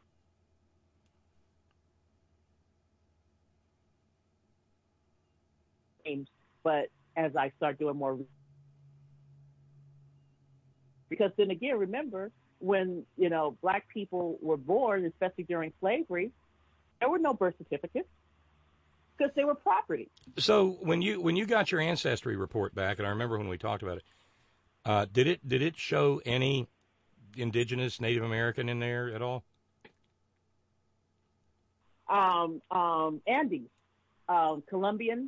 But as I start doing more, because then again, remember when, black people were born, especially during slavery, there were no birth certificates because they were property. So when you got your ancestry report back, and I remember when we talked about it, did it show any indigenous Native American in there at all? Andes, Colombian.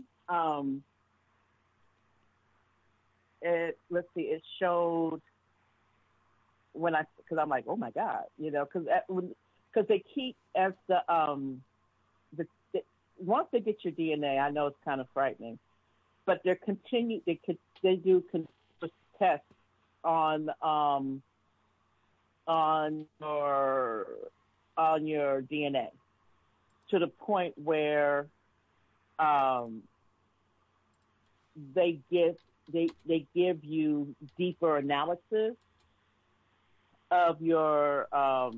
Let's see, it showed because I'm like, oh my God, because they keep as once they get your DNA, I know it's kind of frightening, but they do continuous tests on your DNA to the point where they give you deeper analysis of your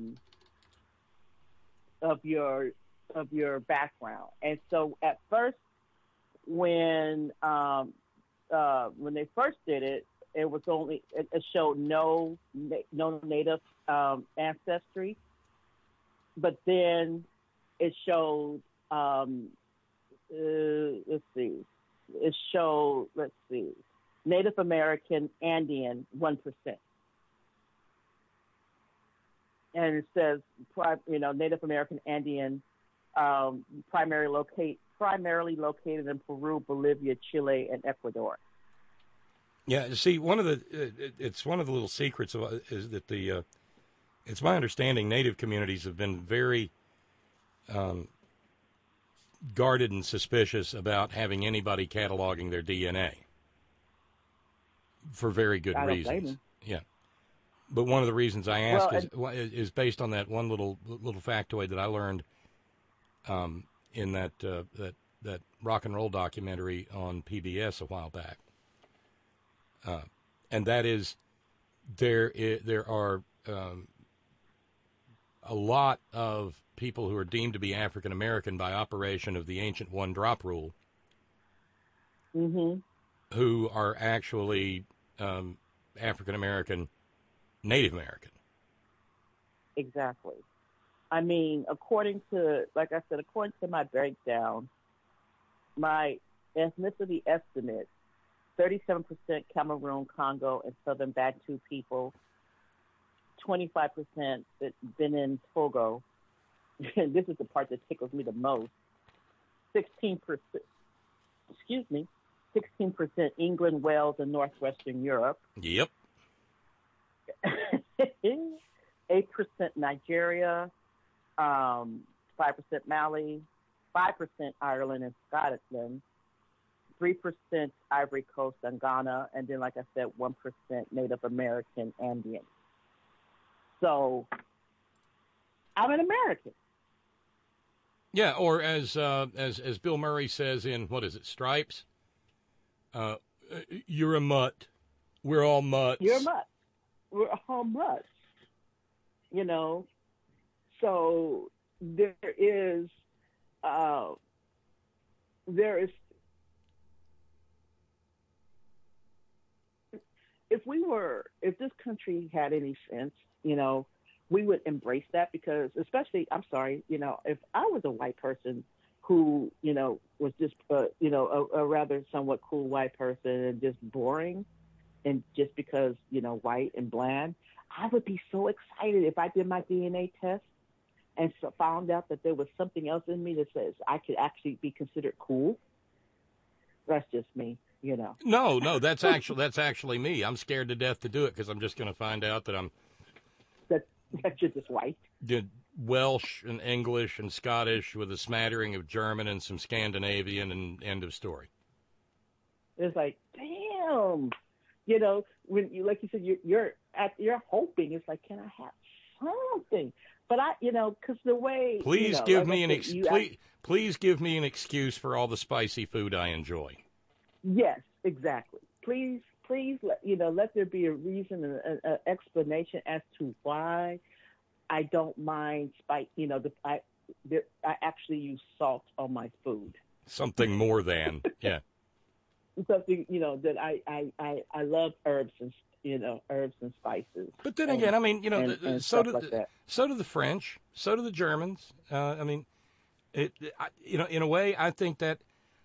background. And so at first, when they first did it, it was only it showed no Native ancestry, but then it showed Native American Andean 1%. And it says, Native American Andean primarily located in Peru, Bolivia, Chile, and Ecuador. Yeah, see, it's one of the little secrets is that it's my understanding Native communities have been very guarded and suspicious about having anybody cataloging their DNA for very good reasons. Yeah. But one of the reasons I ask is based on that one little factoid that I learned in that rock and roll documentary on PBS a while back, and that is there are a lot of people who are deemed to be African American by operation of the ancient one drop rule, who are actually African American. Native American. Exactly. I mean, according to my breakdown, my ethnicity estimate, 37% Cameroon, Congo, and Southern Bantu people, 25% Benin, Togo, and this is the part that tickles me the most, 16% England, Wales, and Northwestern Europe. Yep. 8% Nigeria, 5% Mali, 5% Ireland and Scotland, 3% Ivory Coast and Ghana, and then, like I said, 1% Native American Andean. So I'm an American. Yeah, or as Bill Murray says in, what is it, Stripes? You're a mutt. We're all mutts. You're a mutt. We're all mutts. So there is if this country had any sense, we would embrace that, because especially, I'm sorry, if I was a white person who, was just, a rather somewhat cool white person and just boring, and just because, white and bland, I would be so excited if I did my DNA test and found out that there was something else in me that says I could actually be considered cool. That's just me, No, that's actually me. I'm scared to death to do it because I'm just going to find out that that you're just white. Did Welsh and English and Scottish with a smattering of German and some Scandinavian, and end of story. It's like, damn. When you, like you said, you're hoping. It's like, can I have something? But because the way. Please give me please give me an excuse for all the spicy food I enjoy. Yes, exactly. Please, let there be a reason, an explanation as to why I don't mind spice. I actually use salt on my food. Something more than, yeah. Something, that I love herbs and spices. But then again, so do the French, so do the Germans. In a way, I think that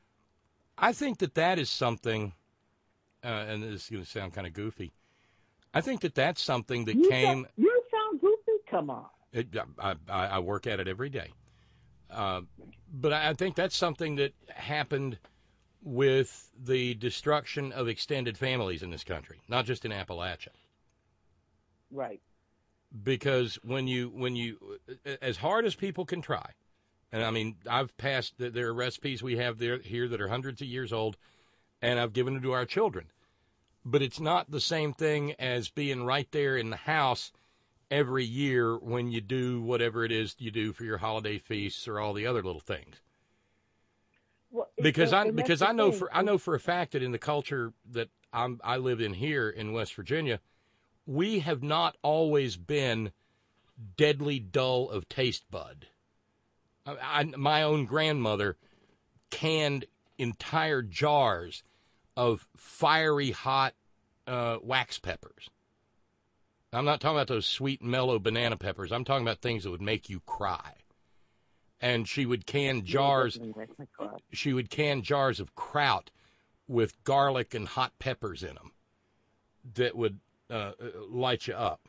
is something, and this is going to sound kind of goofy. I think that's something that came. You sound goofy. Come on. I work at it every day. But I think that's something that happened with the destruction of extended families in this country, not just in Appalachia. Right. Because when you, as hard as people can try, and I've passed, there are recipes we have here that are hundreds of years old, and I've given them to our children. But it's not the same thing as being right there in the house every year when you do whatever it is you do for your holiday feasts or all the other little things. Well, because I know for a fact that in the culture that I live in here in West Virginia, we have not always been deadly dull of taste bud. My own grandmother canned entire jars of fiery hot wax peppers. I'm not talking about those sweet, mellow banana peppers. I'm talking about things that would make you cry. And she would can jars. She would can jars of kraut with garlic and hot peppers in them that would light you up.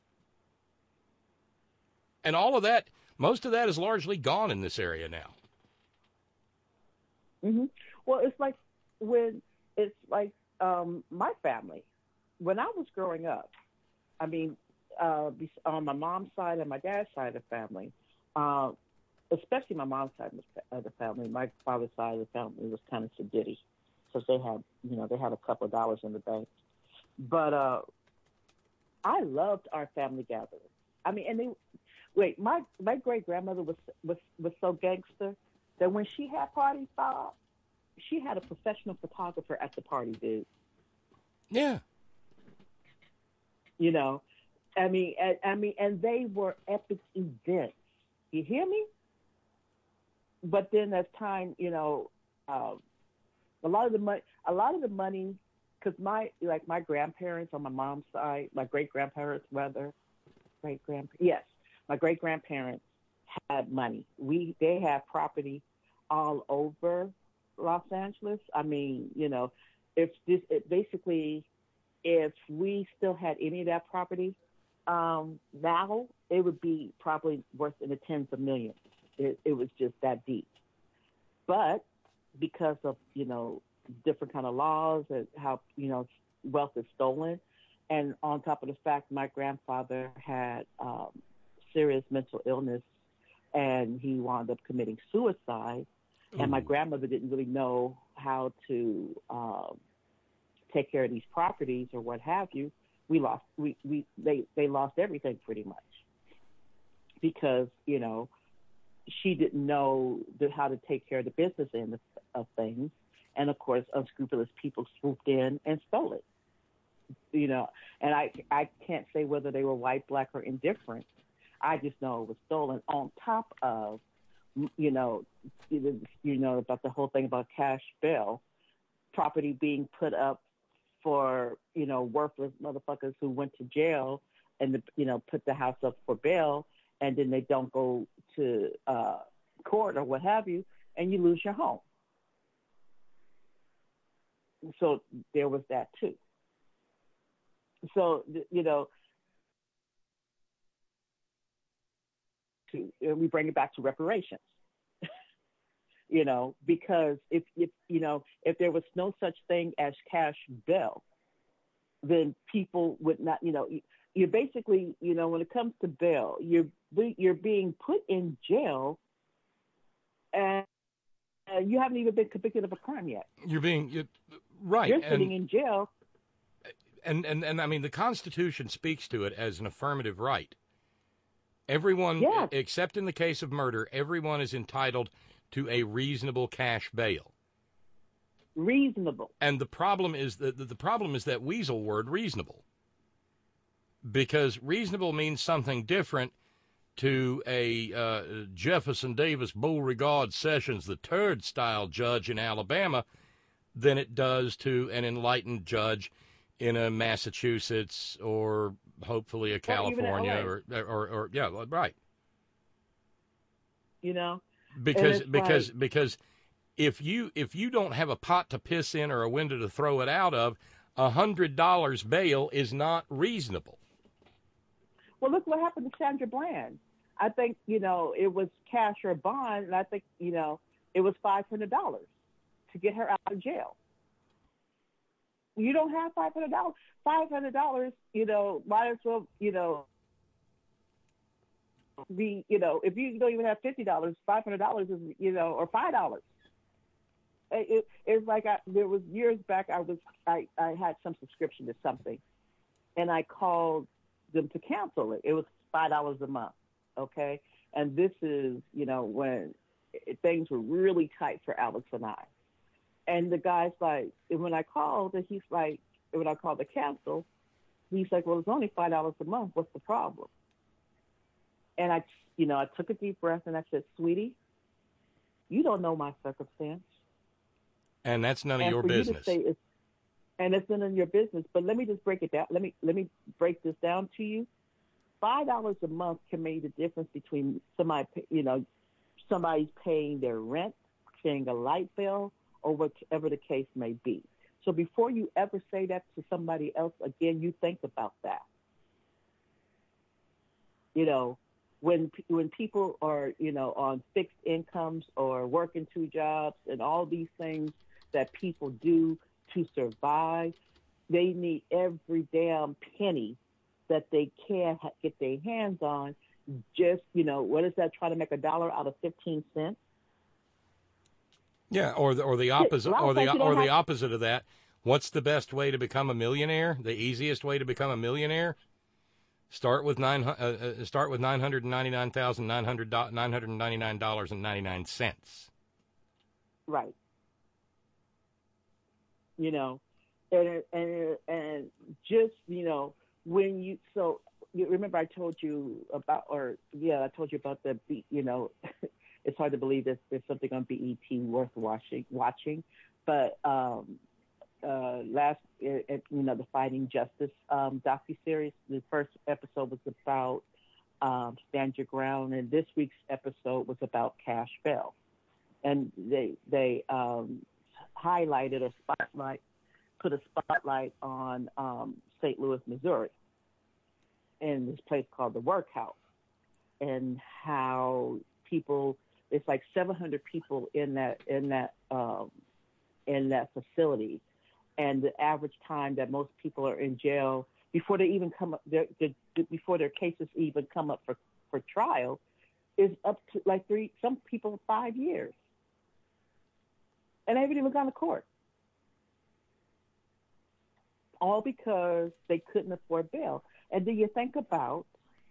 And all of that, most of that is largely gone in this area now. Mm-hmm. Well, it's like my family. When I was growing up, I mean, on my mom's side and my dad's side of the family, especially my mom's side of the family, my father's side of the family was kind of sedity, because they had a couple of dollars in the bank. But I loved our family gatherings. I mean, my great grandmother was so gangster that when she had parties, Bob, she had a professional photographer at the party, dude. Yeah. You know, and they were epic events. You hear me? But then as time, a lot of the money, because my grandparents on my mom's side, my great grandparents had money. They had property all over Los Angeles. I mean, if we still had any of that property, now it would be probably worth in the tens of millions. It was just that deep. But because of, different kind of laws and how, wealth is stolen, and on top of the fact my grandfather had serious mental illness and he wound up committing suicide, and my grandmother didn't really know how to take care of these properties or what have you, they lost everything pretty much, because she didn't know how to take care of the business end of things, and of course unscrupulous people swooped in and stole it. And I can't say whether they were white, black, or indifferent. I just know it was stolen. On top of about the whole thing about cash bail, property being put up for, worthless motherfuckers who went to jail and, put the house up for bail, and then they don't go to court or what have you, and you lose your home. So there was that too. So, we bring it back to reparations. Because if there was no such thing as cash bail, then people would not, you're basically, when it comes to bail, you're being put in jail and you haven't even been convicted of a crime yet. Right. You're sitting in jail. And I mean, the Constitution speaks to it as an affirmative right. Everyone, except in the case of murder, everyone is entitled to a reasonable cash bail. Reasonable. And the problem is that weasel word, reasonable. Because reasonable means something different to a Jefferson Davis Beauregard Sessions III style judge in Alabama than it does to an enlightened judge in a Massachusetts or hopefully a California or right. Because if you don't have a pot to piss in or a window to throw it out of, $100 bail is not reasonable. Well, look what happened to Sandra Bland. I think, it was cash or bond, and I think, it was $500 to get her out of jail. You don't have $500. $500, might as well, be, if you don't even have $50, $500 is, or $5. It's like there was years back. I had some subscription to something, and I called them to cancel it. It was $5 a month, okay? And this is, when things were really tight for Alex and I. And the guy's like, when I called, and he's like, when I called to cancel, he's like, well, it's only $5 a month. What's the problem? And I took a deep breath and I said, sweetie, you don't know my circumstance. And that's none of your business. And it's none of your business. But let me just break it down. Let me break this down to you. $5 a month can make the difference between somebody's paying their rent, paying a light bill, or whatever the case may be. So before you ever say that to somebody else again, you think about that. When people are, on fixed incomes or working 2 jobs and all these things that people do to survive, they need every damn penny that they can get their hands on. Just, what is that? Try to make $1 out of 15 cents. Yeah, or the opposite, or the opposite of that. What's the best way to become a millionaire? The easiest way to become a millionaire? Start with $999,999.99. Right. And just when you remember I told you about the it's hard to believe there's something on BET worth watching, but the Fighting Justice docuseries, the first episode was about Stand Your Ground, and this week's episode was about Cash Bell, and they highlighted or put a spotlight on St. Louis, Missouri, in this place called the Workhouse, and how it's like 700 people in that facility, and the average time that most people are in jail before they even come up, before their cases even come up for trial, is up to like 3, some people 5 years, and they haven't even gone to court, all because they couldn't afford bail. And do you think about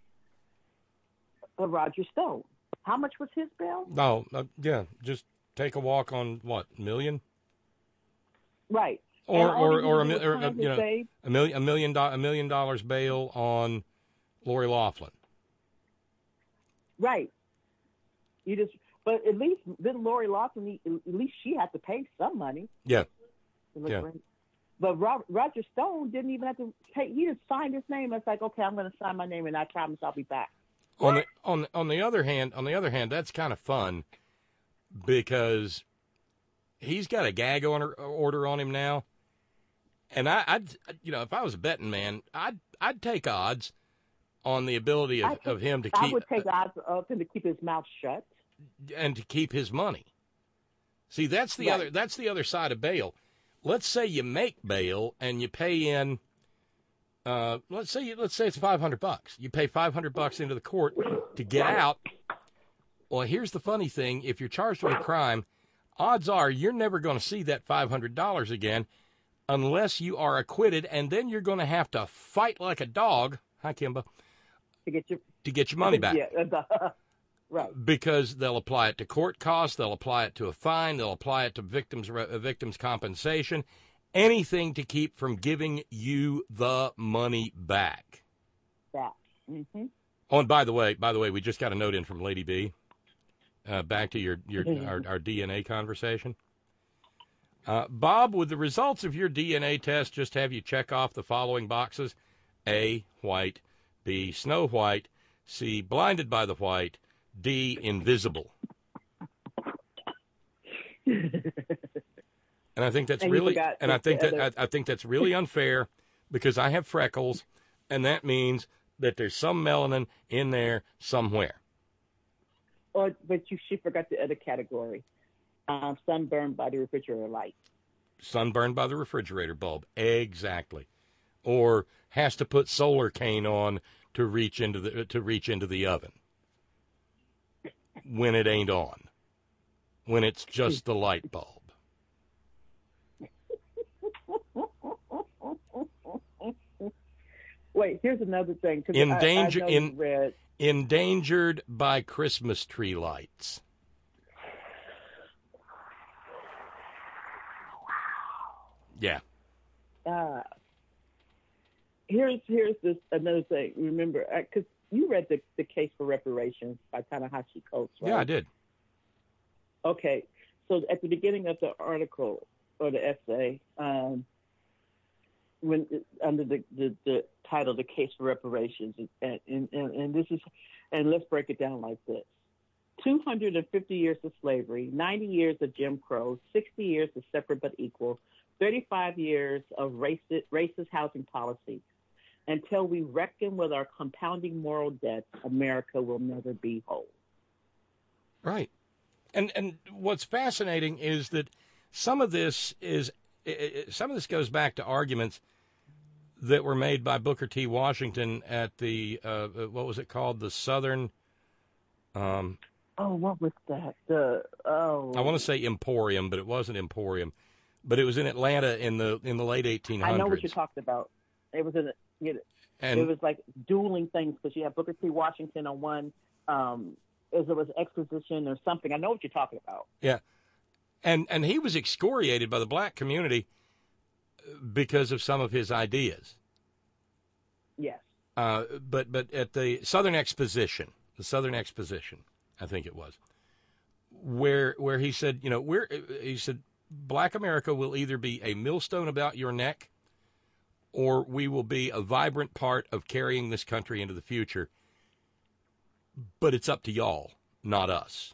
Roger Stone? How much was his bail? No, just take a walk on what, $1 million? Right. Or $1 million bail on Lori Loughlin. Right. But at least then Lori Loughlin, at least she had to pay some money. Yeah. Yeah. But Roger Stone didn't even have to pay. He just signed his name. It's like, okay, I'm going to sign my name, and I promise I'll be back. On the other hand, that's kind of fun because he's got a gag order on him now, and I'd if I was a betting man, I'd take odds on the ability of him to keep. I would take odds of him to keep his mouth shut and to keep his money. See, that's the other side of bail. Let's say you make bail and you pay in. Let's say it's $500. You pay $500 into the court to get out. Well, here's the funny thing: if you're charged with a crime, odds are you're never going to see that $500 again, unless you are acquitted, and then you're going to have to fight like a dog. Hi, Kimba. To get your money back. Yeah. Right. Because they'll apply it to court costs, they'll apply it to a fine, they'll apply it to victims' compensation, anything to keep from giving you the money back. Mm-hmm. Oh, and by the way, we just got a note in from Lady B. Back to our DNA conversation. Bob, would the results of your DNA test just have you check off the following boxes? A, white. B, snow white. C, blinded by the white. D, invisible. And I think that's I think that's really unfair because I have freckles, and that means that there's some melanin in there somewhere. But she forgot the other category. Sunburned by the refrigerator light. Sunburned by the refrigerator bulb, exactly. Or has to put solar cane on to reach into the oven when it ain't on, when it's just the light bulb. Wait, here's another thing. I know you read endangered by Christmas tree lights. Yeah. Here's this another thing. Remember, because you read the Case for Reparations by Ta-Nehisi Coates, right? Yeah, I did. Okay, so at the beginning of the article or the essay, when under the title "The Case for Reparations," and this is, and let's break it down like this: 250 years of slavery, 90 years of Jim Crow, 60 years of separate but equal, 35 years of racist housing policy. Until we reckon with our compounding moral debts, America will never be whole. Right. And what's fascinating is that some of this goes back to arguments that were made by Booker T. Washington at the what was it called, the Southern what was that? I want to say Emporium, but it wasn't Emporium, but it was in Atlanta in the late 1800s. I know what you're talking about. It was it was like dueling things, because you have Booker T. Washington on one, as it was exposition or something. I know what you're talking about. Yeah, and he was excoriated by the black community because of some of his ideas. Yes. But at the Southern Exposition, I think it was, where he said, he said, Black America will either be a millstone about your neck, or we will be a vibrant part of carrying this country into the future. But it's up to y'all, not us.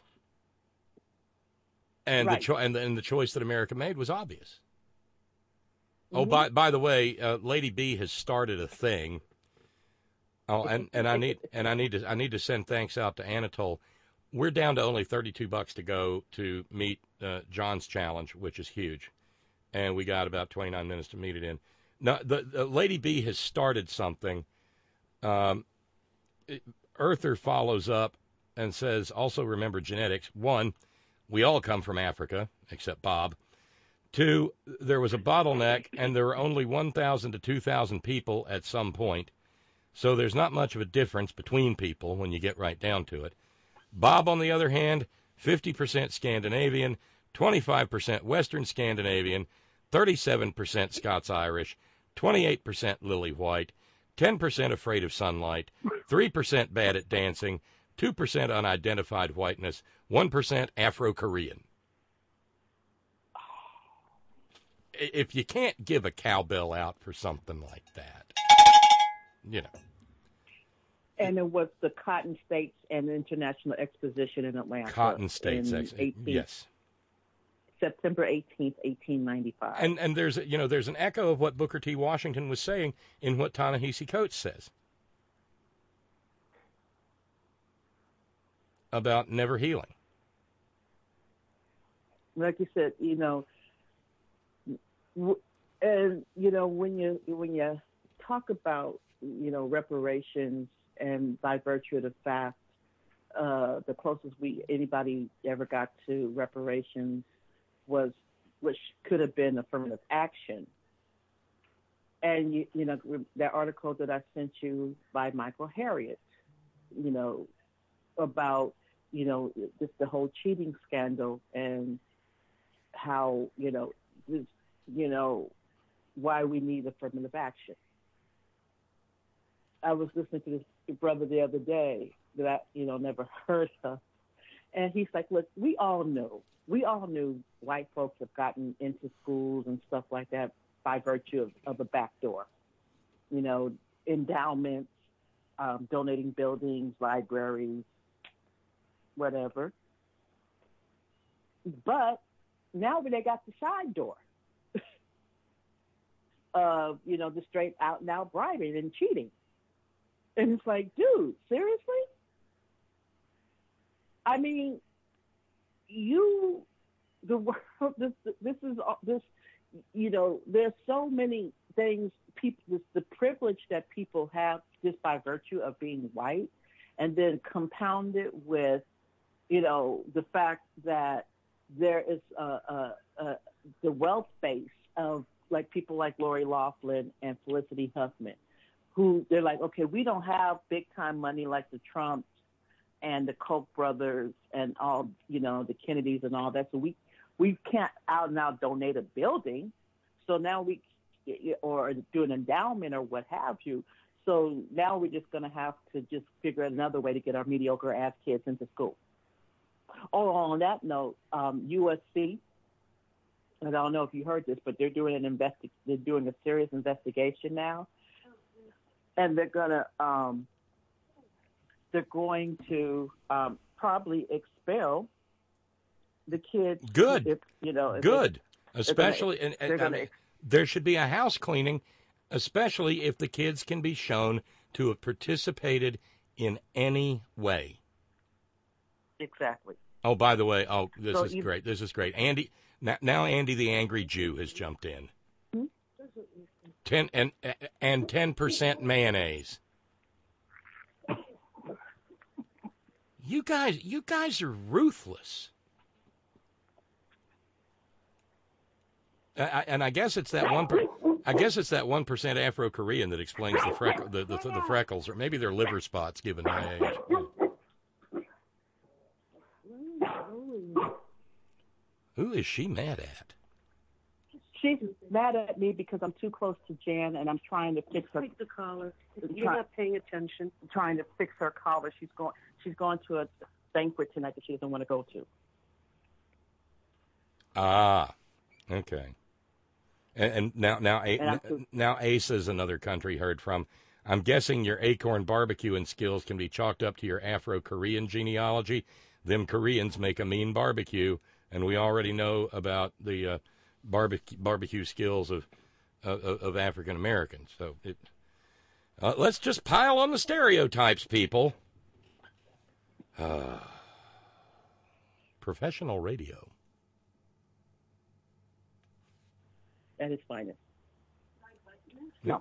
And right. the choice that America made was obvious. Mm-hmm. Oh, by the way, Lady B has started a thing. Oh, and I need to send thanks out to Anatole. We're down to only $32 to go to meet John's challenge, which is huge, and we got about 29 minutes to meet it in. Now, the Lady B has started something. Earther follows up and says, also remember genetics. 1, we all come from Africa, except Bob. 2, there was a bottleneck, and there were only 1,000 to 2,000 people at some point. So there's not much of a difference between people when you get right down to it. Bob, on the other hand, 50% Scandinavian, 25% Western Scandinavian, 37% Scots-Irish, 28% lily white, 10% afraid of sunlight, 3% bad at dancing, 2% unidentified whiteness, 1% Afro-Korean. If you can't give a cowbell out for something like that, And it was the Cotton States and International Exposition in Atlanta. Cotton States, yes. September 18th, 1895. And there's an echo of what Booker T. Washington was saying in what Ta-Nehisi Coates says about never healing. Like you said, and when you talk about reparations, and by virtue of the fact, the closest anybody ever got to reparations was, which could have been affirmative action. And that article that I sent you by Michael Harriot, about just the whole cheating scandal and how why we need affirmative action. I was listening to this brother the other day that I never heard of, and he's like, look, we all knew white folks have gotten into schools and stuff like that by virtue of a back door, endowments, donating buildings, libraries, whatever. But now they got the side door of, the straight out and out bribing and cheating. And it's like, dude, seriously? I mean, the world, there's so many things, the privilege that people have just by virtue of being white, and then compounded with, the fact that there is the wealth base of like people like Lori Loughlin and Felicity Huffman, who they're like, okay, we don't have big time money like the Trumps and the Koch brothers and all, the Kennedys and all that. So we can't out and out donate a building. So now or do an endowment or what have you. So now we're just going to have to just figure out another way to get our mediocre ass kids into school. Oh, on that note, USC, and I don't know if you heard this, but they're doing a serious investigation now, and they're going to probably expel the kids. Good. Good. Especially, there should be a house cleaning, especially if the kids can be shown to have participated in any way. Exactly. Oh, by the way, this is great. This is great. Andy, now Andy the Angry Jew has jumped in. 10% mayonnaise. You guys are ruthless. And I guess it's that 1% Afro-Korean that explains the freckles, or maybe they're liver spots given my age. Who is she mad at? She's mad at me because I'm too close to Jan, and I'm trying to fix her. Take the collar. You're not paying attention. Trying to fix her collar. She's going to a banquet tonight that she doesn't want to go to. Ah, okay. And now Ace is another country heard from. I'm guessing your acorn barbecuing skills can be chalked up to your Afro-Korean genealogy. Them Koreans make a mean barbecue, and we already know about the barbecue skills of African Americans. So let's just pile on the stereotypes, people. Professional radio. At its finest. No.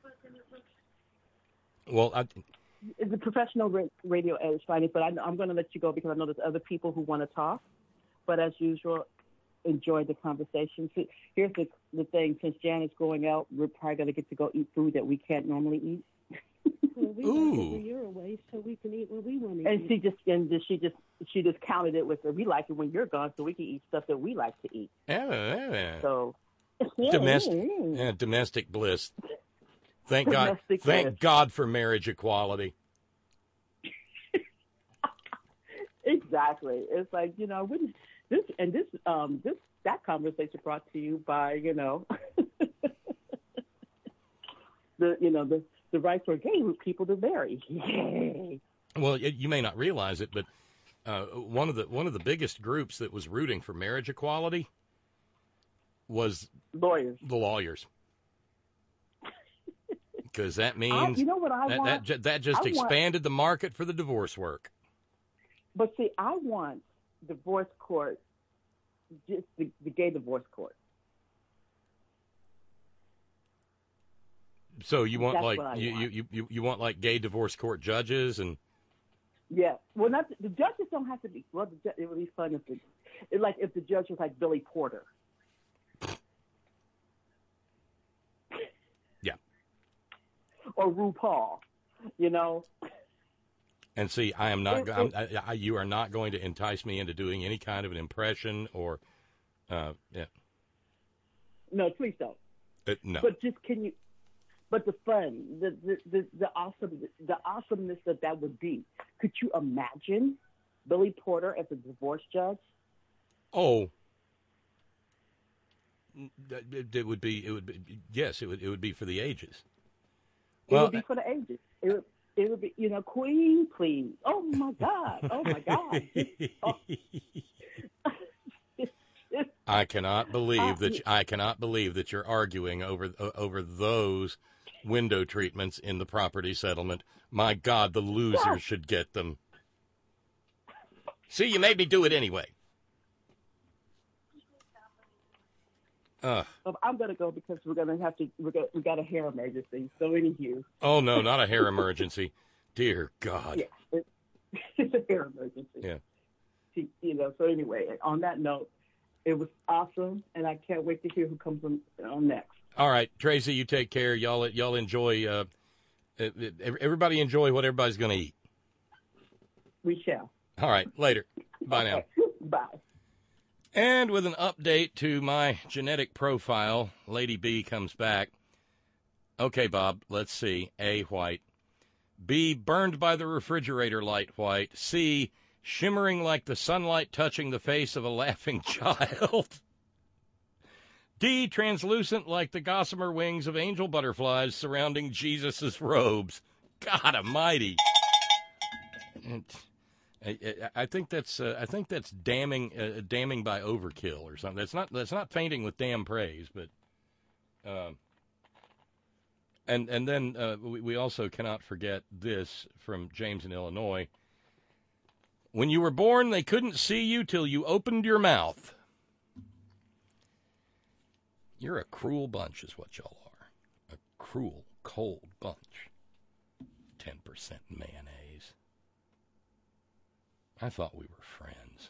Well, it's a professional radio at its finest, but I'm going to let you go because I know there's other people who want to talk. But as usual, enjoy the conversation. So here's the thing. Since Jan is going out, we're probably going to get to go eat food that we can't normally eat. Well, we want you're away, so we can eat what we want to eat. And she just counted it with we like it when you're gone, so we can eat stuff that we like to eat. So domestic bliss. Thank God. Thank God for marriage equality. Exactly. It's like that conversation brought to you by the right for gay people to marry. Yay. Well, you may not realize it, but one of the biggest groups that was rooting for marriage equality was lawyers. The lawyers. Because that means that just expanded the market for the divorce work. But see, I want divorce court, just the gay divorce court. So you want you want like gay divorce court judges and. Yeah, well, not the judges don't have to be. Well, it would be fun if the judge was like Billy Porter. Yeah. Or RuPaul, And see, I am not. You are not going to entice me into doing any kind of an impression or, yeah. No, please don't. No. But just can you? But the fun, the awesomeness that would be. Could you imagine Billy Porter as a divorce judge? Oh. It would be. Yes, it would be for the ages. It would be for the ages. It would be, Queen, please. Oh my God. Oh my God. I cannot believe that you're arguing over those window treatments in the property settlement. My God, the losers should get them. See, you made me do it anyway. I'm going to go because we got a hair emergency. So anywho. Oh, no, not a hair emergency. Dear God. Yeah, it's a hair emergency. Yeah. So anyway, on that note, it was awesome, and I can't wait to hear who comes on next. All right, Tracy, you take care. Y'all enjoy Everybody enjoy what everybody's going to eat. We shall. All right, later. Bye now. Bye. And with an update to my genetic profile, Lady B comes back. Okay, Bob, let's see. A, white. B, burned by the refrigerator light, white. C, shimmering like the sunlight touching the face of a laughing child. D, translucent like the gossamer wings of angel butterflies surrounding Jesus' robes. God almighty. I think that's damning by overkill or something. That's not fainting with damn praise, but and then we also cannot forget this from James in Illinois. When you were born, they couldn't see you till you opened your mouth. You're a cruel bunch, is what y'all are. A cruel, cold bunch. 10% mayonnaise. I thought we were friends.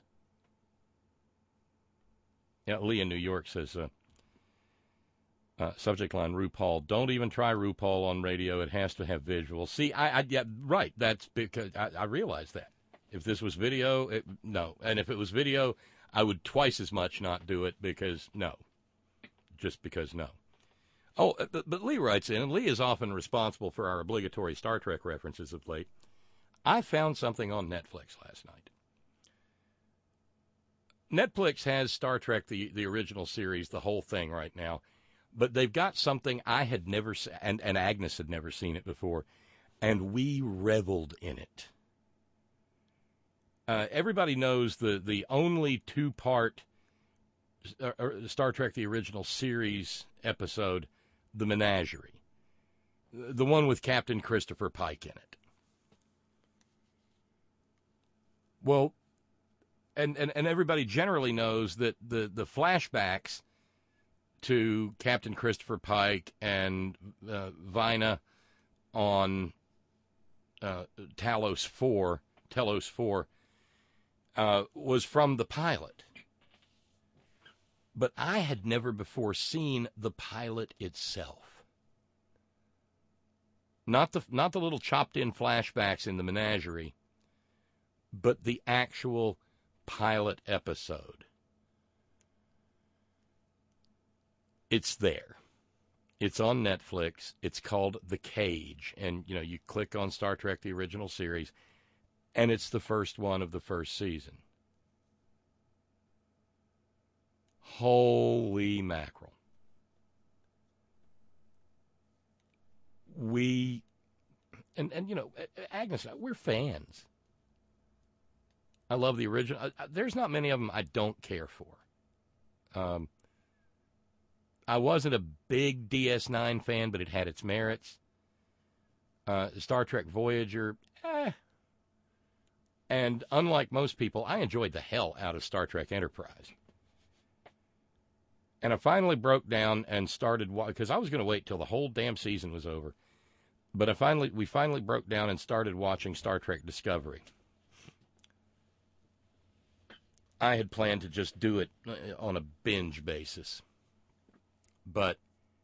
Yeah, Lee in New York says, subject line, RuPaul. Don't even try RuPaul on radio. It has to have visuals. See, yeah, right. That's because I realize that. If this was video, no. And if it was video, I would twice as much not do it because no. Just because no. Oh, but Lee writes in, and Lee is often responsible for our obligatory Star Trek references of late. I found something on Netflix last night. Netflix has Star Trek, the original series, the whole thing right now. But they've got something I had never seen, and Agnes had never seen it before, and we reveled in it. Everybody knows the only two-part Star Trek, the original series episode, The Menagerie. The one with Captain Christopher Pike in it. Well, and everybody generally knows that the flashbacks to Captain Christopher Pike and Vina on Telos 4 was from the pilot. But I had never before seen the pilot itself. Not the little chopped-in flashbacks in The Menagerie, but the actual pilot episode. It's there. It's on Netflix. It's called The Cage. And, you click on Star Trek, the original series, and it's the first one of the first season. Holy mackerel. Agnes and I, we're fans. I love the original. There's not many of them I don't care for. I wasn't a big DS9 fan, but it had its merits. Star Trek Voyager, And unlike most people, I enjoyed the hell out of Star Trek Enterprise. And I finally broke down and started, because I was going to wait till the whole damn season was over. But we finally broke down and started watching Star Trek Discovery. I had planned to just do it on a binge basis. But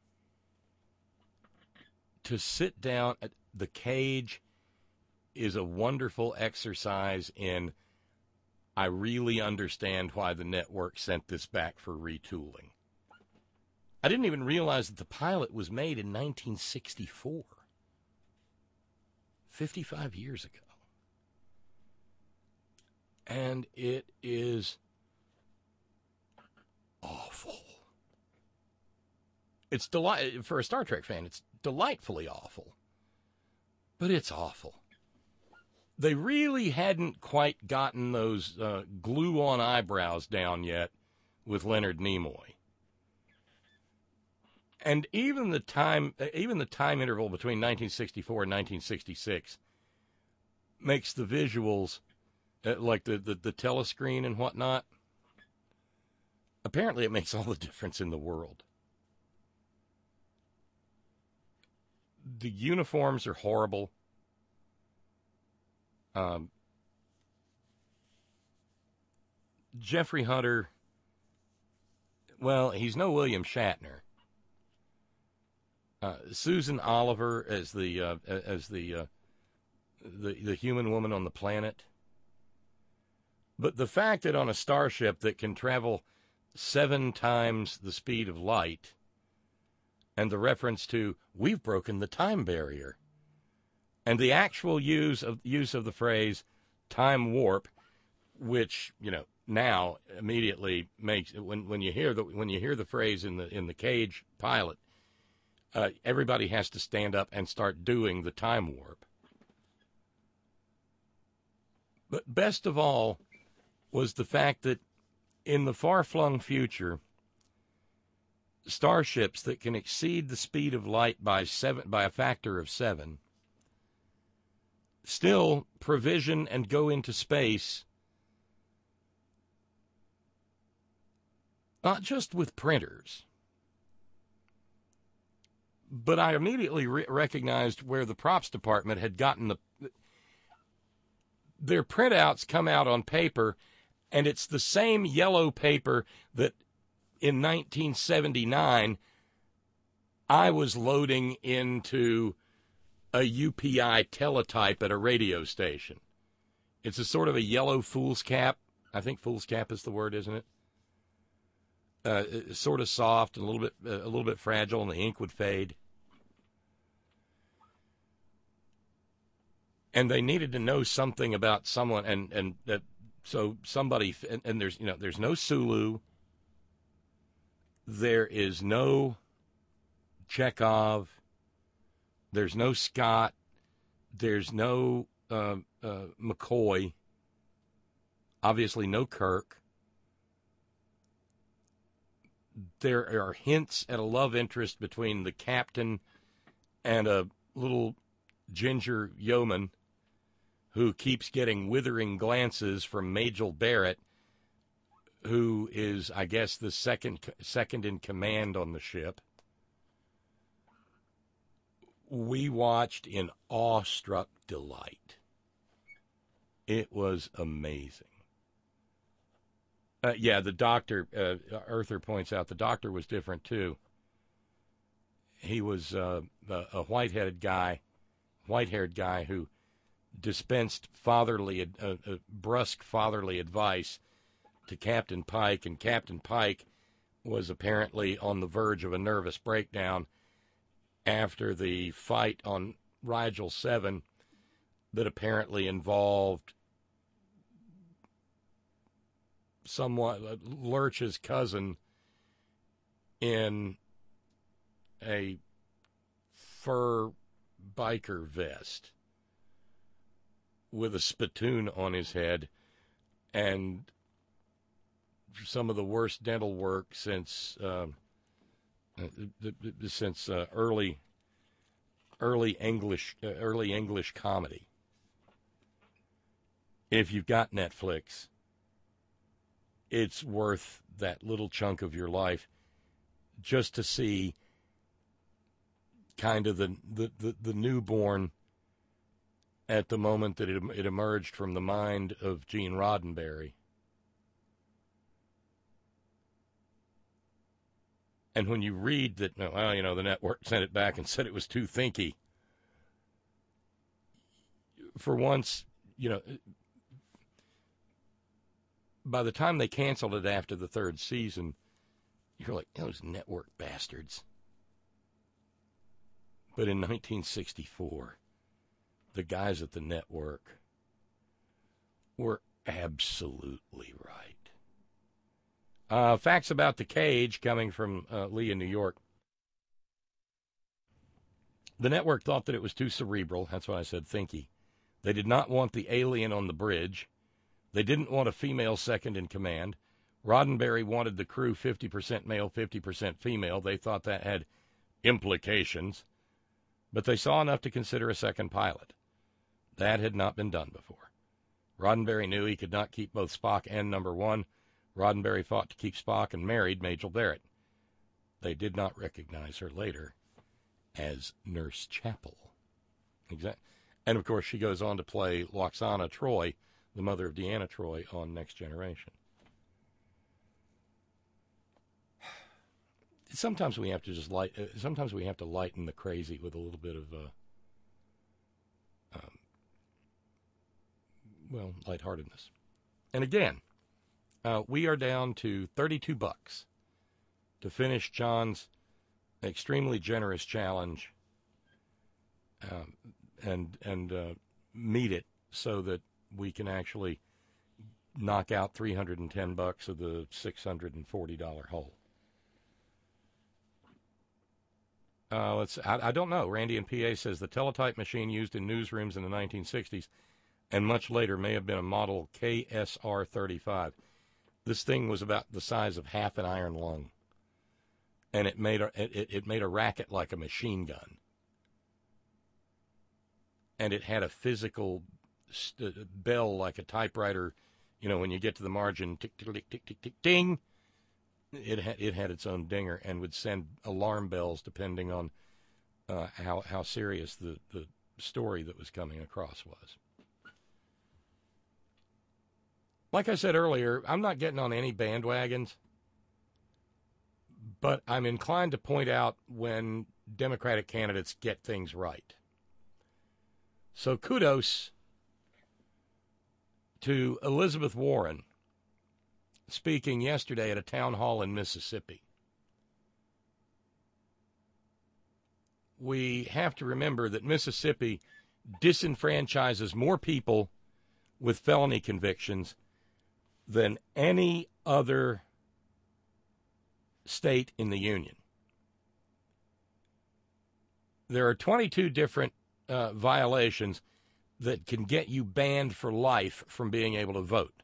to sit down at The Cage is a wonderful exercise in, I really understand why the network sent this back for retooling. I didn't even realize that the pilot was made in 1964. 55 years ago. And it is awful. It's for a Star Trek fan, it's delightfully awful. But it's awful. They really hadn't quite gotten those glue-on eyebrows down yet with Leonard Nimoy. And even the time interval between 1964 and 1966 makes the visuals, like the telescreen and whatnot, apparently it makes all the difference in the world. The uniforms are horrible. Jeffrey Hunter, well, he's no William Shatner. Susan Oliver as the human woman on the planet. But the fact that on a starship that can travel 7 times the speed of light, and the reference to we've broken the time barrier, and the actual use of the phrase time warp, which now immediately makes when you hear the phrase in the Cage pilot, everybody has to stand up and start doing the time warp. But best of all was the fact that in the far-flung future, starships that can exceed the speed of light by a factor of 7 still provision and go into space not just with printers, but I immediately recognized where the props department had gotten their printouts come out on paper, and it's the same yellow paper that in 1979 I was loading into a UPI teletype at a radio station. It's a sort of a yellow foolscap. I think foolscap is the word, isn't it? It's sort of soft and a little bit fragile, and the ink would fade. And they needed to know something about someone, and so somebody, and there's no Sulu, there is no Chekhov, there's no Scott, there's no McCoy, obviously no Kirk. There are hints at a love interest between the captain and a little ginger yeoman who keeps getting withering glances from Majel Barrett, who is, I guess, the second in command on the ship. We watched in awestruck delight. It was amazing. The doctor, Earther points out, the doctor was different, too. He was a white-haired guy who dispensed brusque fatherly advice to Captain Pike, and Captain Pike was apparently on the verge of a nervous breakdown after the fight on Rigel 7 that apparently involved Lurch's cousin in a fur biker vest with a spittoon on his head and some of the worst dental work since early English comedy. If you've got Netflix, it's worth that little chunk of your life just to see kind of the newborn at the moment that it emerged from the mind of Gene Roddenberry. And when you read that, the network sent it back and said it was too thinky, for once, by the time they canceled it after the 3rd season, you're like, those network bastards. But in 1964, the guys at the network were absolutely right. Facts about the Cage coming from Lee in New York. The network thought that it was too cerebral. That's why I said thinky. They did not want the alien on the bridge. They didn't want a female second in command. Roddenberry wanted the crew 50% male, 50% female. They thought that had implications. But they saw enough to consider a second pilot. That had not been done before. Roddenberry knew he could not keep both Spock and number 1. Roddenberry fought to keep Spock and married Majel Barrett. They did not recognize her later as Nurse Chapel. Exactly. And, of course, she goes on to play Loxana Troi, the mother of Deanna Troi, on Next Generation. sometimes we have to just sometimes we have to lighten the crazy with a little bit of lightheartedness. And again, we are down to $32 to finish John's extremely generous challenge and meet it so that we can actually knock out $310 of the $640 hole. I don't know. Randy in PA says the teletype machine used in newsrooms in the 1960s and much later may have been a model KSR-35. This thing was about the size of half an iron lung, and it made a racket like a machine gun, and it had a physical bell like a typewriter. You know, when you get to the margin, tick tick tick tick tick tick ding. It had its own dinger and would send alarm bells depending on how serious the story that was coming across was. Like I said earlier, I'm not getting on any bandwagons, but I'm inclined to point out when Democratic candidates get things right. So kudos to Elizabeth Warren speaking yesterday at a town hall in Mississippi. We have to remember that Mississippi disenfranchises more people with felony convictions than any other state in the Union. There are 22 different violations that can get you banned for life from being able to vote.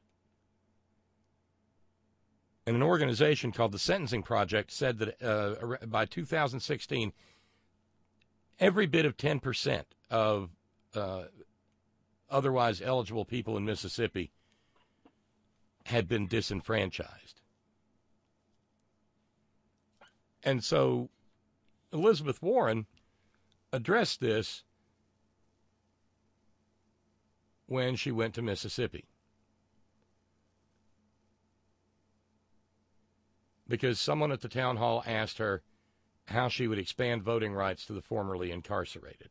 And an organization called the Sentencing Project said that by 2016, every bit of 10% of otherwise eligible people in Mississippi had been disenfranchised. And so Elizabeth Warren addressed this when she went to Mississippi. Because someone at the town hall asked her how she would expand voting rights to the formerly incarcerated.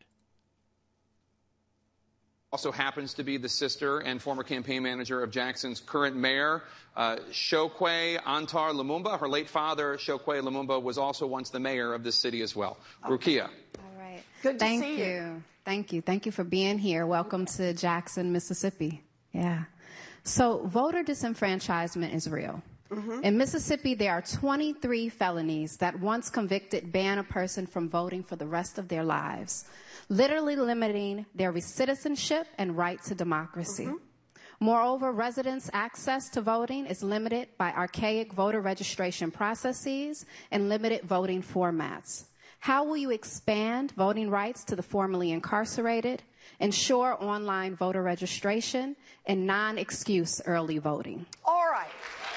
Also happens to be the sister and former campaign manager of Jackson's current mayor, Chokwe Antar Lumumba. Her late father, Chokwe Lumumba, was also once the mayor of this city as well. Rukia. All right. Good to see you. Thank you. Thank you for being here. Welcome to Jackson, Mississippi. Yeah. So voter disenfranchisement is real. Mm-hmm. In Mississippi, there are 23 felonies that once convicted ban a person from voting for the rest of their lives, literally limiting their citizenship and right to democracy. Mm-hmm. Moreover, residents' access to voting is limited by archaic voter registration processes and limited voting formats. How will you expand voting rights to the formerly incarcerated, ensure online voter registration, and non-excuse early voting? All right.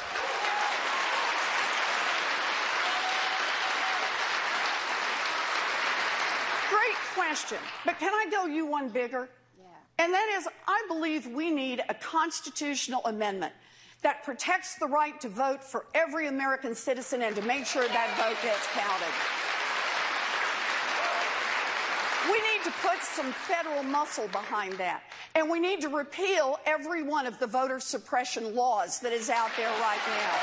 Question, but can I go you one bigger? Yeah. And that is, I believe we need a constitutional amendment that protects the right to vote for every American citizen and to make sure that vote gets counted. We need to put some federal muscle behind that. And we need to repeal every one of the voter suppression laws that is out there right now.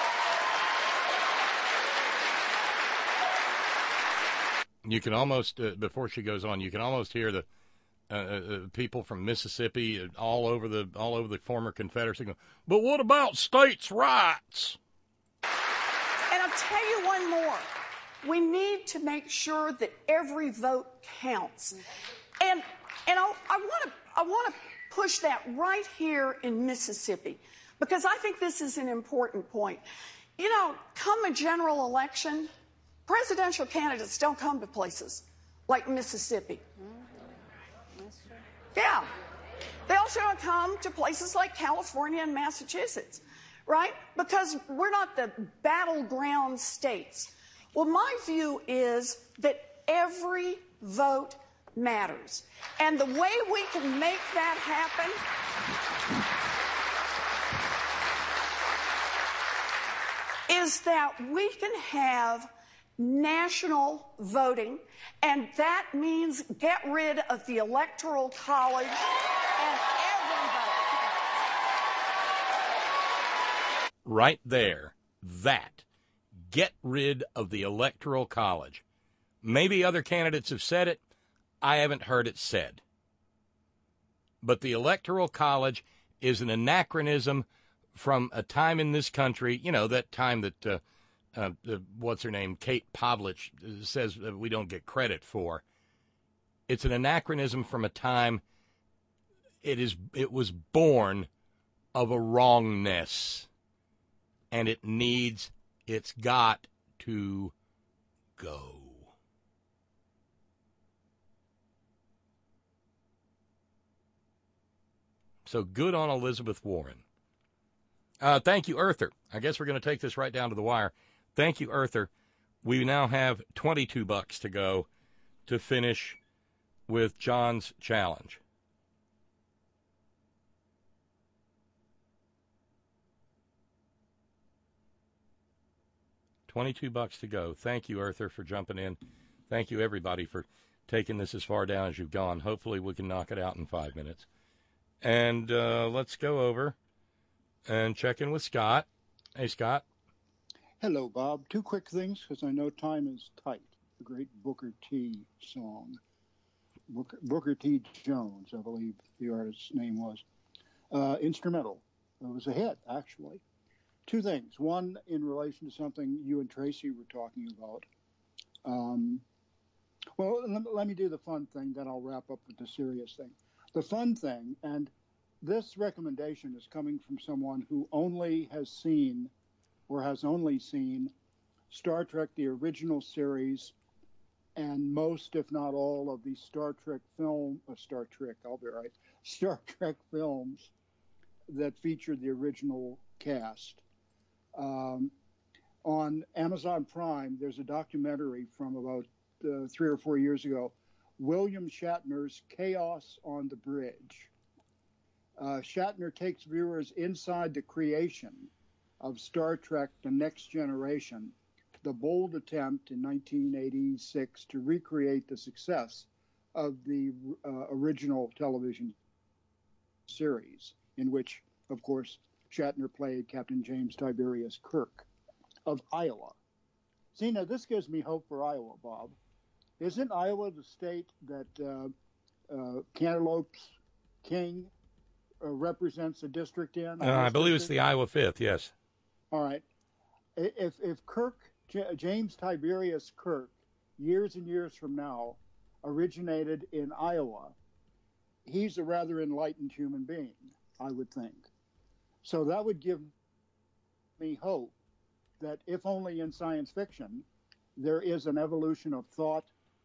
You can almost, before she goes on, you can almost hear the people from Mississippi all over the former Confederacy go, but what about states' rights? And I'll tell you one more. We need to make sure that every vote counts. And I want to push that right here in Mississippi, because I think this is an important point. You know, come a general election, presidential candidates don't come to places like Mississippi. Yeah. They also don't come to places like California and Massachusetts, right? Because we're not the battleground states. Well, my view is that every vote matters. And the way we can make that happen is that we can have national voting, and that means get rid of the Electoral College and every vote. Right there, that. Get rid of the Electoral College. Maybe other candidates have said it. I haven't heard it said. But the Electoral College is an anachronism from a time in this country, you know, that time that, what's her name, Kate Pavlich says that we don't get credit for. It's an anachronism from a time it was born of a wrongness. And it's got to go. So good on Elizabeth Warren. Thank you, Arthur. I guess we're going to take this right down to the wire. Thank you, Arthur. We now have $22 to go to finish with John's challenge. $22 to go. Thank you, Arthur, for jumping in. Thank you, everybody, for taking this as far down as you've gone. Hopefully we can knock it out in 5 minutes. And let's go over and check in with Scott. Hey, Scott. Hello, Bob. Two quick things, because I know time is tight. The great Booker T song. Booker T. Jones, I believe the artist's name was. Instrumental. It was a hit, actually. Two things. One, in relation to something you and Tracy were talking about. Well, let me do the fun thing, then I'll wrap up with the serious thing. The fun thing, and this recommendation is coming from someone who only has seen Star Trek, the original series, and most, if not all, of the Star Trek films that featured the original cast. On Amazon Prime, there's a documentary from about 3 or 4 years ago, William Shatner's Chaos on the Bridge. Shatner takes viewers inside the creation of Star Trek The Next Generation, the bold attempt in 1986 to recreate the success of the original television series, in which, of course, Shatner played Captain James Tiberius Kirk of Iowa. See, now this gives me hope for Iowa, Bob. Isn't Iowa the state that Cantaloupe King represents a district in? I believe it's the Iowa 5th, yes. All right. If Kirk, James Tiberius Kirk, years and years from now, originated in Iowa, he's a rather enlightened human being, I would think. So that would give me hope that, if only in science fiction, there is an evolution of thought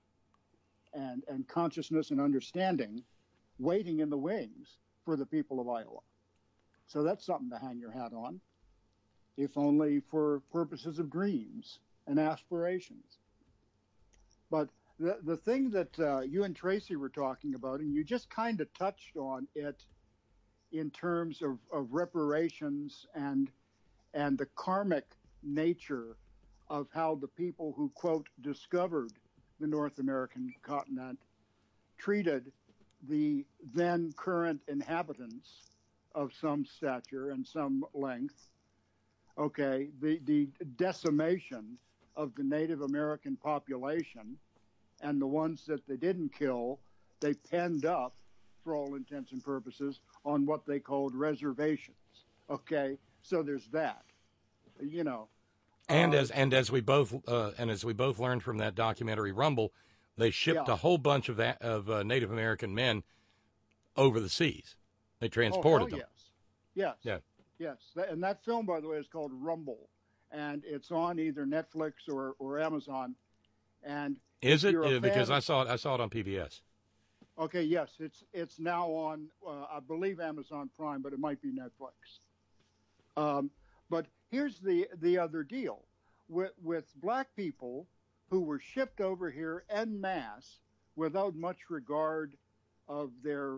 and consciousness and understanding waiting in the wings for the people of Iowa. So that's something to hang your hat on, if only for purposes of dreams and aspirations. But the thing that you and Tracy were talking about, and you just kind of touched on it in terms of reparations and the karmic nature of how the people who, quote, discovered the North American continent treated the then current inhabitants of some stature and some length. Okay, the decimation of the Native American population, and the ones that they didn't kill, they penned up, for all intents and purposes, on what they called reservations. Okay, so there's that, you know. And as we both learned from that documentary Rumble, they shipped a whole bunch of Native American men over the seas. They transported them. Yes. Yeah. Yes. And that film, by the way, is called Rumble, and it's on either Netflix or Amazon. And is it? Because I saw it on PBS. Okay. Yes, it's now on, I believe, Amazon Prime, but it might be Netflix. But here's the other deal with black people who were shipped over here en masse without much regard of their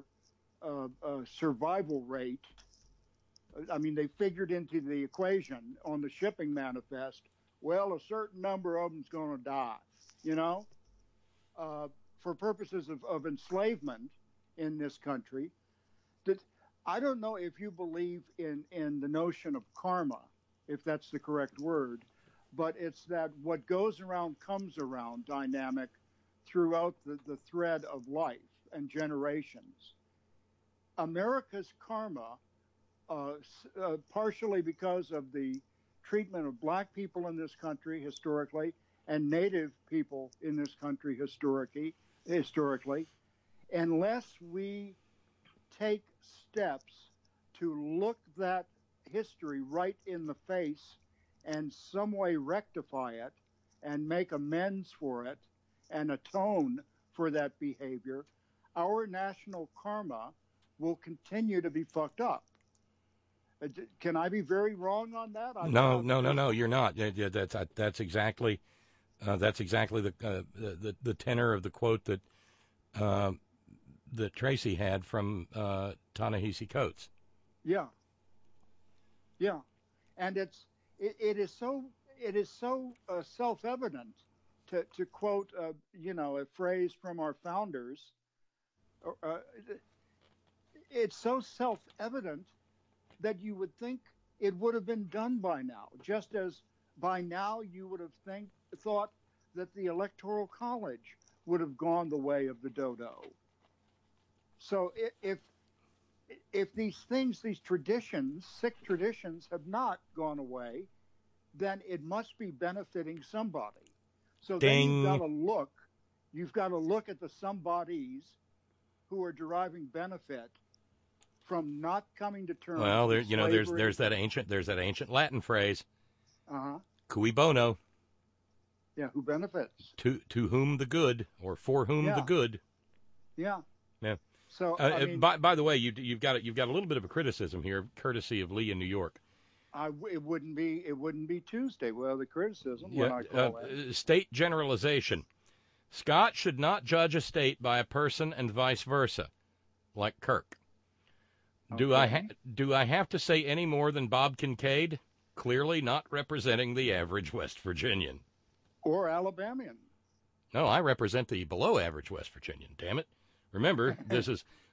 survival rate. I mean, they figured into the equation on the shipping manifest well, a certain number of them's going to die, you know, for purposes of enslavement in this country. I don't know if you believe in the notion of karma, if that's the correct word, but it's that what goes around comes around dynamic throughout the thread of life and generations. America's karma, partially because of the treatment of black people in this country historically and native people in this country historically, unless we take steps to look that history right in the face and some way rectify it and make amends for it and atone for that behavior, our national karma will continue to be fucked up. Can I be very wrong on that? No, you're not. Yeah, that's exactly the tenor of the quote that that Tracy had from Ta-Nehisi Coates. Yeah, and it is so self-evident to quote a phrase from our founders. It's so self-evident that you would think it would have been done by now, just as by now you would have thought that the Electoral College would have gone the way of the dodo. So if these things, these traditions, sick traditions, have not gone away, then it must be benefiting somebody. So Ding. Then you've got to look at the somebodies who are deriving benefit from not coming to terms. Well, there's that ancient Latin phrase, cui bono. Yeah, who benefits? To whom the good, or for whom the good. Yeah. Yeah. So by the way, you've got a little bit of a criticism here, courtesy of Lee in New York. It wouldn't be Tuesday. Well, the criticism when I call it state generalization. Scott should not judge a state by a person and vice versa, like Kirk. Okay. Do I have to say any more than Bob Kincaid? Clearly not representing the average West Virginian. Or Alabamian. No, I represent the below average West Virginian. Damn it! Remember, this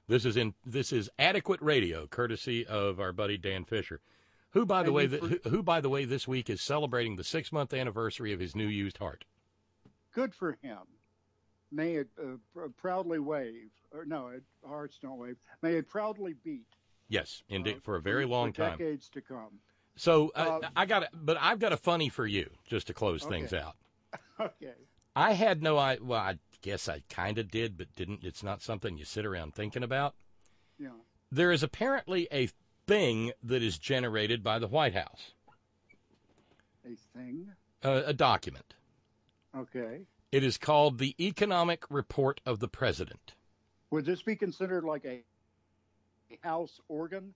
is adequate radio, courtesy of our buddy Dan Fisher, who by the way this week is celebrating the 6-month anniversary of his new used heart. Good for him. May it proudly wave. Or no, hearts don't wave. May it proudly beat. Yes, indeed, for a very long time. Decades to come. So I've got a funny for you, just to close things out. Okay. I had no idea. Well, I guess I kind of did, but didn't. It's not something you sit around thinking about. Yeah. There is apparently a thing that is generated by the White House. A thing? A document. Okay. It is called the Economic Report of the President. Would this be considered like a House organ?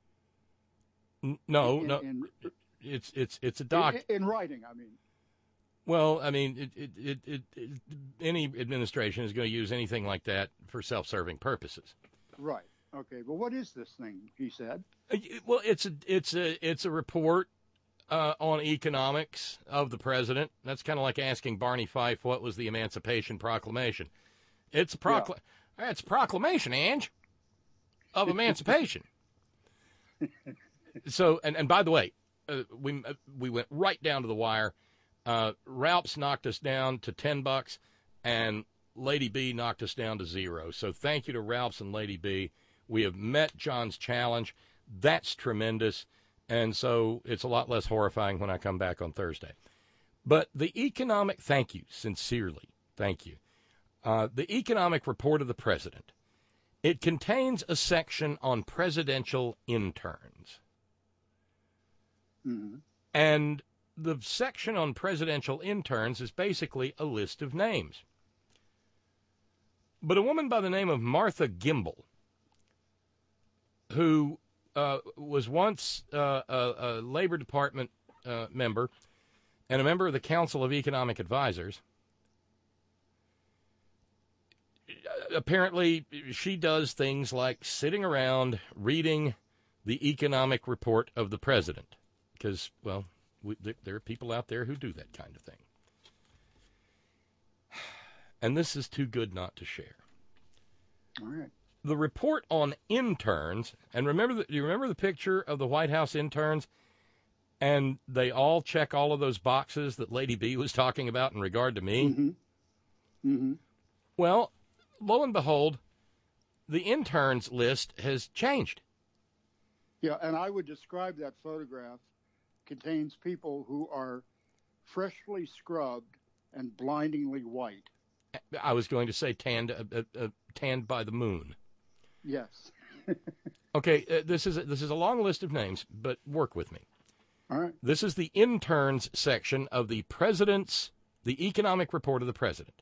No. It's a doc. In writing, I mean. Well, I mean, any administration is going to use anything like that for self-serving purposes. Right. Okay. Well, what is this thing? He said. Well, it's a report on economics of the president. That's kind of like asking Barney Fife what was the Emancipation Proclamation. It's a it's a proclamation, Ange, of emancipation. So, and by the way, we went right down to the wire. Ralph's knocked us down to $10, and Lady B knocked us down to $0. So thank you to Ralph's and Lady B. We have met John's challenge. That's tremendous, and so it's a lot less horrifying when I come back on Thursday. But thank you, sincerely, thank you. The Economic Report of the President, it contains a section on presidential interns. Mm-hmm. And the section on presidential interns is basically a list of names. But a woman by the name of Martha Gimbel, who was once a Labor Department member and a member of the Council of Economic Advisors, apparently she does things like sitting around reading the Economic Report of the President. Because, well, there are people out there who do that kind of thing. And this is too good not to share. All right. The report on interns, and do you remember the picture of the White House interns? And they all check all of those boxes that Lady B was talking about in regard to me? Mm-hmm. Mm-hmm. Well, lo and behold, the interns list has changed. Yeah, and I would describe that photograph contains people who are freshly scrubbed and blindingly white. I was going to say tanned by the moon. Yes. Okay, this is a long list of names, but work with me. All right. This is the interns section of the economic report of the president.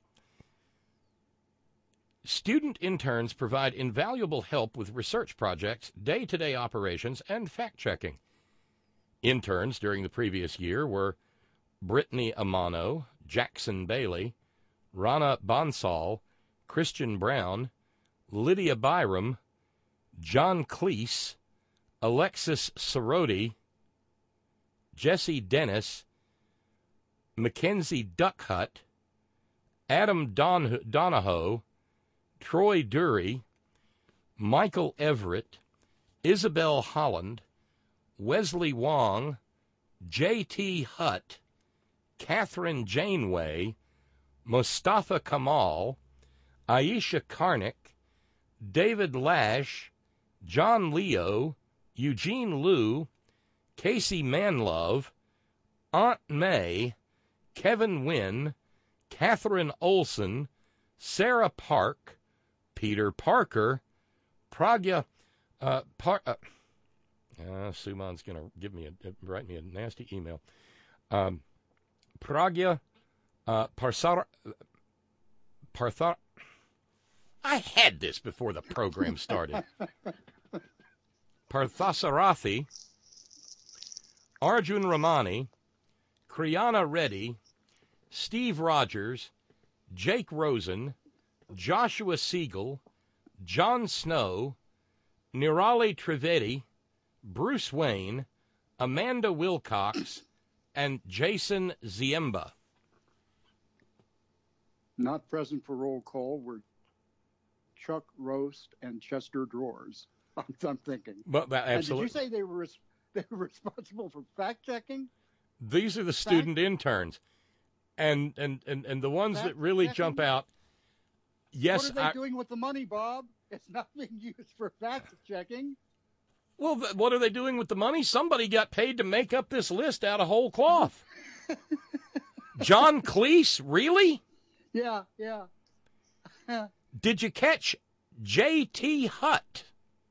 Student interns provide invaluable help with research projects, day-to-day operations, and fact-checking. Interns during the previous year were Brittany Amano, Jackson Bailey, Rana Bonsall, Christian Brown, Lydia Byram, John Cleese, Alexis Soroti, Jesse Dennis, Mackenzie Duckhut, Adam Donahoe, Troy Dury, Michael Everett, Isabel Holland, Wesley Wong, J.T. Hutt, Catherine Janeway, Mustafa Kamal, Aisha Karnick, David Lash, John Leo, Eugene Liu, Casey Manlove, Aunt May, Kevin Wynn, Catherine Olson, Sarah Park, Peter Parker, Pragya, Suman's going to write me a nasty email. Pragya Parthar. I had this before the program started. Parthasarathi, Arjun Ramani, Kriana Reddy, Steve Rogers, Jake Rosen, Joshua Siegel, John Snow, Nirali Trivedi, Bruce Wayne, Amanda Wilcox, and Jason Ziemba. Not present for roll call were Chuck Roast and Chester Drawers. I'm thinking. Well, absolutely. And did you say they were responsible for fact checking? These are the student interns, and the ones that really jump out. Yes, what are they doing with the money, Bob? It's not being used for fact checking. Well, what are they doing with the money? Somebody got paid to make up this list out of whole cloth. John Cleese, really? Yeah. Did you catch J.T. Hutt?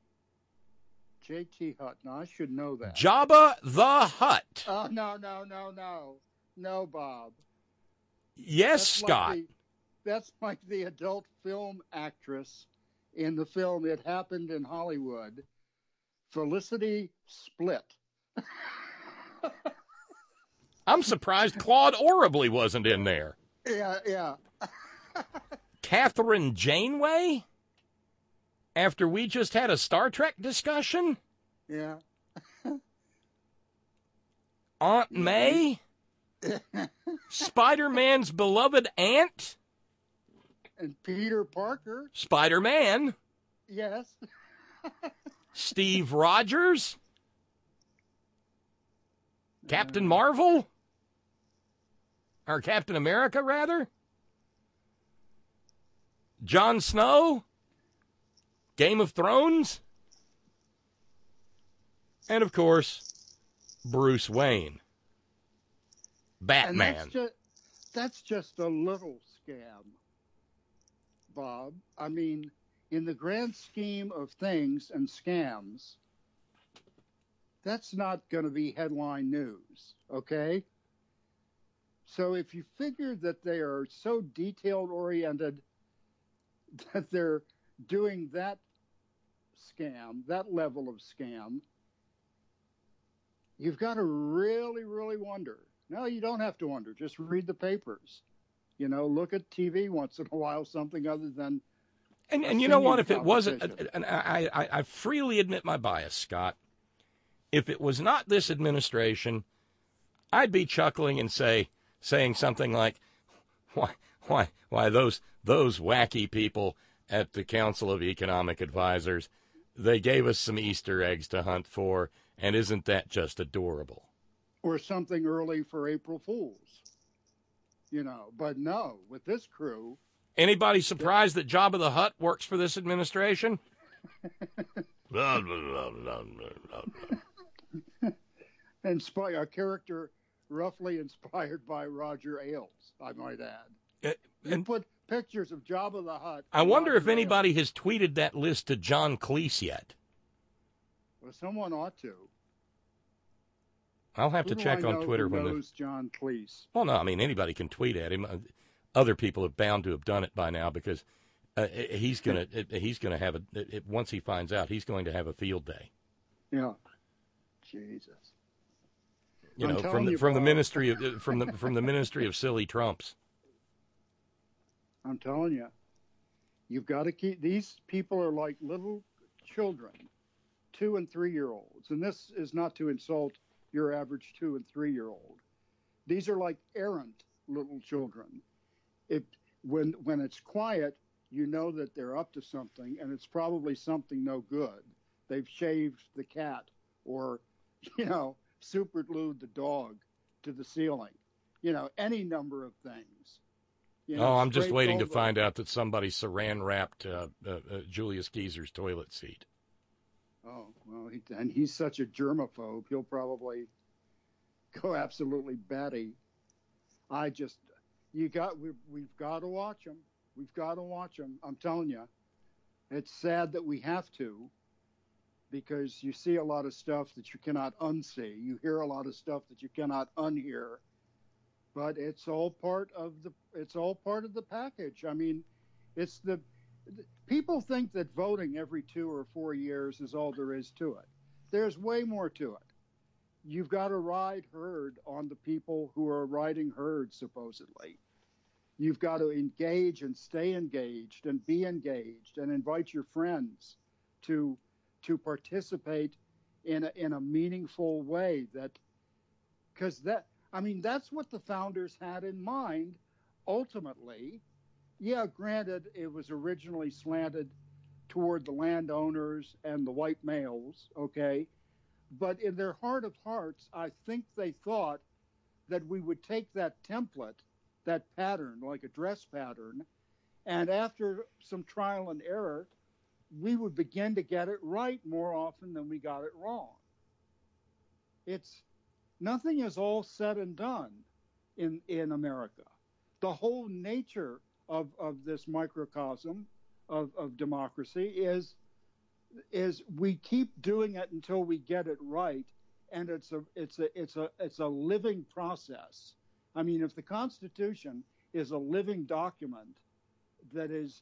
J.T. Hutt. No, I should know that. Jabba the Hutt. Oh, no. No, Bob. Yes, Scott. That's like the adult film actress in the film It Happened in Hollywood, Felicity Split. I'm surprised Claude Orably wasn't in there. Yeah. Catherine Janeway? After we just had a Star Trek discussion? Yeah. Aunt May? Spider-Man's beloved aunt? And Peter Parker? Spider-Man? Yes. Steve Rogers? Captain Marvel? Or Captain America, rather? Jon Snow? Game of Thrones? And, of course, Bruce Wayne. Batman. And that's just a little scam, Bob. I mean, in the grand scheme of things and scams, that's not going to be headline news, okay? So if you figure that they are so detail-oriented that they're doing that scam, that level of scam, you've got to really, really wonder. No, you don't have to wonder. Just read the papers. You know, look at TV once in a while, something other than... And you know what? If it wasn't... And I freely admit my bias, Scott. If it was not this administration, I'd be chuckling and saying something like, why those wacky people at the Council of Economic Advisors, they gave us some Easter eggs to hunt for, and isn't that just adorable? Or something early for April Fools, But no, with this crew. Anybody surprised that Jabba the Hutt works for this administration? A character roughly inspired by Roger Ailes, I might add. And put pictures of Jabba the Hutt. I wonder if anybody has tweeted that list to John Cleese yet. Well, someone ought to. I'll have to check on Twitter when knows John Cleese. Well, no, I mean anybody can tweet at him. Other people are bound to have done it by now because he's gonna have once he finds out, he's going to have a field day. Yeah, Jesus. From the ministry of silly Trumps. I'm telling you, you've got to keep, these people are like little children, 2- and 3-year-olds. And this is not to insult your average 2- and 3-year-old. These are like errant little children. When it's quiet, you know that they're up to something, and it's probably something no good. They've shaved the cat or, super glued the dog to the ceiling. Any number of things. I'm just waiting to find out that somebody saran-wrapped Julius Geezer's toilet seat. Oh, well, he's such a germaphobe, he'll probably go absolutely batty. We've got to watch him. We've got to watch him. I'm telling you, it's sad that we have to, because you see a lot of stuff that you cannot unsee. You hear a lot of stuff that you cannot unhear. But it's all part of the package. I mean, people think that voting every 2 or 4 years is all there is to it. There's way more to it. You've got to ride herd on the people who are riding herd, supposedly. You've got to engage and stay engaged and be engaged and invite your friends to participate in a meaningful way. That's what the founders had in mind, ultimately. Yeah, granted, it was originally slanted toward the landowners and the white males, okay? But in their heart of hearts, I think they thought that we would take that template, that pattern, like a dress pattern, and after some trial and error, we would begin to get it right more often than we got it wrong. Nothing is all said and done in America. The whole nature of this microcosm of democracy is we keep doing it until we get it right, and it's a living process. I mean, if the Constitution is a living document that is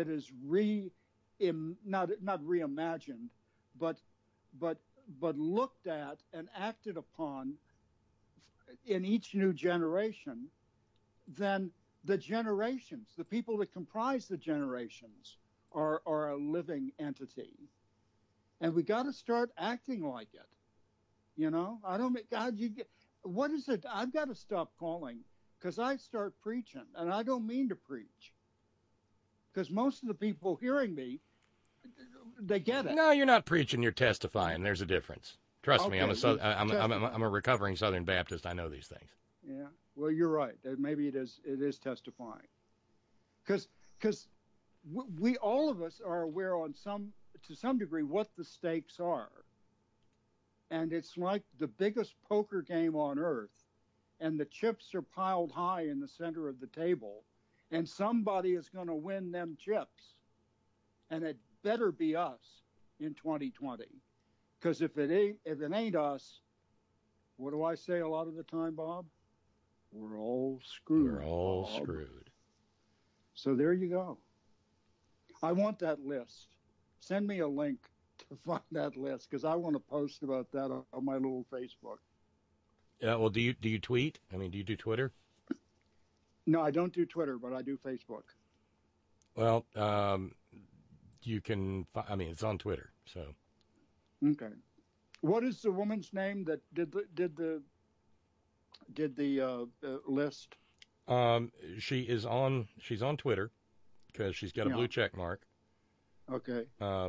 not reimagined, but looked at and acted upon in each new generation, then the generations, the people that comprise the generations, are a living entity, and we got to start acting like it. What is it? I've got to stop calling, because I start preaching, and I don't mean to preach, because most of the people hearing me, they get it. No, you're not preaching. You're testifying. There's a difference. Trust me. I'm a recovering Southern Baptist. I know these things. Yeah. Well, you're right. Maybe it is testifying, because we all of us are aware to some degree what the stakes are, and it's like the biggest poker game on earth, and the chips are piled high in the center of the table, and somebody is going to win them chips, and it better be us in 2020. Because if it ain't us, what do I say a lot of the time, Bob? We're all screwed. We're all screwed. So there you go. I want that list. Send me a link to find that list, because I want to post about that on my little Facebook. Well, do you tweet? I mean, do you do Twitter? No, I don't do Twitter, but I do Facebook. Well, you can. It's on Twitter, so. Okay. What is the woman's name that did the did the list? She's on Twitter because she's got a blue check mark. Okay. Let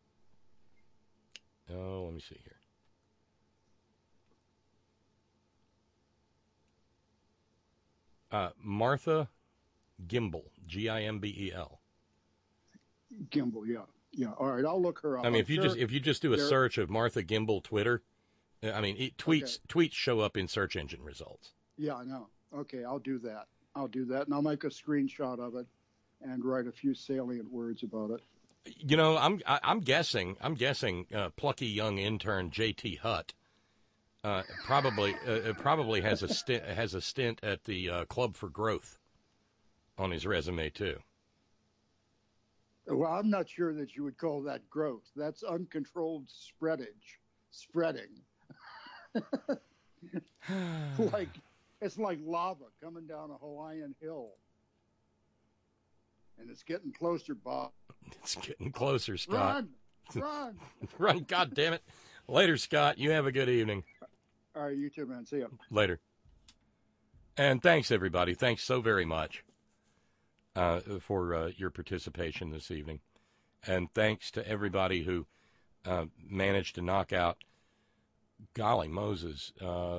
me see here. Martha Gimbel, Gimbel. Gimbel, yeah. All right, I'll look her up. I mean, if you just do a search of Martha Gimbel Twitter, I mean, tweets show up in search engine results. Yeah, I know. Okay, I'll do that, and I'll make a screenshot of it and write a few salient words about it. You know, I'm guessing plucky young intern J.T. Hutt probably has a stint at the Club for Growth on his resume too. Well, I'm not sure that you would call that growth. That's uncontrolled spreading. It's like lava coming down a Hawaiian hill. And it's getting closer, Bob. It's getting closer, Scott. Run! Run, God damn it. Later, Scott. You have a good evening. All right, you too, man. See ya. Later. And thanks, everybody. Thanks so very much for your participation this evening. And thanks to everybody who managed to knock out, golly Moses,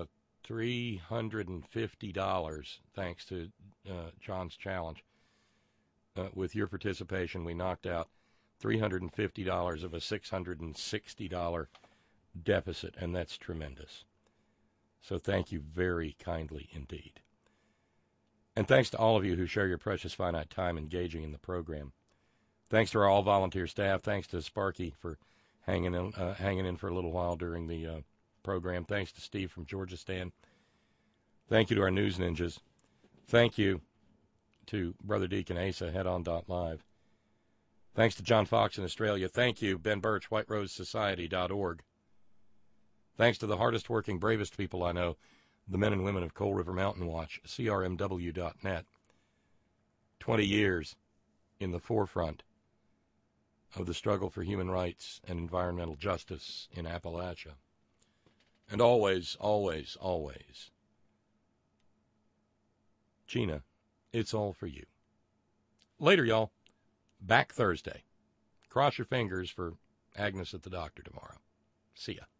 $350, thanks to John's challenge. With your participation, we knocked out $350 of a $660 deficit, and that's tremendous. So thank you very kindly indeed. And thanks to all of you who share your precious finite time engaging in the program. Thanks to our all-volunteer staff. Thanks to Sparky for hanging in for a little while during the program. Thanks to Steve from Georgistan. Thank you to our news ninjas. Thank you to Brother Deacon Asa, headon.live. Thanks to John Fox in Australia. Thank you, Ben Birch, whiterosesociety.org. Thanks to the hardest working, bravest people I know, the men and women of Coal River Mountain Watch, crmw.net. 20 years in the forefront of the struggle for human rights and environmental justice in Appalachia. And always, always, always, Gina, it's all for you. Later, y'all. Back Thursday. Cross your fingers for Agnes at the doctor tomorrow. See ya.